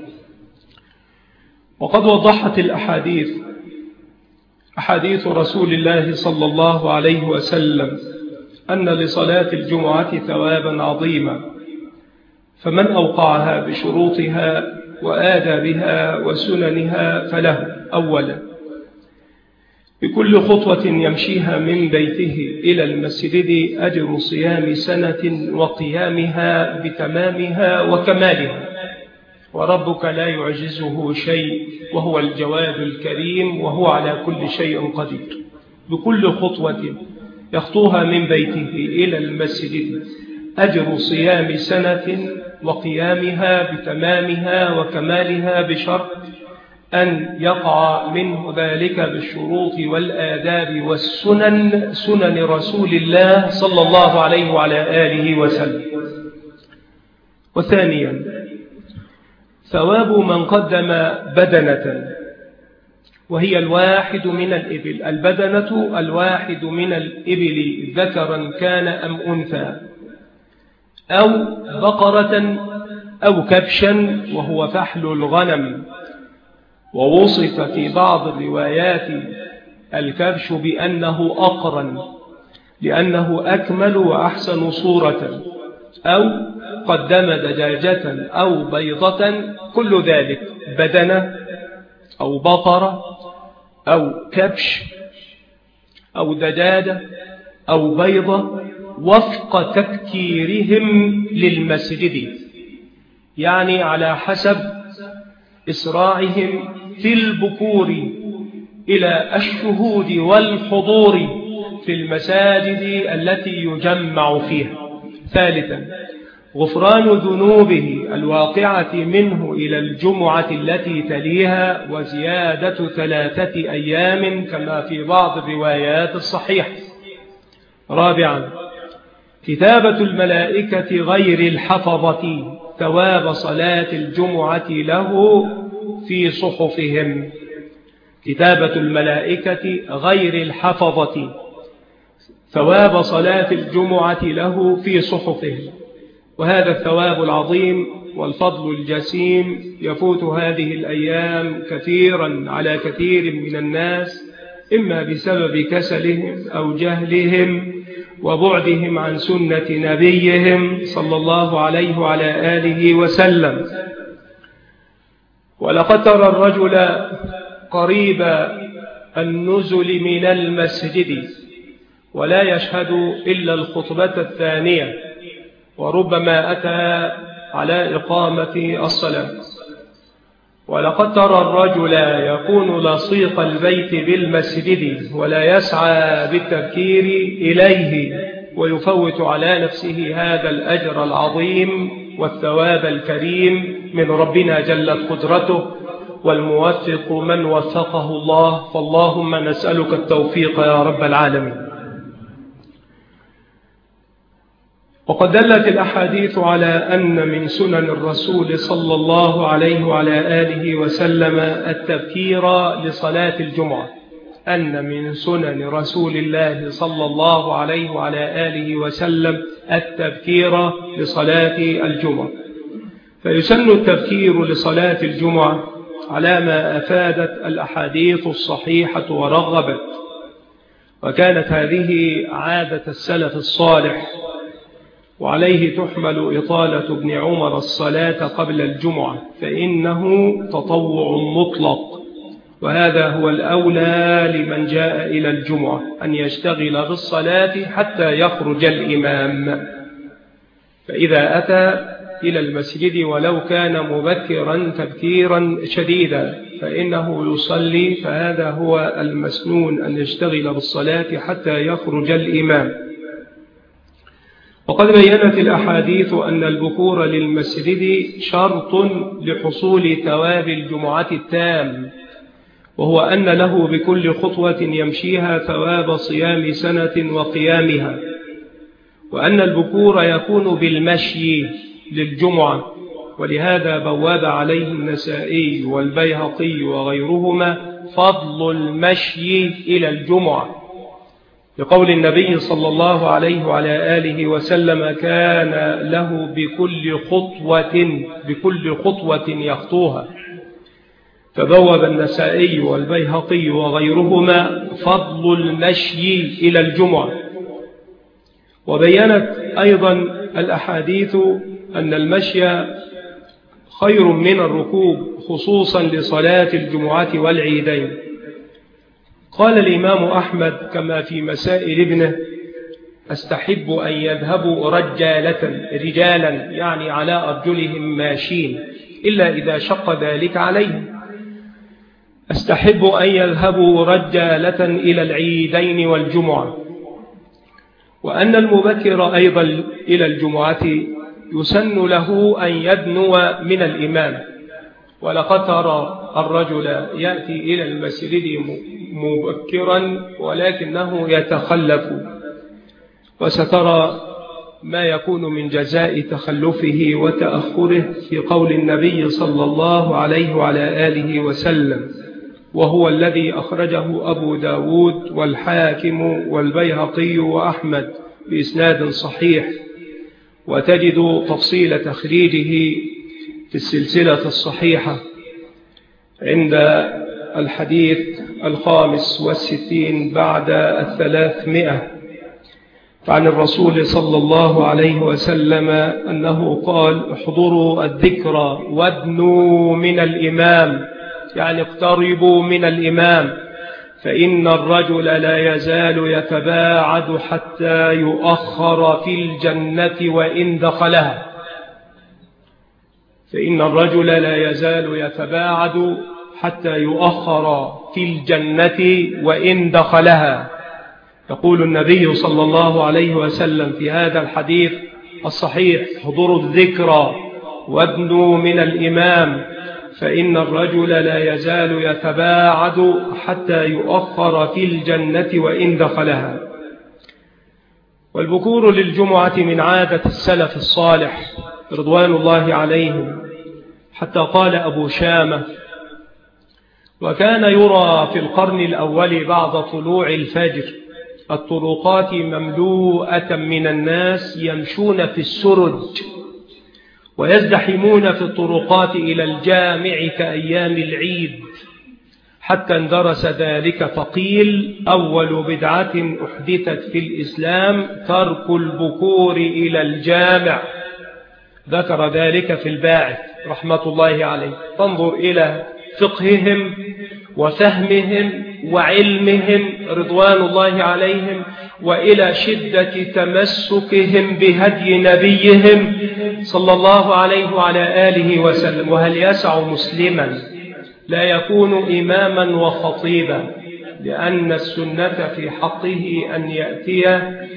وقد وضحت الأحاديث، أحاديث رسول الله صلى الله عليه وسلم، أن لصلاة الجمعة ثوابا عظيما، فمن أوقعها بشروطها وآدابها وسننها فله: أولا، بكل خطوة يمشيها من بيته إلى المسجد أجر صيام سنة وقيامها بتمامها وكمالها، وربك لا يعجزه شيء، وهو الجواد الكريم، وهو على كل شيء قدير. بكل خطوة يخطوها من بيته إلى المسجد أجر صيام سنة وقيامها بتمامها وكمالها، بشرط أن يقع منه ذلك بالشروط والآداب والسنن، سنن رسول الله صلى الله عليه وعلى آله وسلم. وثانيا، ثواب من قدم بدنة، وهي الواحد من الإبل، البدنة الواحد من الإبل، ذكرا كان أم أنثى، أو بقرة أو كبشا، وهو فحل الغنم. ووصف في بعض الروايات الكبش بأنه أقرن، لأنه أكمل وأحسن صورة، أو قدم دجاجة أو بيضة، كل ذلك بدنة أو بقرة أو كبش أو دجاجة أو بيضة، وفق تكتيرهم للمسجد، يعني على حسب إسراعهم في البكور إلى الشهود والحضور في المساجد التي يجمع فيها. ثالثا، غفران ذنوبه الواقعة منه إلى الجمعة التي تليها، وزيادة 3 أيام كما في بعض الروايات الصحيحة. رابعا، كتابة الملائكة غير الحفظة ثواب صلاة الجمعة له في صحفهم. كتابة الملائكة غير الحفظة ثواب صلاة الجمعة له في صحفهم. وهذا الثواب العظيم والفضل الجسيم يفوت هذه الأيام كثيرا على كثير من الناس، إما بسبب كسلهم أو جهلهم وبعدهم عن سنة نبيهم صلى الله عليه وعلى آله وسلم. ولقد ترى الرجل قريب النزل من المسجد ولا يشهد إلا الخطبة الثانية، وربما أتى على إقامة الصلاة. ولقد ترى الرجل يكون لصيق البيت بالمسجد ولا يسعى بالتذكير إليه، ويفوت على نفسه هذا الأجر العظيم والثواب الكريم من ربنا جلت قدرته، والموفق من وفقه الله، فاللهم نسألك التوفيق يا رب العالمين. وقد دلت الأحاديث على أن من سنن الرسول صلى الله عليه وعلى آله وسلم التبكير لصلاة الجمعة، أن من سنن رسول الله صلى الله عليه وعلى آله وسلم التبكير لصلاة الجمعة. فيسن التبكير لصلاة الجمعة على ما أفادت الأحاديث الصحيحة ورغبت، وكانت هذه عادة السلف الصالح، وعليه تحمل إطالة ابن عمر الصلاة قبل الجمعة، فإنه تطوع مطلق، وهذا هو الأولى لمن جاء إلى الجمعة، أن يشتغل بالصلاة حتى يخرج الإمام. فإذا أتى إلى المسجد ولو كان مبكرا تبكيرا شديدا فإنه يصلي، فهذا هو المسنون أن يشتغل بالصلاة حتى يخرج الإمام. وقد بيّنت الأحاديث أن البكور للمسجد شرط لحصول ثواب الجمعة التام، وهو أن له بكل خطوة يمشيها ثواب صيام سنة وقيامها، وأن البكور يكون بالمشي للجمعة، ولهذا بواب عليه النسائي والبيهقي وغيرهما فضل المشي إلى الجمعة، لقول النبي صلى الله عليه وعلى آله وسلم: كان له بكل خطوة يخطوها. فبوب النسائي والبيهقي وغيرهما فضل المشي إلى الجمعة. وبيّنت أيضا الأحاديث أن المشي خير من الركوب، خصوصا لصلاة الجمعة والعيدين. قال الإمام أحمد كما في مسائل ابنه: أستحب أن يذهبوا رجالا، يعني على أرجلهم ماشين، إلا إذا شق ذلك عليهم. أستحب أن يذهبوا رجالة إلى العيدين والجمعة. وأن المبكر أيضا إلى الجمعة يسن له أن يدنو من الإمام. ولقد ترى الرجل يأتي إلى المسجد مبكرا ولكنه يتخلف، وسترى ما يكون من جزاء تخلفه وتأخره في قول النبي صلى الله عليه وعلى آله وسلم، وهو الذي أخرجه أبو داود والحاكم والبيهقي وأحمد بإسناد صحيح، وتجد تفصيل تخريجه في السلسلة الصحيحة عند الحديث 65 بعد 300. فعن الرسول صلى الله عليه وسلم أنه قال: احضروا الذكرى وادنوا من الإمام، يعني اقتربوا من الإمام، فإن الرجل لا يزال يتباعد حتى يؤخر في الجنة وإن دخلها. فإن الرجل لا يزال يتباعد حتى يؤخر في الجنة وإن دخلها. يقول النبي صلى الله عليه وسلم في هذا الحديث الصحيح: احضروا الذكرى وادنوا من الإمام، فإن الرجل لا يزال يتباعد حتى يؤخر في الجنة وإن دخلها. والبكور للجمعة من عادة السلف الصالح رضوان الله عليهم، حتى قال أبو شامة: وكان يرى في القرن الأول بعد طلوع الفجر الطرقات مملوءة من الناس يمشون في السرج ويزدحمون في الطرقات إلى الجامع كأيام العيد، حتى اندرس ذلك فقيل: أول بدعة أحدثت في الإسلام ترك البكور إلى الجامع. ذكر ذلك في الباعث رحمة الله عليه. فانظر إلى فقههم وفهمهم وعلمهم رضوان الله عليهم، وإلى شدة تمسكهم بهدي نبيهم صلى الله عليه وعلى آله وسلم. وهل يسع مسلما لا يكون إماما وخطيبا؟ لأن السنة في حقه أن يأتي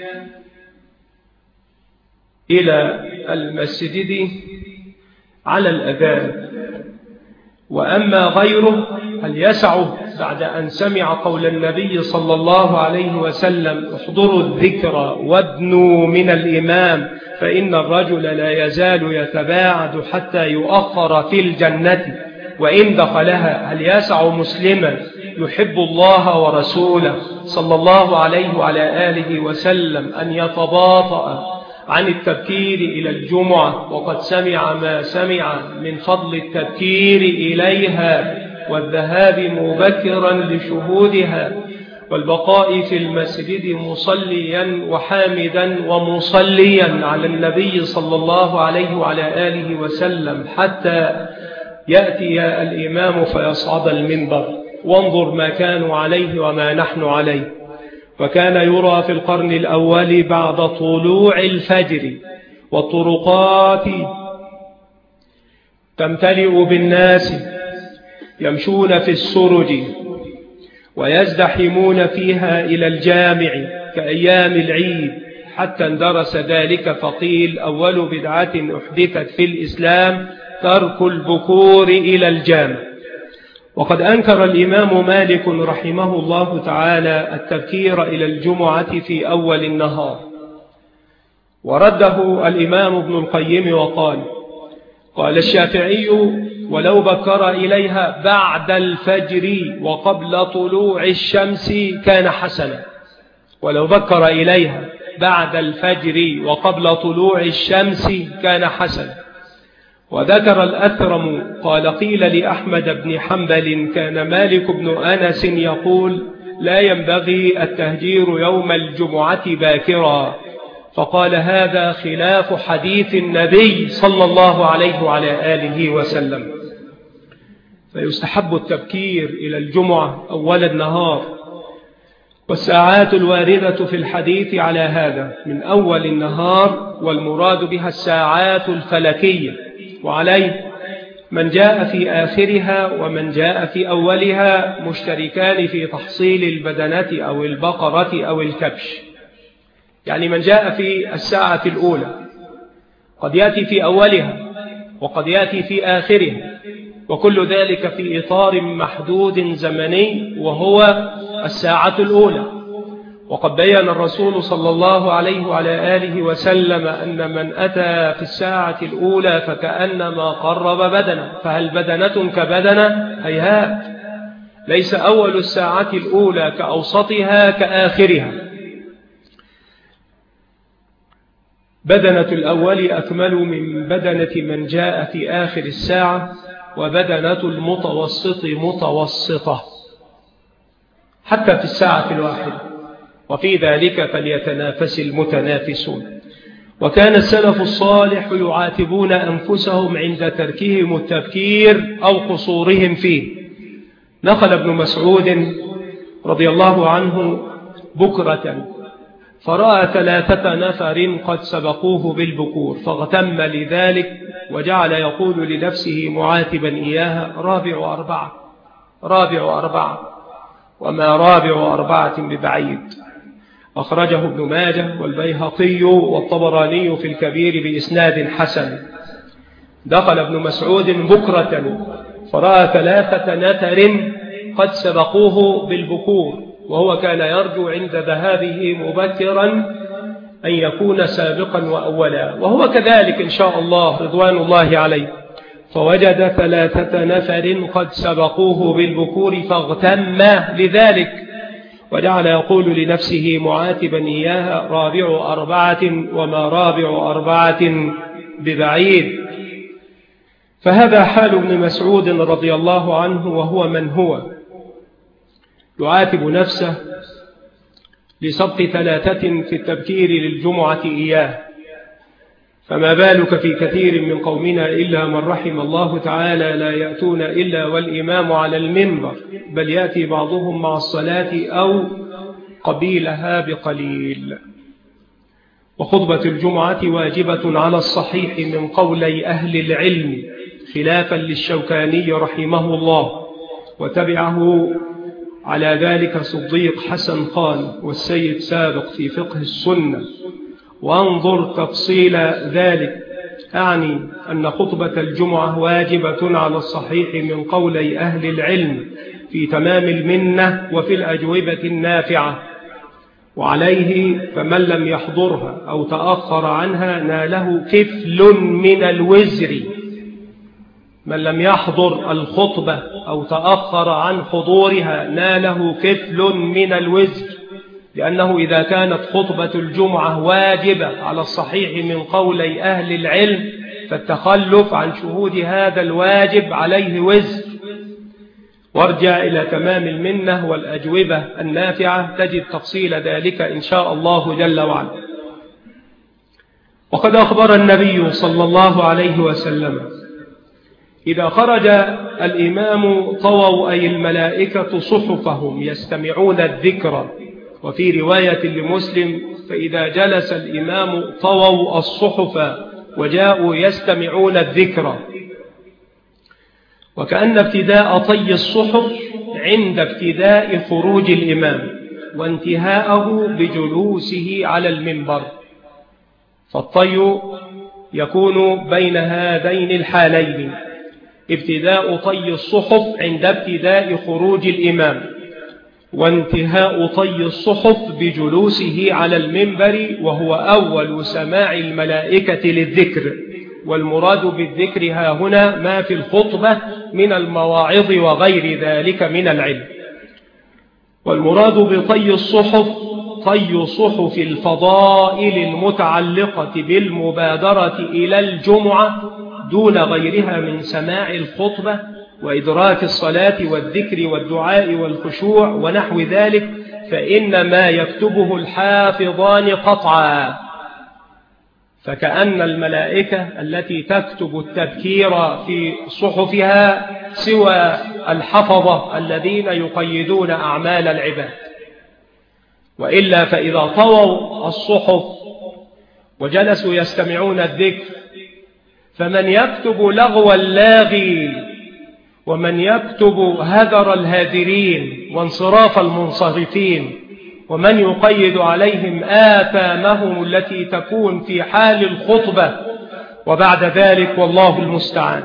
إلى المسجد على الأذان. وأما غيره هل يسع بعد أن سمع قول النبي صلى الله عليه وسلم: احضروا الذكرى وادنوا من الإمام، فإن الرجل لا يزال يتباعد حتى يؤخر في الجنة وإن دخلها، هل يسع مسلما يحب الله ورسوله صلى الله عليه وعلى آله وسلم أن يتباطأ عن التبكير إلى الجمعة وقد سمع ما سمع من فضل التبكير إليها والذهاب مبكرا لشهودها والبقاء في المسجد مصليا وحامدا ومصليا على النبي صلى الله عليه وعلى آله وسلم حتى يأتي الإمام فيصعد المنبر؟ وانظر ما كانوا عليه وما نحن عليه. وكان يرى في القرن الأول بعد طلوع الفجر والطرقات تمتلئ بالناس يمشون في السرج ويزدحمون فيها إلى الجامع كأيام العيد، حتى اندرس ذلك فقيل أول بدعة أحدثت في الإسلام ترك البكور إلى الجامع. وقد أنكر الإمام مالك رحمه الله تعالى التبكير إلى الجمعة في أول النهار، ورده الإمام ابن القيم قال الشافعي ولو بكر إليها بعد الفجر وقبل طلوع الشمس كان حسنا، ولو بكر إليها بعد الفجر وقبل طلوع الشمس كان حسنا. وذكر الأثرم قال قيل لأحمد بن حنبل كان مالك بن أنس يقول لا ينبغي التهجير يوم الجمعة باكرا، فقال هذا خلاف حديث النبي صلى الله عليه وعلى آله وسلم. فيستحب التبكير إلى الجمعة أول النهار، والساعات الواردة في الحديث على هذا من أول النهار، والمراد بها الساعات الفلكية، وعليه من جاء في آخرها ومن جاء في أولها مشتركان في تحصيل البدنة أو البقرة أو الكبش. يعني من جاء في الساعة الأولى قد يأتي في أولها وقد يأتي في آخرها، وكل ذلك في إطار محدود زمني وهو الساعة الأولى. وقد بيّن الرسول صلى الله عليه وعلى آله وسلم أن من أتى في الساعة الأولى فكأنما قرب بدنة، فهل بدنة كبدنة؟ هيهات، ليس أول الساعة الأولى كأوسطها كآخرها. بدنة الأول أكمل من بدنة من جاء في آخر الساعة، وبدنة المتوسط متوسطة حتى في الساعة الواحدة، وفي ذلك فليتنافس المتنافسون. وكان السلف الصالح يعاتبون أنفسهم عند تركهم التبكير أو قصورهم فيه. نقل ابن مسعود رضي الله عنه بكرة فرأى 3 نفر قد سبقوه بالبكور فاغتم لذلك، وجعل يقول لنفسه معاتبا إياها رابع 4 وما رابع 4 ببعيد. أخرجه ابن ماجه والبيهقي والطبراني في الكبير بإسناد حسن. دخل ابن مسعود بكرة فرأى 3 نفر قد سبقوه بالبكور، وهو كان يرجو عند ذهابه مبكرا أن يكون سابقا وأولا، وهو كذلك إن شاء الله رضوان الله عليه. فوجد 3 نفر قد سبقوه بالبكور فاغتم لذلك، وجعل يقول لنفسه معاتبا إياها رابع 4 وما رابع 4 ببعيد. فهذا حال ابن مسعود رضي الله عنه، وهو من هو يعاتب نفسه لسبق 3 في التبكير للجمعة إياه، فما بالك في كثير من قومنا إلا من رحم الله تعالى لا يأتون إلا والإمام على المنبر، بل يأتي بعضهم مع الصلاة أو قبيلها بقليل. وخطبة الجمعة واجبة على الصحيح من قولي أهل العلم خلافا للشوكاني رحمه الله، وتبعه على ذلك صديق حسن خان والسيد سابق في فقه السنة. وانظر تفصيل ذلك، أعني أن خطبة الجمعة واجبة على الصحيح من قولي أهل العلم في تمام المنة وفي الأجوبة النافعة، وعليه فمن لم يحضرها أو تأخر عنها ناله كفل من الوزر. من لم يحضر الخطبة أو تأخر عن حضورها ناله كفل من الوزر، لأنه إذا كانت خطبة الجمعة واجبة على الصحيح من قولي أهل العلم، فالتخلف عن شهود هذا الواجب عليه وزر. وارجع إلى تمام المنة والأجوبة النافعة تجد تفصيل ذلك إن شاء الله جل وعلا. وقد أخبر النبي صلى الله عليه وسلم إذا خرج الإمام طووا أي الملائكة صحفهم يستمعون الذكر، وفي رواية لمسلم فإذا جلس الإمام طووا الصحف وجاءوا يستمعون الذكر. وكأن ابتداء طي الصحف عند ابتداء خروج الإمام وانتهاءه بجلوسه على المنبر، فالطي يكون بين هذين الحالين: ابتداء طي الصحف عند ابتداء خروج الإمام، وانتهاء طي الصحف بجلوسه على المنبر، وهو أول سماع الملائكة للذكر. والمراد بالذكر ها هنا ما في الخطبة من المواعظ وغير ذلك من العلم. والمراد بطي الصحف طي صحف الفضائل المتعلقة بالمبادرة إلى الجمعة دون غيرها من سماع الخطبة وإدراك الصلاة والذكر والدعاء والخشوع ونحو ذلك، فإن ما يكتبه الحافظان قطعا. فكأن الملائكة التي تكتب التذكير في صحفها سوى الحفظة الذين يقيدون أعمال العباد. وإلا فإذا طووا الصحف وجلسوا يستمعون الذكر، فمن يكتب لغو اللاغي، ومن يكتب هدر الهادرين وانصراف المنصرفين، ومن يقيد عليهم آثامهم التي تكون في حال الخطبة وبعد ذلك، والله المستعان.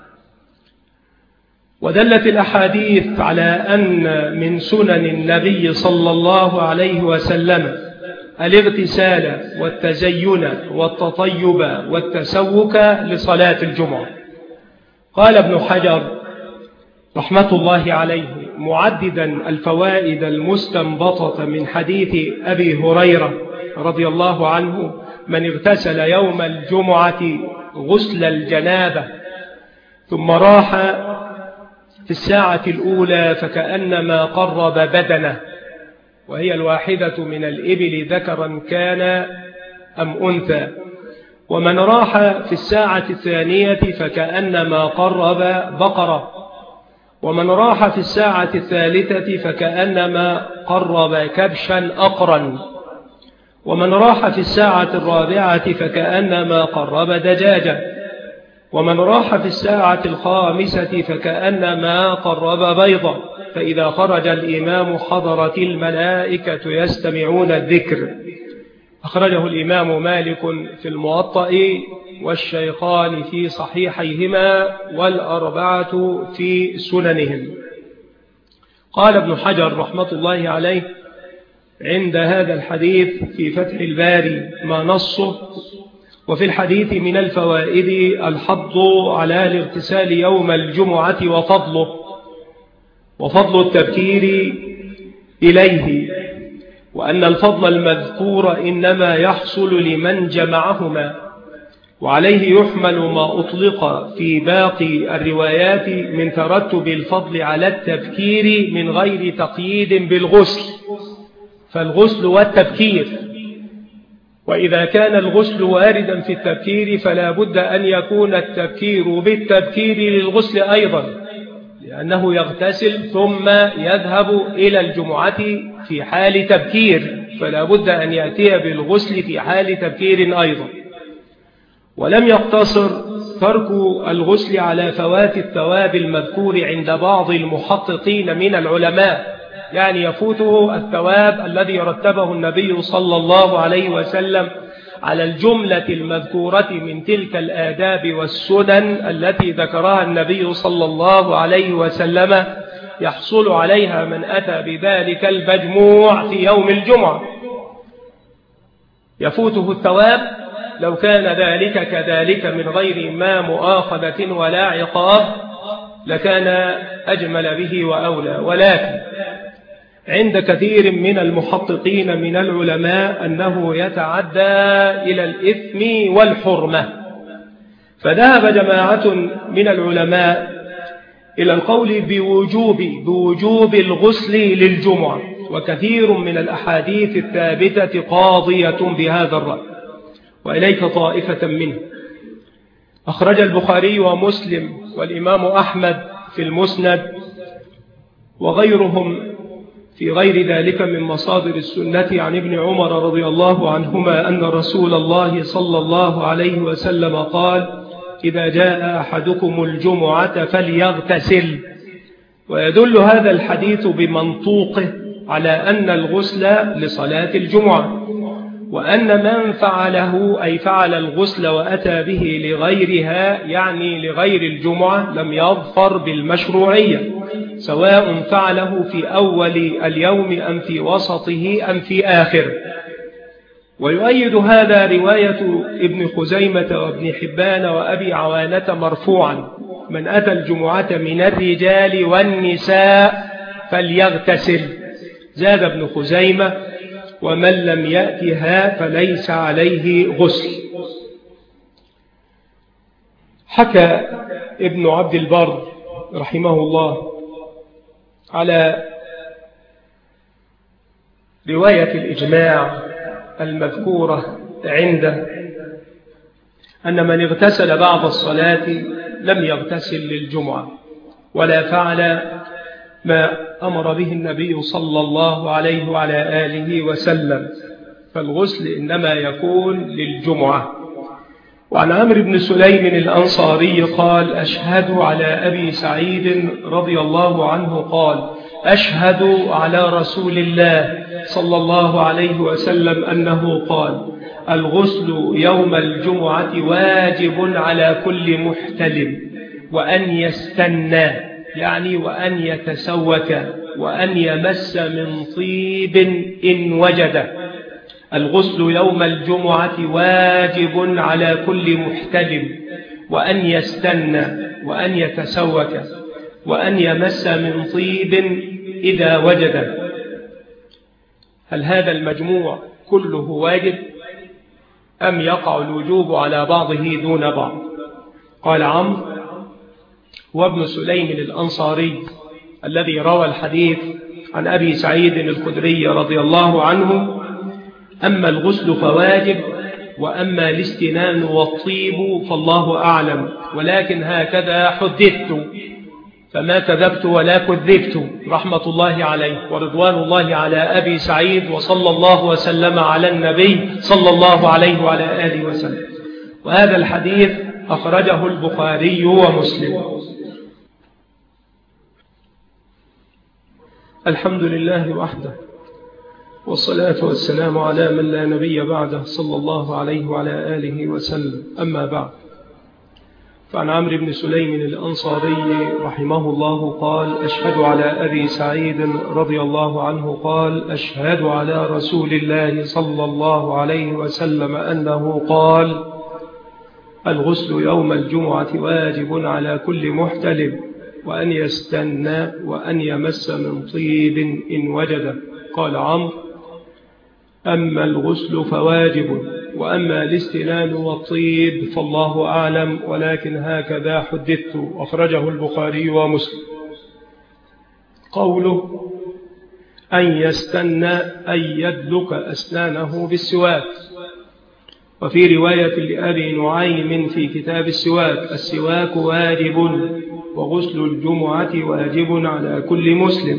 ودلت الأحاديث على أن من سنن النبي صلى الله عليه وسلم الاغتسال والتزين والتطيب والتسوك لصلاة الجمعة. قال ابن حجر رحمة الله عليه معددا الفوائد المستنبطة من حديث أبي هريرة رضي الله عنه: من اغتسل يوم الجمعة غسل الجنابة ثم راح في الساعة الأولى فكأنما قرب بدنه، وهي الواحدة من الإبل ذكرا كان أم أنثى، ومن راح في الساعة الثانية فكأنما قرب بقرة، ومن راح في الساعة الثالثة فكأنما قرب كبشا أقرا، ومن راح في الساعة الرابعة فكأنما قرب دجاجة، ومن راح في الساعة الخامسة فكأنما قرب بيضة. فإذا خرج الإمام حضرت الملائكة يستمعون الذكر. أخرجه الإمام مالك في الموطأ والشيخان في صحيحيهما والأربعة في سننهم. قال ابن حجر رحمة الله عليه عند هذا الحديث في فتح الباري ما نصه: وفي الحديث من الفوائد الحض على الاغتسال يوم الجمعة وفضل التبكير إليه، وأن الفضل المذكور إنما يحصل لمن جمعهما، وعليه يحمل ما أطلق في باقي الروايات من ترتب الفضل على التبكير من غير تقييد بالغسل، فالغسل والتبكير. وإذا كان الغسل واردا في التبكير فلا بد أن يكون التبكير بالتبكير للغسل أيضا، لأنه يغتسل ثم يذهب إلى الجمعة في حال تبكير، فلا بد أن يأتي بالغسل في حال تبكير أيضا. ولم يقتصر ترك الغسل على فوات الثواب المذكور عند بعض المحققين من العلماء، يعني يفوته الثواب الذي رتبه النبي صلى الله عليه وسلم على الجملة المذكورة من تلك الآداب والسنن التي ذكرها النبي صلى الله عليه وسلم، يحصل عليها من أتى بذلك المجموع في يوم الجمعة. يفوته الثواب لو كان ذلك كذلك من غير ما مؤاخذة ولا عقاب لكان أجمل به وأولى. ولكن عند كثير من المحققين من العلماء أنه يتعدى إلى الإثم والحرمة، فذهب جماعة من العلماء إلى القول بوجوب الغسل للجمعة، وكثير من الأحاديث الثابتة قاضية بهذا الرأي، وإليك طائفة منه. أخرج البخاري ومسلم والإمام أحمد في المسند وغيرهم في غير ذلك من مصادر السنة عن ابن عمر رضي الله عنهما أن رسول الله صلى الله عليه وسلم قال: إذا جاء أحدكم الجمعة فليغتسل. ويدل هذا الحديث بمنطوقه على أن الغسل لصلاة الجمعة، وأن من فعله أي فعل الغسل وأتى به لغيرها يعني لغير الجمعة لم يظفر بالمشروعية، سواء فعله في أول اليوم أم في وسطه أم في آخر. ويؤيد هذا رواية ابن خزيمة وابن حبان وأبي عوانة مرفوعا: من أتى الجمعة من الرجال والنساء فليغتسل. زاد ابن خزيمة: ومن لم يأتها فليس عليه غسل. حكى ابن عبد البر رحمه الله على رواية الإجماع المذكورة عنده أن من اغتسل بعد الصلاة لم يغتسل للجمعة ولا فعل ما أمر به النبي صلى الله عليه وعلى آله وسلم، فالغسل إنما يكون للجمعة. وعن عمرو بن سليم الأنصاري قال: أشهد على أبي سعيد رضي الله عنه قال: أشهد على رسول الله صلى الله عليه وسلم أنه قال: الغسل يوم الجمعة واجب على كل محتلم، وأن يستنى يعني وأن يتسوك، وأن يمس من طيب إن وجده. الغسل يوم الجمعة واجب على كل محتلم، وأن يستنى، وأن يتسوك، وأن يمس من طيب إذا وجده. هل هذا المجموع كله واجب أم يقع الوجوب على بعضه دون بعض؟ قال عمرو وابن سليم الأنصاري الذي روى الحديث عن أبي سعيد الخدري رضي الله عنه: أما الغسل فواجب، وأما الاستنان والطيب فالله أعلم، ولكن هكذا حدثت، فما كذبت ولا كذبت، رحمة الله عليه ورضوان الله على أبي سعيد، وصلى الله وسلم على النبي صلى الله عليه وعلى آله وسلم. وهذا الحديث أخرجه البخاري ومسلم. الحمد لله وحده، والصلاة والسلام على من لا نبي بعده صلى الله عليه وعلى آله وسلم. أما بعد، فعن عمرو بن سليم الأنصاري رحمه الله قال: أشهد على أبي سعيد رضي الله عنه قال: أشهد على رسول الله صلى الله عليه وسلم أنه قال: الغسل يوم الجمعة واجب على كل محتلم، وأن يستنى، وأن يمس من طيب إن وجده. قال عمرو: أما الغسل فواجب، وأما الاستنان والطيب فالله أعلم، ولكن هكذا حدثت. أخرجه البخاري ومسلم. قوله أن يستنى أي يدلك أسنانه بالسواك. وفي رواية لأبي نعيم في كتاب السواك: السواك واجب، وغسل الجمعة واجب على كل مسلم.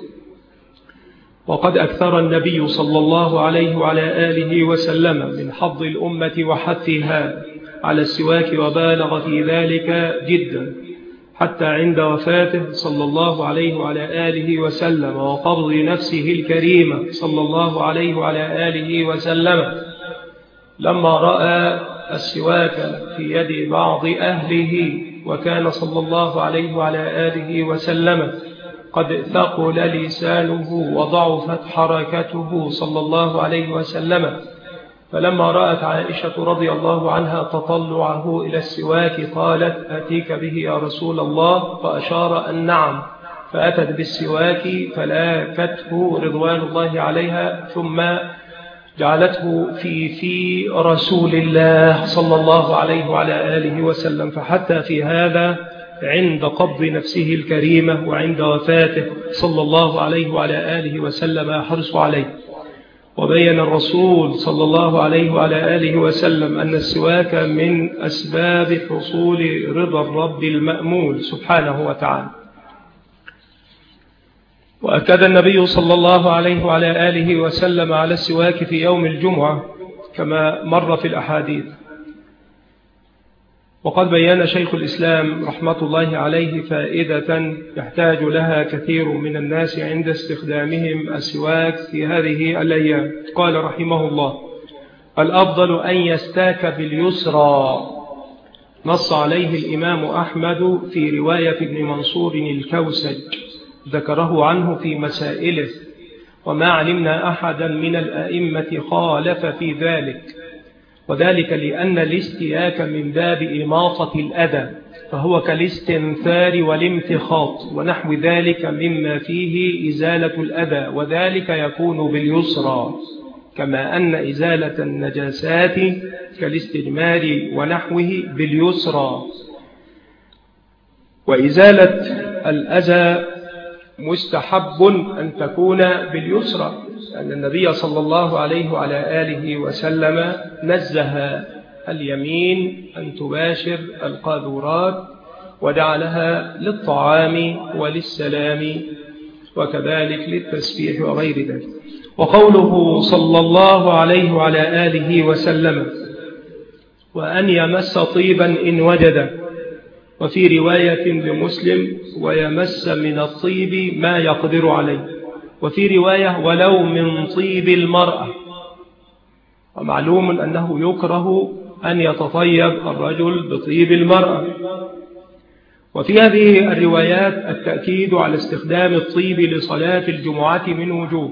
وقد أكثر النبي صلى الله عليه وعلى آله وسلم من حض الأمة وحثها على السواك، وبالغ في ذلك جدا، حتى عند وفاته صلى الله عليه وعلى آله وسلم وقبض نفسه الكريمة صلى الله عليه وعلى آله وسلم، لما رأى السواك في يد بعض أهله، وكان صلى الله عليه وعلى آله وسلم قد ثقل لسانه وضعفت حركته صلى الله عليه وسلم، فلما رأت عائشة رضي الله عنها تطلعه إلى السواك قالت: أتيك به يا رسول الله؟ فأشار أن نعم، فأتت بالسواك فلاكته رضوان الله عليها، ثم جعلته في رسول الله صلى الله عليه وعلى آله وسلم. فحتى في هذا عند قبض نفسه الكريمة وعند وفاته صلى الله عليه وعلى آله وسلم حرص عليه. وبين الرسول صلى الله عليه وعلى آله وسلم أن السواك من أسباب حصول رضا الرب المأمول سبحانه وتعالى. وأكد النبي صلى الله عليه وعلى آله وسلم على السواك في يوم الجمعة كما مر في الأحاديث. وقد بيّن شيخ الإسلام رحمة الله عليه فائدة يحتاج لها كثير من الناس عند استخدامهم السواك في هذه الأيام. قال رحمه الله: الأفضل أن يستاك باليسرى. نص عليه الإمام أحمد في رواية ابن منصور الكوسج، ذكره عنه في مسائله، وما علمنا أحدا من الأئمة خالف في ذلك، وذلك لأن الاستياك من باب إماطة الأذى، فهو كالاستنثار والامتخاط ونحو ذلك مما فيه إزالة الأذى، وذلك يكون باليسرى، كما أن إزالة النجاسات كالاستجمار ونحوه باليسرى. وإزالة الأذى مستحب أن تكون باليسرى، لأن النبي صلى الله عليه وعلى آله وسلم نزه اليمين أن تباشر القاذورات، وجعلها للطعام وللسلام وكذلك للتسبيح وغير ذلك. وقوله صلى الله عليه وعلى آله وسلم: وأن يمس طيبا إن وجد، وفي رواية لمسلم: ويمس من الطيب ما يقدر عليه، وفي رواية: ولو من طيب المرأة. ومعلوم أنه يكره أن يتطيب الرجل بطيب المرأة. وفي هذه الروايات التأكيد على استخدام الطيب لصلاة الجمعة من وجوه: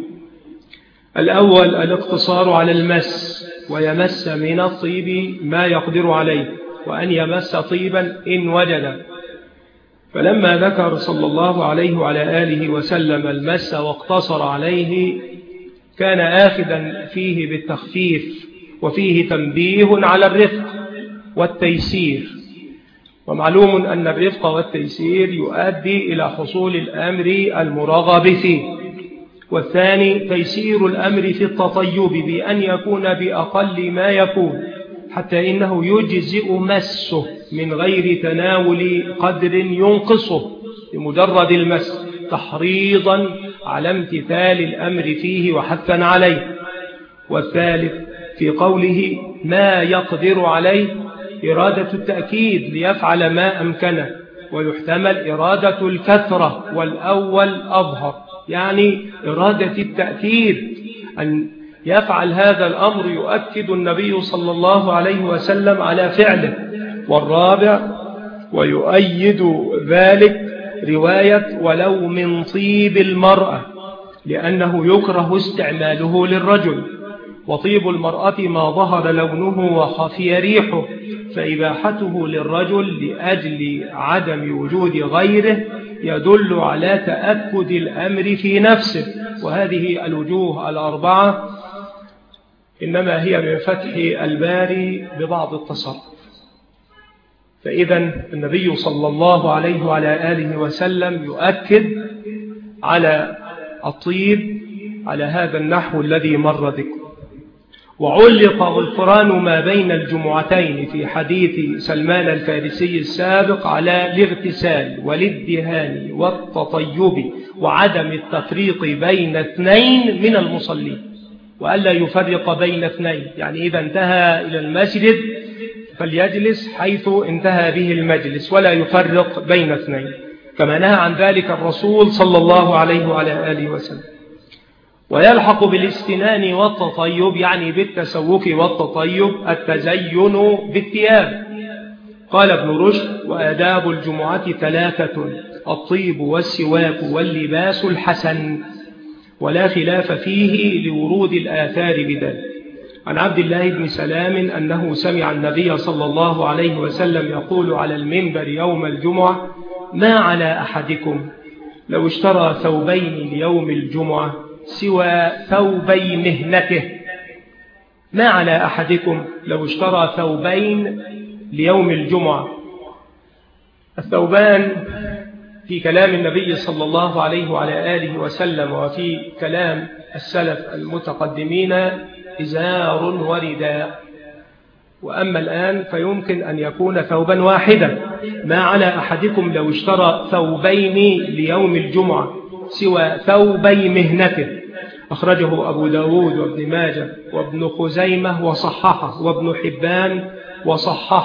الأول الاقتصار على المس، ويمس من الطيب ما يقدر عليه، وأن يمس طيبا إن وجد. فلما ذكر صلى الله عليه وعلى آله وسلم المس واقتصر عليه، كان آخذا فيه بالتخفيف، وفيه تنبيه على الرفق والتيسير. ومعلوم أن الرفق والتيسير يؤدي إلى حصول الأمر المرغب فيه. والثاني تيسير الأمر في التطيب بأن يكون بأقل ما يكون، حتى إنه يجزئ مسه من غير تناول قدر ينقصه بمجرد المس، تحريضا على امتثال الأمر فيه وحثا عليه. والثالث في قوله ما يقدر عليه إرادة التأكيد ليفعل ما أمكنه، ويحتمل إرادة الكثرة، والأول أظهر، يعني إرادة التأكيد أن يفعل هذا الأمر يؤكد النبي صلى الله عليه وسلم على فعله. والرابع ويؤيد ذلك رواية ولو من طيب المرأة، لأنه يكره استعماله للرجل، وطيب المرأة ما ظهر لونه وخفي ريحه، فإباحته للرجل لأجل عدم وجود غيره يدل على تأكد الأمر في نفسه. وهذه الوجوه الأربعة إنما هي من فتح الباري ببعض التصرف. فإذا النبي صلى الله عليه وعلى آله وسلم يؤكد على الطيب على هذا النحو الذي مر ذكره. وعلق غفران ما بين الجمعتين في حديث سلمان الفارسي السابق على الاغتسال والادهان والتطيب وعدم التفريق بين اثنين من المصلين، وألا يفرق بين اثنين، يعني إذا انتهى إلى المسجد فليجلس حيث انتهى به المجلس ولا يفرق بين اثنين، كما نهى عن ذلك الرسول صلى الله عليه وعلى آله وسلم. ويلحق بالاستنان والتطيب، يعني بالتسوك والتطيب، التزين بالثياب. قال ابن رشد: وآداب الجمعة ثلاثة: الطيب والسواك واللباس الحسن، ولا خلاف فيه لورود الآثار بذلك. عن عبد الله بن سلام أنه سمع النبي صلى الله عليه وسلم يقول على المنبر يوم الجمعة: ما على أحدكم لو اشترى ثوبين ليوم الجمعة سوى ثوبي مهنته. ما على أحدكم لو اشترى ثوبين ليوم الجمعة. الثوبان في كلام النبي صلى الله عليه وعلى آله وسلم وفي كلام السلف المتقدمين إزار ورداء، وأما الآن فيمكن أن يكون ثوبا واحدا. ما على أحدكم لو اشترى ثوبين ليوم الجمعة سوى ثوبي مهنته. أخرجه أبو داود وابن ماجه وابن خزيمة وصححه، وابن حبان وصححه،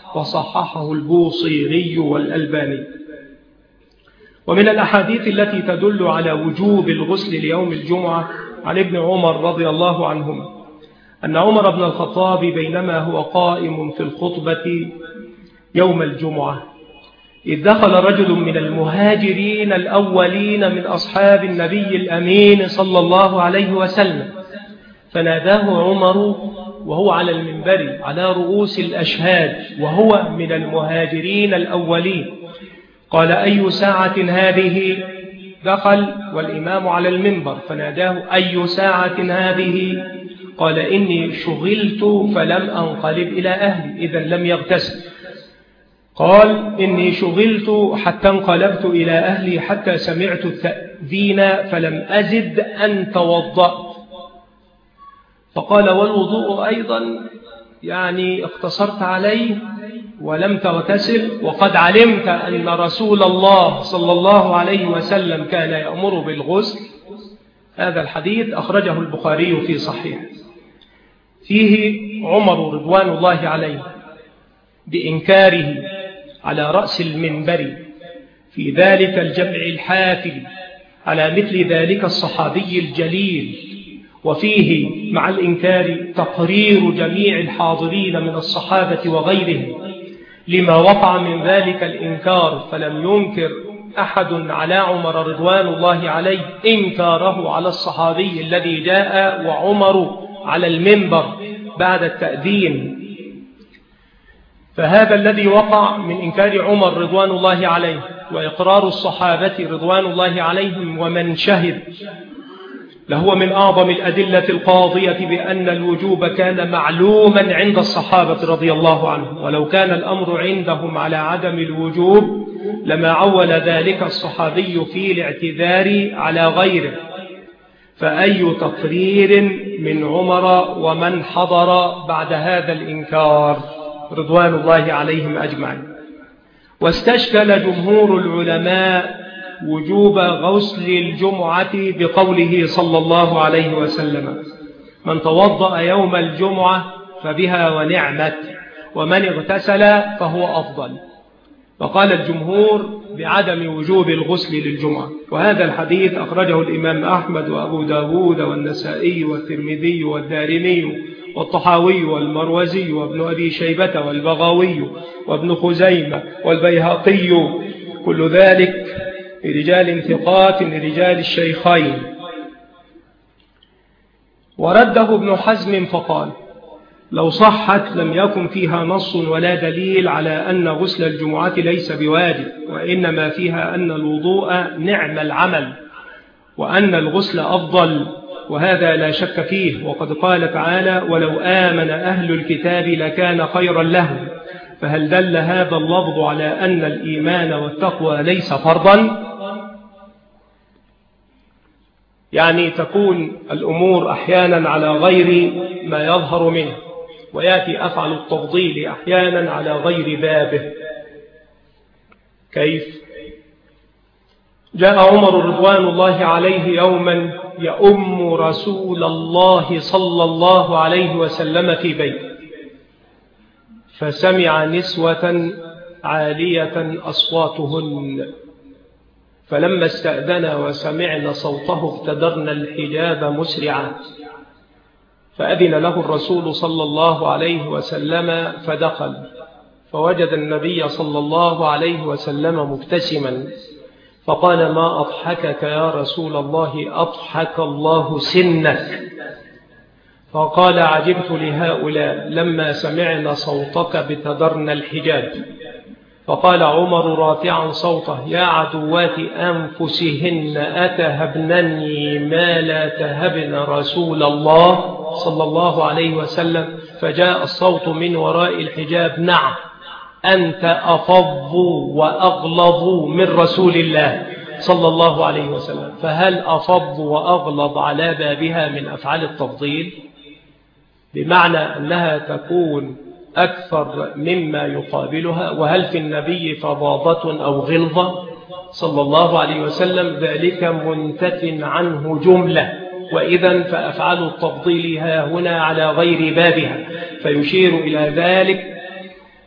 وصححه البوصيري والألباني. ومن الأحاديث التي تدل على وجوب الغسل ليوم الجمعة عن ابن عمر رضي الله عنهم أن عمر بن الخطاب بينما هو قائم في الخطبة يوم الجمعة إذ دخل رجل من المهاجرين الأولين من أصحاب النبي الأمين صلى الله عليه وسلم، فناداه عمر وهو على المنبر على رؤوس الأشهاد وهو من المهاجرين الأولين، قال: أي ساعة هذه؟ دخل والإمام على المنبر فناداه: أي ساعة هذه؟ قال: إني شغلت فلم أنقلب إلى أهلي، إذن لم يغتسل. قال: إني شغلت حتى انقلبت إلى أهلي حتى سمعت التأذين فلم أزد أن توضأت. فقال: والوضوء أيضا؟ يعني اقتصرت عليه ولم تغتسل وقد علمت أن رسول الله صلى الله عليه وسلم كان يأمر بالغسل. هذا الحديث أخرجه البخاري في صحيح. فيه عمر رضوان الله عليه بإنكاره على رأس المنبر في ذلك الجمع الحافل على مثل ذلك الصحابي الجليل، وفيه مع الإنكار تقرير جميع الحاضرين من الصحابة وغيرهم لما وقع من ذلك الإنكار، فلم ينكر أحد على عمر رضوان الله عليه إنكاره على الصحابي الذي جاء وعمر على المنبر بعد التأذين. فهذا الذي وقع من إنكار عمر رضوان الله عليه وإقرار الصحابة رضوان الله عليهم ومن شهد لهو من أعظم الأدلة القاضية بأن الوجوب كان معلوما عند الصحابة رضي الله عنهم، ولو كان الأمر عندهم على عدم الوجوب لما عول ذلك الصحابي في الاعتذار على غيره. فأي تقرير من عمر ومن حضر بعد هذا الإنكار رضوان الله عليهم أجمعين. واستشكل جمهور العلماء وجوب غسل الجمعة بقوله صلى الله عليه وسلم: من توضأ يوم الجمعة فبها ونعمت، ومن اغتسل فهو أفضل. وقال الجمهور بعدم وجوب الغسل للجمعة. وهذا الحديث أخرجه الإمام أحمد وأبو داود والنسائي والترمذي والدارمي والطحاوي والمروزي وابن أبي شيبة والبغاوي وابن خزيمة والبيهقي، كل ذلك برجال ثقات لرجال الشيخين. ورده ابن حزم فقال: لو صحت لم يكن فيها نص ولا دليل على أن غسل الجمعة ليس بواجب، وإنما فيها أن الوضوء نعم العمل وأن الغسل أفضل، وهذا لا شك فيه. وقد قال تعالى: ولو آمن أهل الكتاب لكان خيرا لهم. فهل دل هذا اللفظ على أن الإيمان والتقوى ليس فرضا؟ يعني تكون الأمور أحيانا على غير ما يظهر منه، ويأتي أفعل التفضيل أحيانا على غير بابه. كيف؟ جاء عمر رضوان الله عليه يوما يؤم رسول الله صلى الله عليه وسلم في بيته، فسمع نسوة عالية أصواتهن، فلما استأذن وسمعن صوته ابتدرن الحجاب مسرعا، فأذن له الرسول صلى الله عليه وسلم فدخل، فوجد النبي صلى الله عليه وسلم مبتسما، فقال: ما أضحكك يا رسول الله؟ أضحك الله سنك. فقال: عجبت لهؤلاء لما سمعن صوتك ابتدرن الحجاب. فقال عمر رافعا صوته: يا عدوات أنفسهن أتهبنني ما لا تهبن رسول الله صلى الله عليه وسلم؟ فجاء الصوت من وراء الحجاب: نعم، أنت أفض وأغلظ من رسول الله صلى الله عليه وسلم. فهل أفض وأغلظ على بابها من أفعال التفضيل، بمعنى أنها تكون أكثر مما يقابلها؟ وهل في النبي فظاظة أو غلظة صلى الله عليه وسلم؟ ذلك منتف عنه جملة، وإذا فأفعال التفضيل ها هنا على غير بابها. فيشير إلى ذلك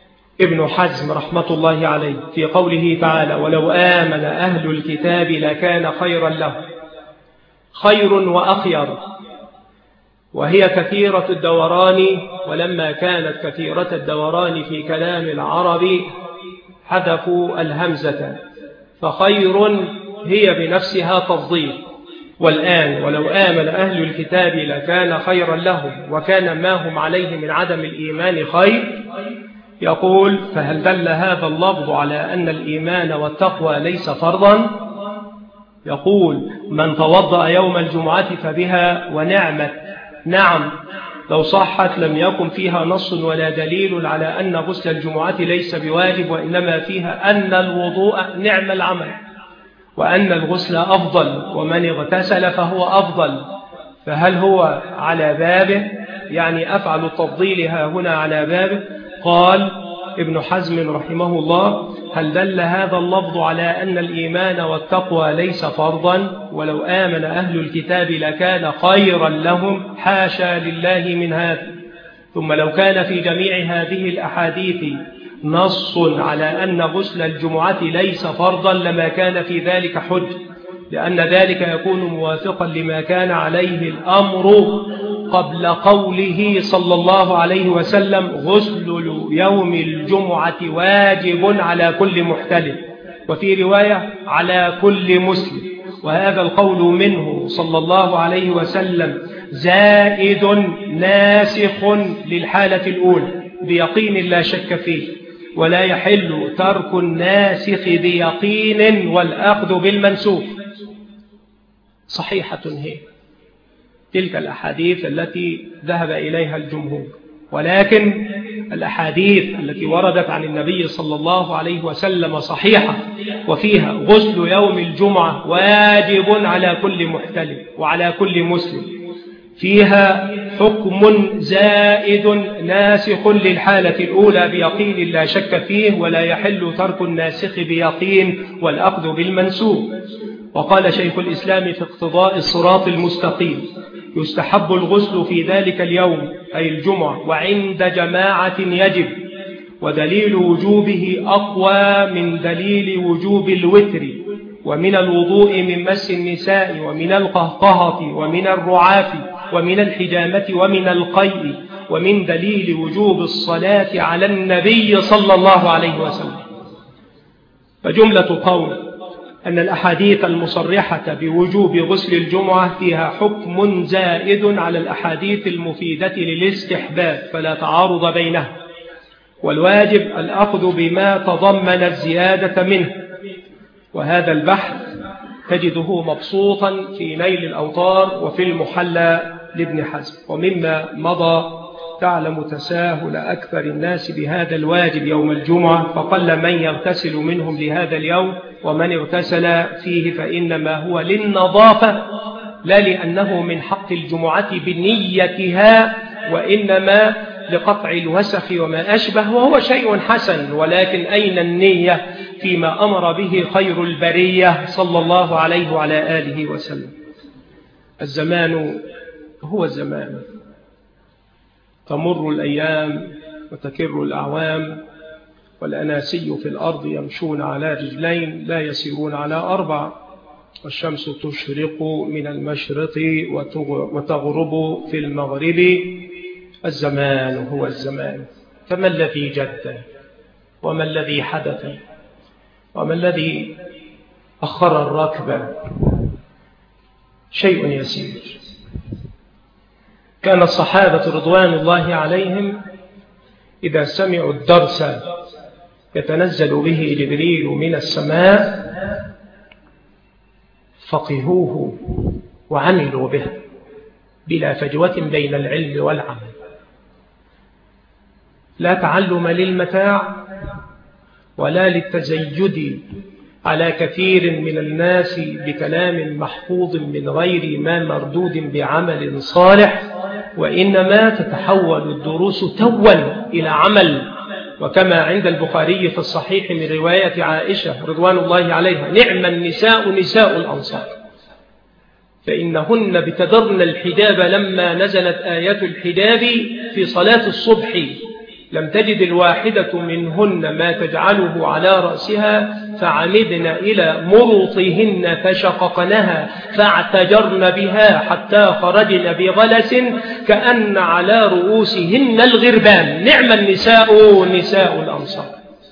ابن حزم رحمة الله عليه في قوله تعالى: ولو آمن أهل الكتاب لكان خيرا له، خير وأخير، وهي كثيرة الدوران، ولما كانت كثيرة الدوران في كلام العرب حذفوا الهمزة، فخير هي بنفسها تفضيل. والآن ولو آمن أهل الكتاب لكان خيرا لهم وكان ما هم عليه من عدم الإيمان خير. يقول: فهل دل هذا اللفظ على أن الإيمان والتقوى ليس فرضا؟ يقول: من توضأ يوم الجمعة فبها ونعمت. نعم، لو صحت لم يكن فيها نص ولا دليل على أن غسل الجمعة ليس بواجب، وإنما فيها أن الوضوء نعم العمل، وأن الغسل أفضل، ومن اغتسل فهو أفضل. فهل هو على بابه؟ يعني أفعل التفضيل ها هنا على بابه. قال ابن حزم رحمه الله: هل دل هذا اللفظ على أن الإيمان والتقوى ليس فرضا؟ ولو آمن أهل الكتاب لكان خيرا لهم، حاشا لله من هذا. ثم لو كان في جميع هذه الأحاديث نص على أن غسل الجمعة ليس فرضا لما كان في ذلك حج، لأن ذلك يكون موافقا لما كان عليه الأمر قبل قوله صلى الله عليه وسلم: غسل يوم الجمعة واجب على كل محتلم، وفي رواية على كل مسلم. وهذا القول منه صلى الله عليه وسلم زائد ناسخ للحالة الأولى بيقين لا شك فيه، ولا يحل ترك الناسخ بيقين والأخذ بالمنسوخ. صحيحة هي تلك الأحاديث التي ذهب إليها الجمهور، ولكن الأحاديث التي وردت عن النبي صلى الله عليه وسلم صحيحة، وفيها غسل يوم الجمعة واجب على كل محتلم وعلى كل مسلم، فيها حكم زائد ناسخ للحالة الأولى بيقين لا شك فيه، ولا يحل ترك الناسخ بيقين والأخذ بالمنسوخ. وقال شيخ الإسلام في اقتضاء الصراط المستقيم: يستحب الغسل في ذلك اليوم أي الجمعة وعند جماعة يجب، ودليل وجوبه أقوى من دليل وجوب الوتر، ومن الوضوء من مس النساء، ومن القهقهة، ومن الرعاف، ومن الحجامة، ومن القيء، ومن دليل وجوب الصلاة على النبي صلى الله عليه وسلم. فجملة قول أن الأحاديث المصرحة بوجوب غسل الجمعة فيها حكم زائد على الأحاديث المفيدة للاستحباب، فلا تعارض بينها، والواجب الأخذ بما تضمن الزيادة منه. وهذا البحث تجده مبسوطا في نيل الأوطار وفي المحلى لابن حزم. ومما مضى تعلم تساهل أكثر الناس بهذا الواجب يوم الجمعة، فقل من يغتسل منهم لهذا اليوم، ومن اغتسل فيه فإنما هو للنظافة لا لأنه من حق الجمعة بنيتها، وإنما لقطع الوسخ وما أشبه، وهو شيء حسن، ولكن أين النية فيما أمر به خير البرية صلى الله عليه وعلى آله وسلم. الزمان هو الزمان، تمر الأيام وتكر الأعوام، والأناسي في الأرض يمشون على رجلين لا يسيرون على أربع، والشمس تشرق من المشرق وتغرب في المغرب. الزمان هو الزمان، فما الذي جد وما الذي حدث وما الذي أخر الركب؟ شيء يسير. كان الصحابة رضوان الله عليهم إذا سمعوا الدرس يتنزل به جبريل من السماء فقهوه وعملوا به بلا فجوة بين العلم والعمل. لا تعلم للمتاع ولا للتزيد على كثير من الناس بكلام محفوظ من غير ما مردود بعمل صالح، وإنما تتحول الدروس توا إلى عمل. وكما عند البخاري في الصحيح من رواية عائشة رضوان الله عليها: نعم النساء نساء الأنصار، فإنهن بتدرن الحجاب لما نزلت آية الحجاب في صلاة الصبح، لم تجد الواحدة منهن ما تجعله على رأسها فعمدن إلى مرطهن فشققنها فاعتجرن بها حتى خرجن بغلس كأن على رؤوسهن الغربان. نعم النساء نساء الأنصار.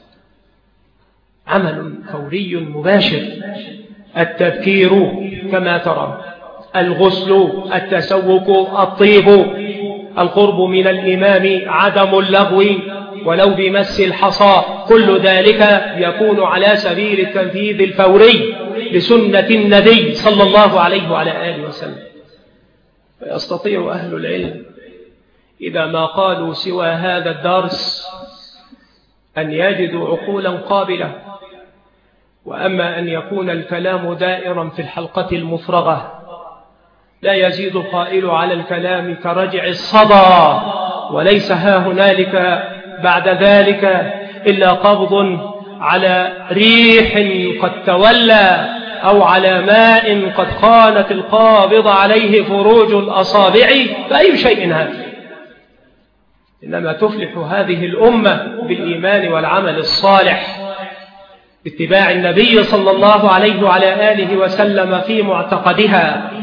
عمل فوري مباشر، التبكير كما ترى، الغسل، التسوق، الطيب، القرب من الإمام، عدم اللغو ولو بمس الحصى، كل ذلك يكون على سبيل التنفيذ الفوري لسنة النبي صلى الله عليه وعلى آله وسلم. فيستطيع أهل العلم إذا ما قالوا سوى هذا الدرس أن يجدوا عقولا قابلة، وأما أن يكون الكلام دائرا في الحلقة المفرغة لا يزيد القائل على الكلام كرجع الصدى، وليس ها هنالك بعد ذلك إلا قبض على ريح قد تولى أو على ماء قد خانت القابض عليه فروج الأصابع، فأي شيء هذا؟ إنما تفلح هذه الأمة بالإيمان والعمل الصالح، باتباع النبي صلى الله عليه وعلى آله وسلم في معتقدها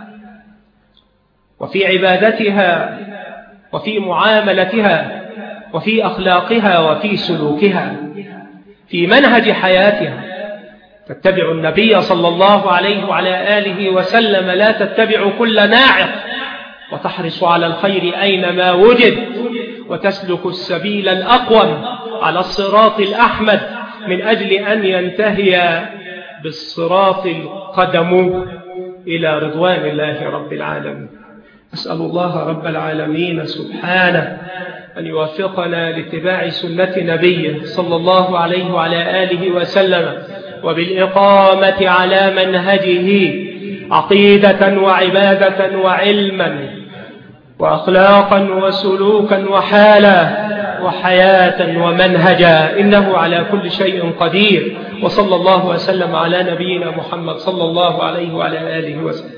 وفي عبادتها وفي معاملتها وفي أخلاقها وفي سلوكها، في منهج حياتها. تتبع النبي صلى الله عليه وعلى آله وسلم، لا تتبع كل ناعق، وتحرص على الخير أينما وجد، وتسلك السبيل الأقوم على الصراط الأحمد من أجل أن ينتهي بالصراط القدم إلى رضوان الله رب العالمين. أسأل الله رب العالمين سبحانه أن يوفقنا لاتباع سنة نبيه صلى الله عليه وعلى آله وسلم، وبالإقامة على منهجه عقيدة وعبادة وعلما وأخلاقا وسلوكا وحالا وحياة ومنهجا، إنه على كل شيء قدير. وصلى الله وسلم على نبينا محمد صلى الله عليه وعلى آله وسلم.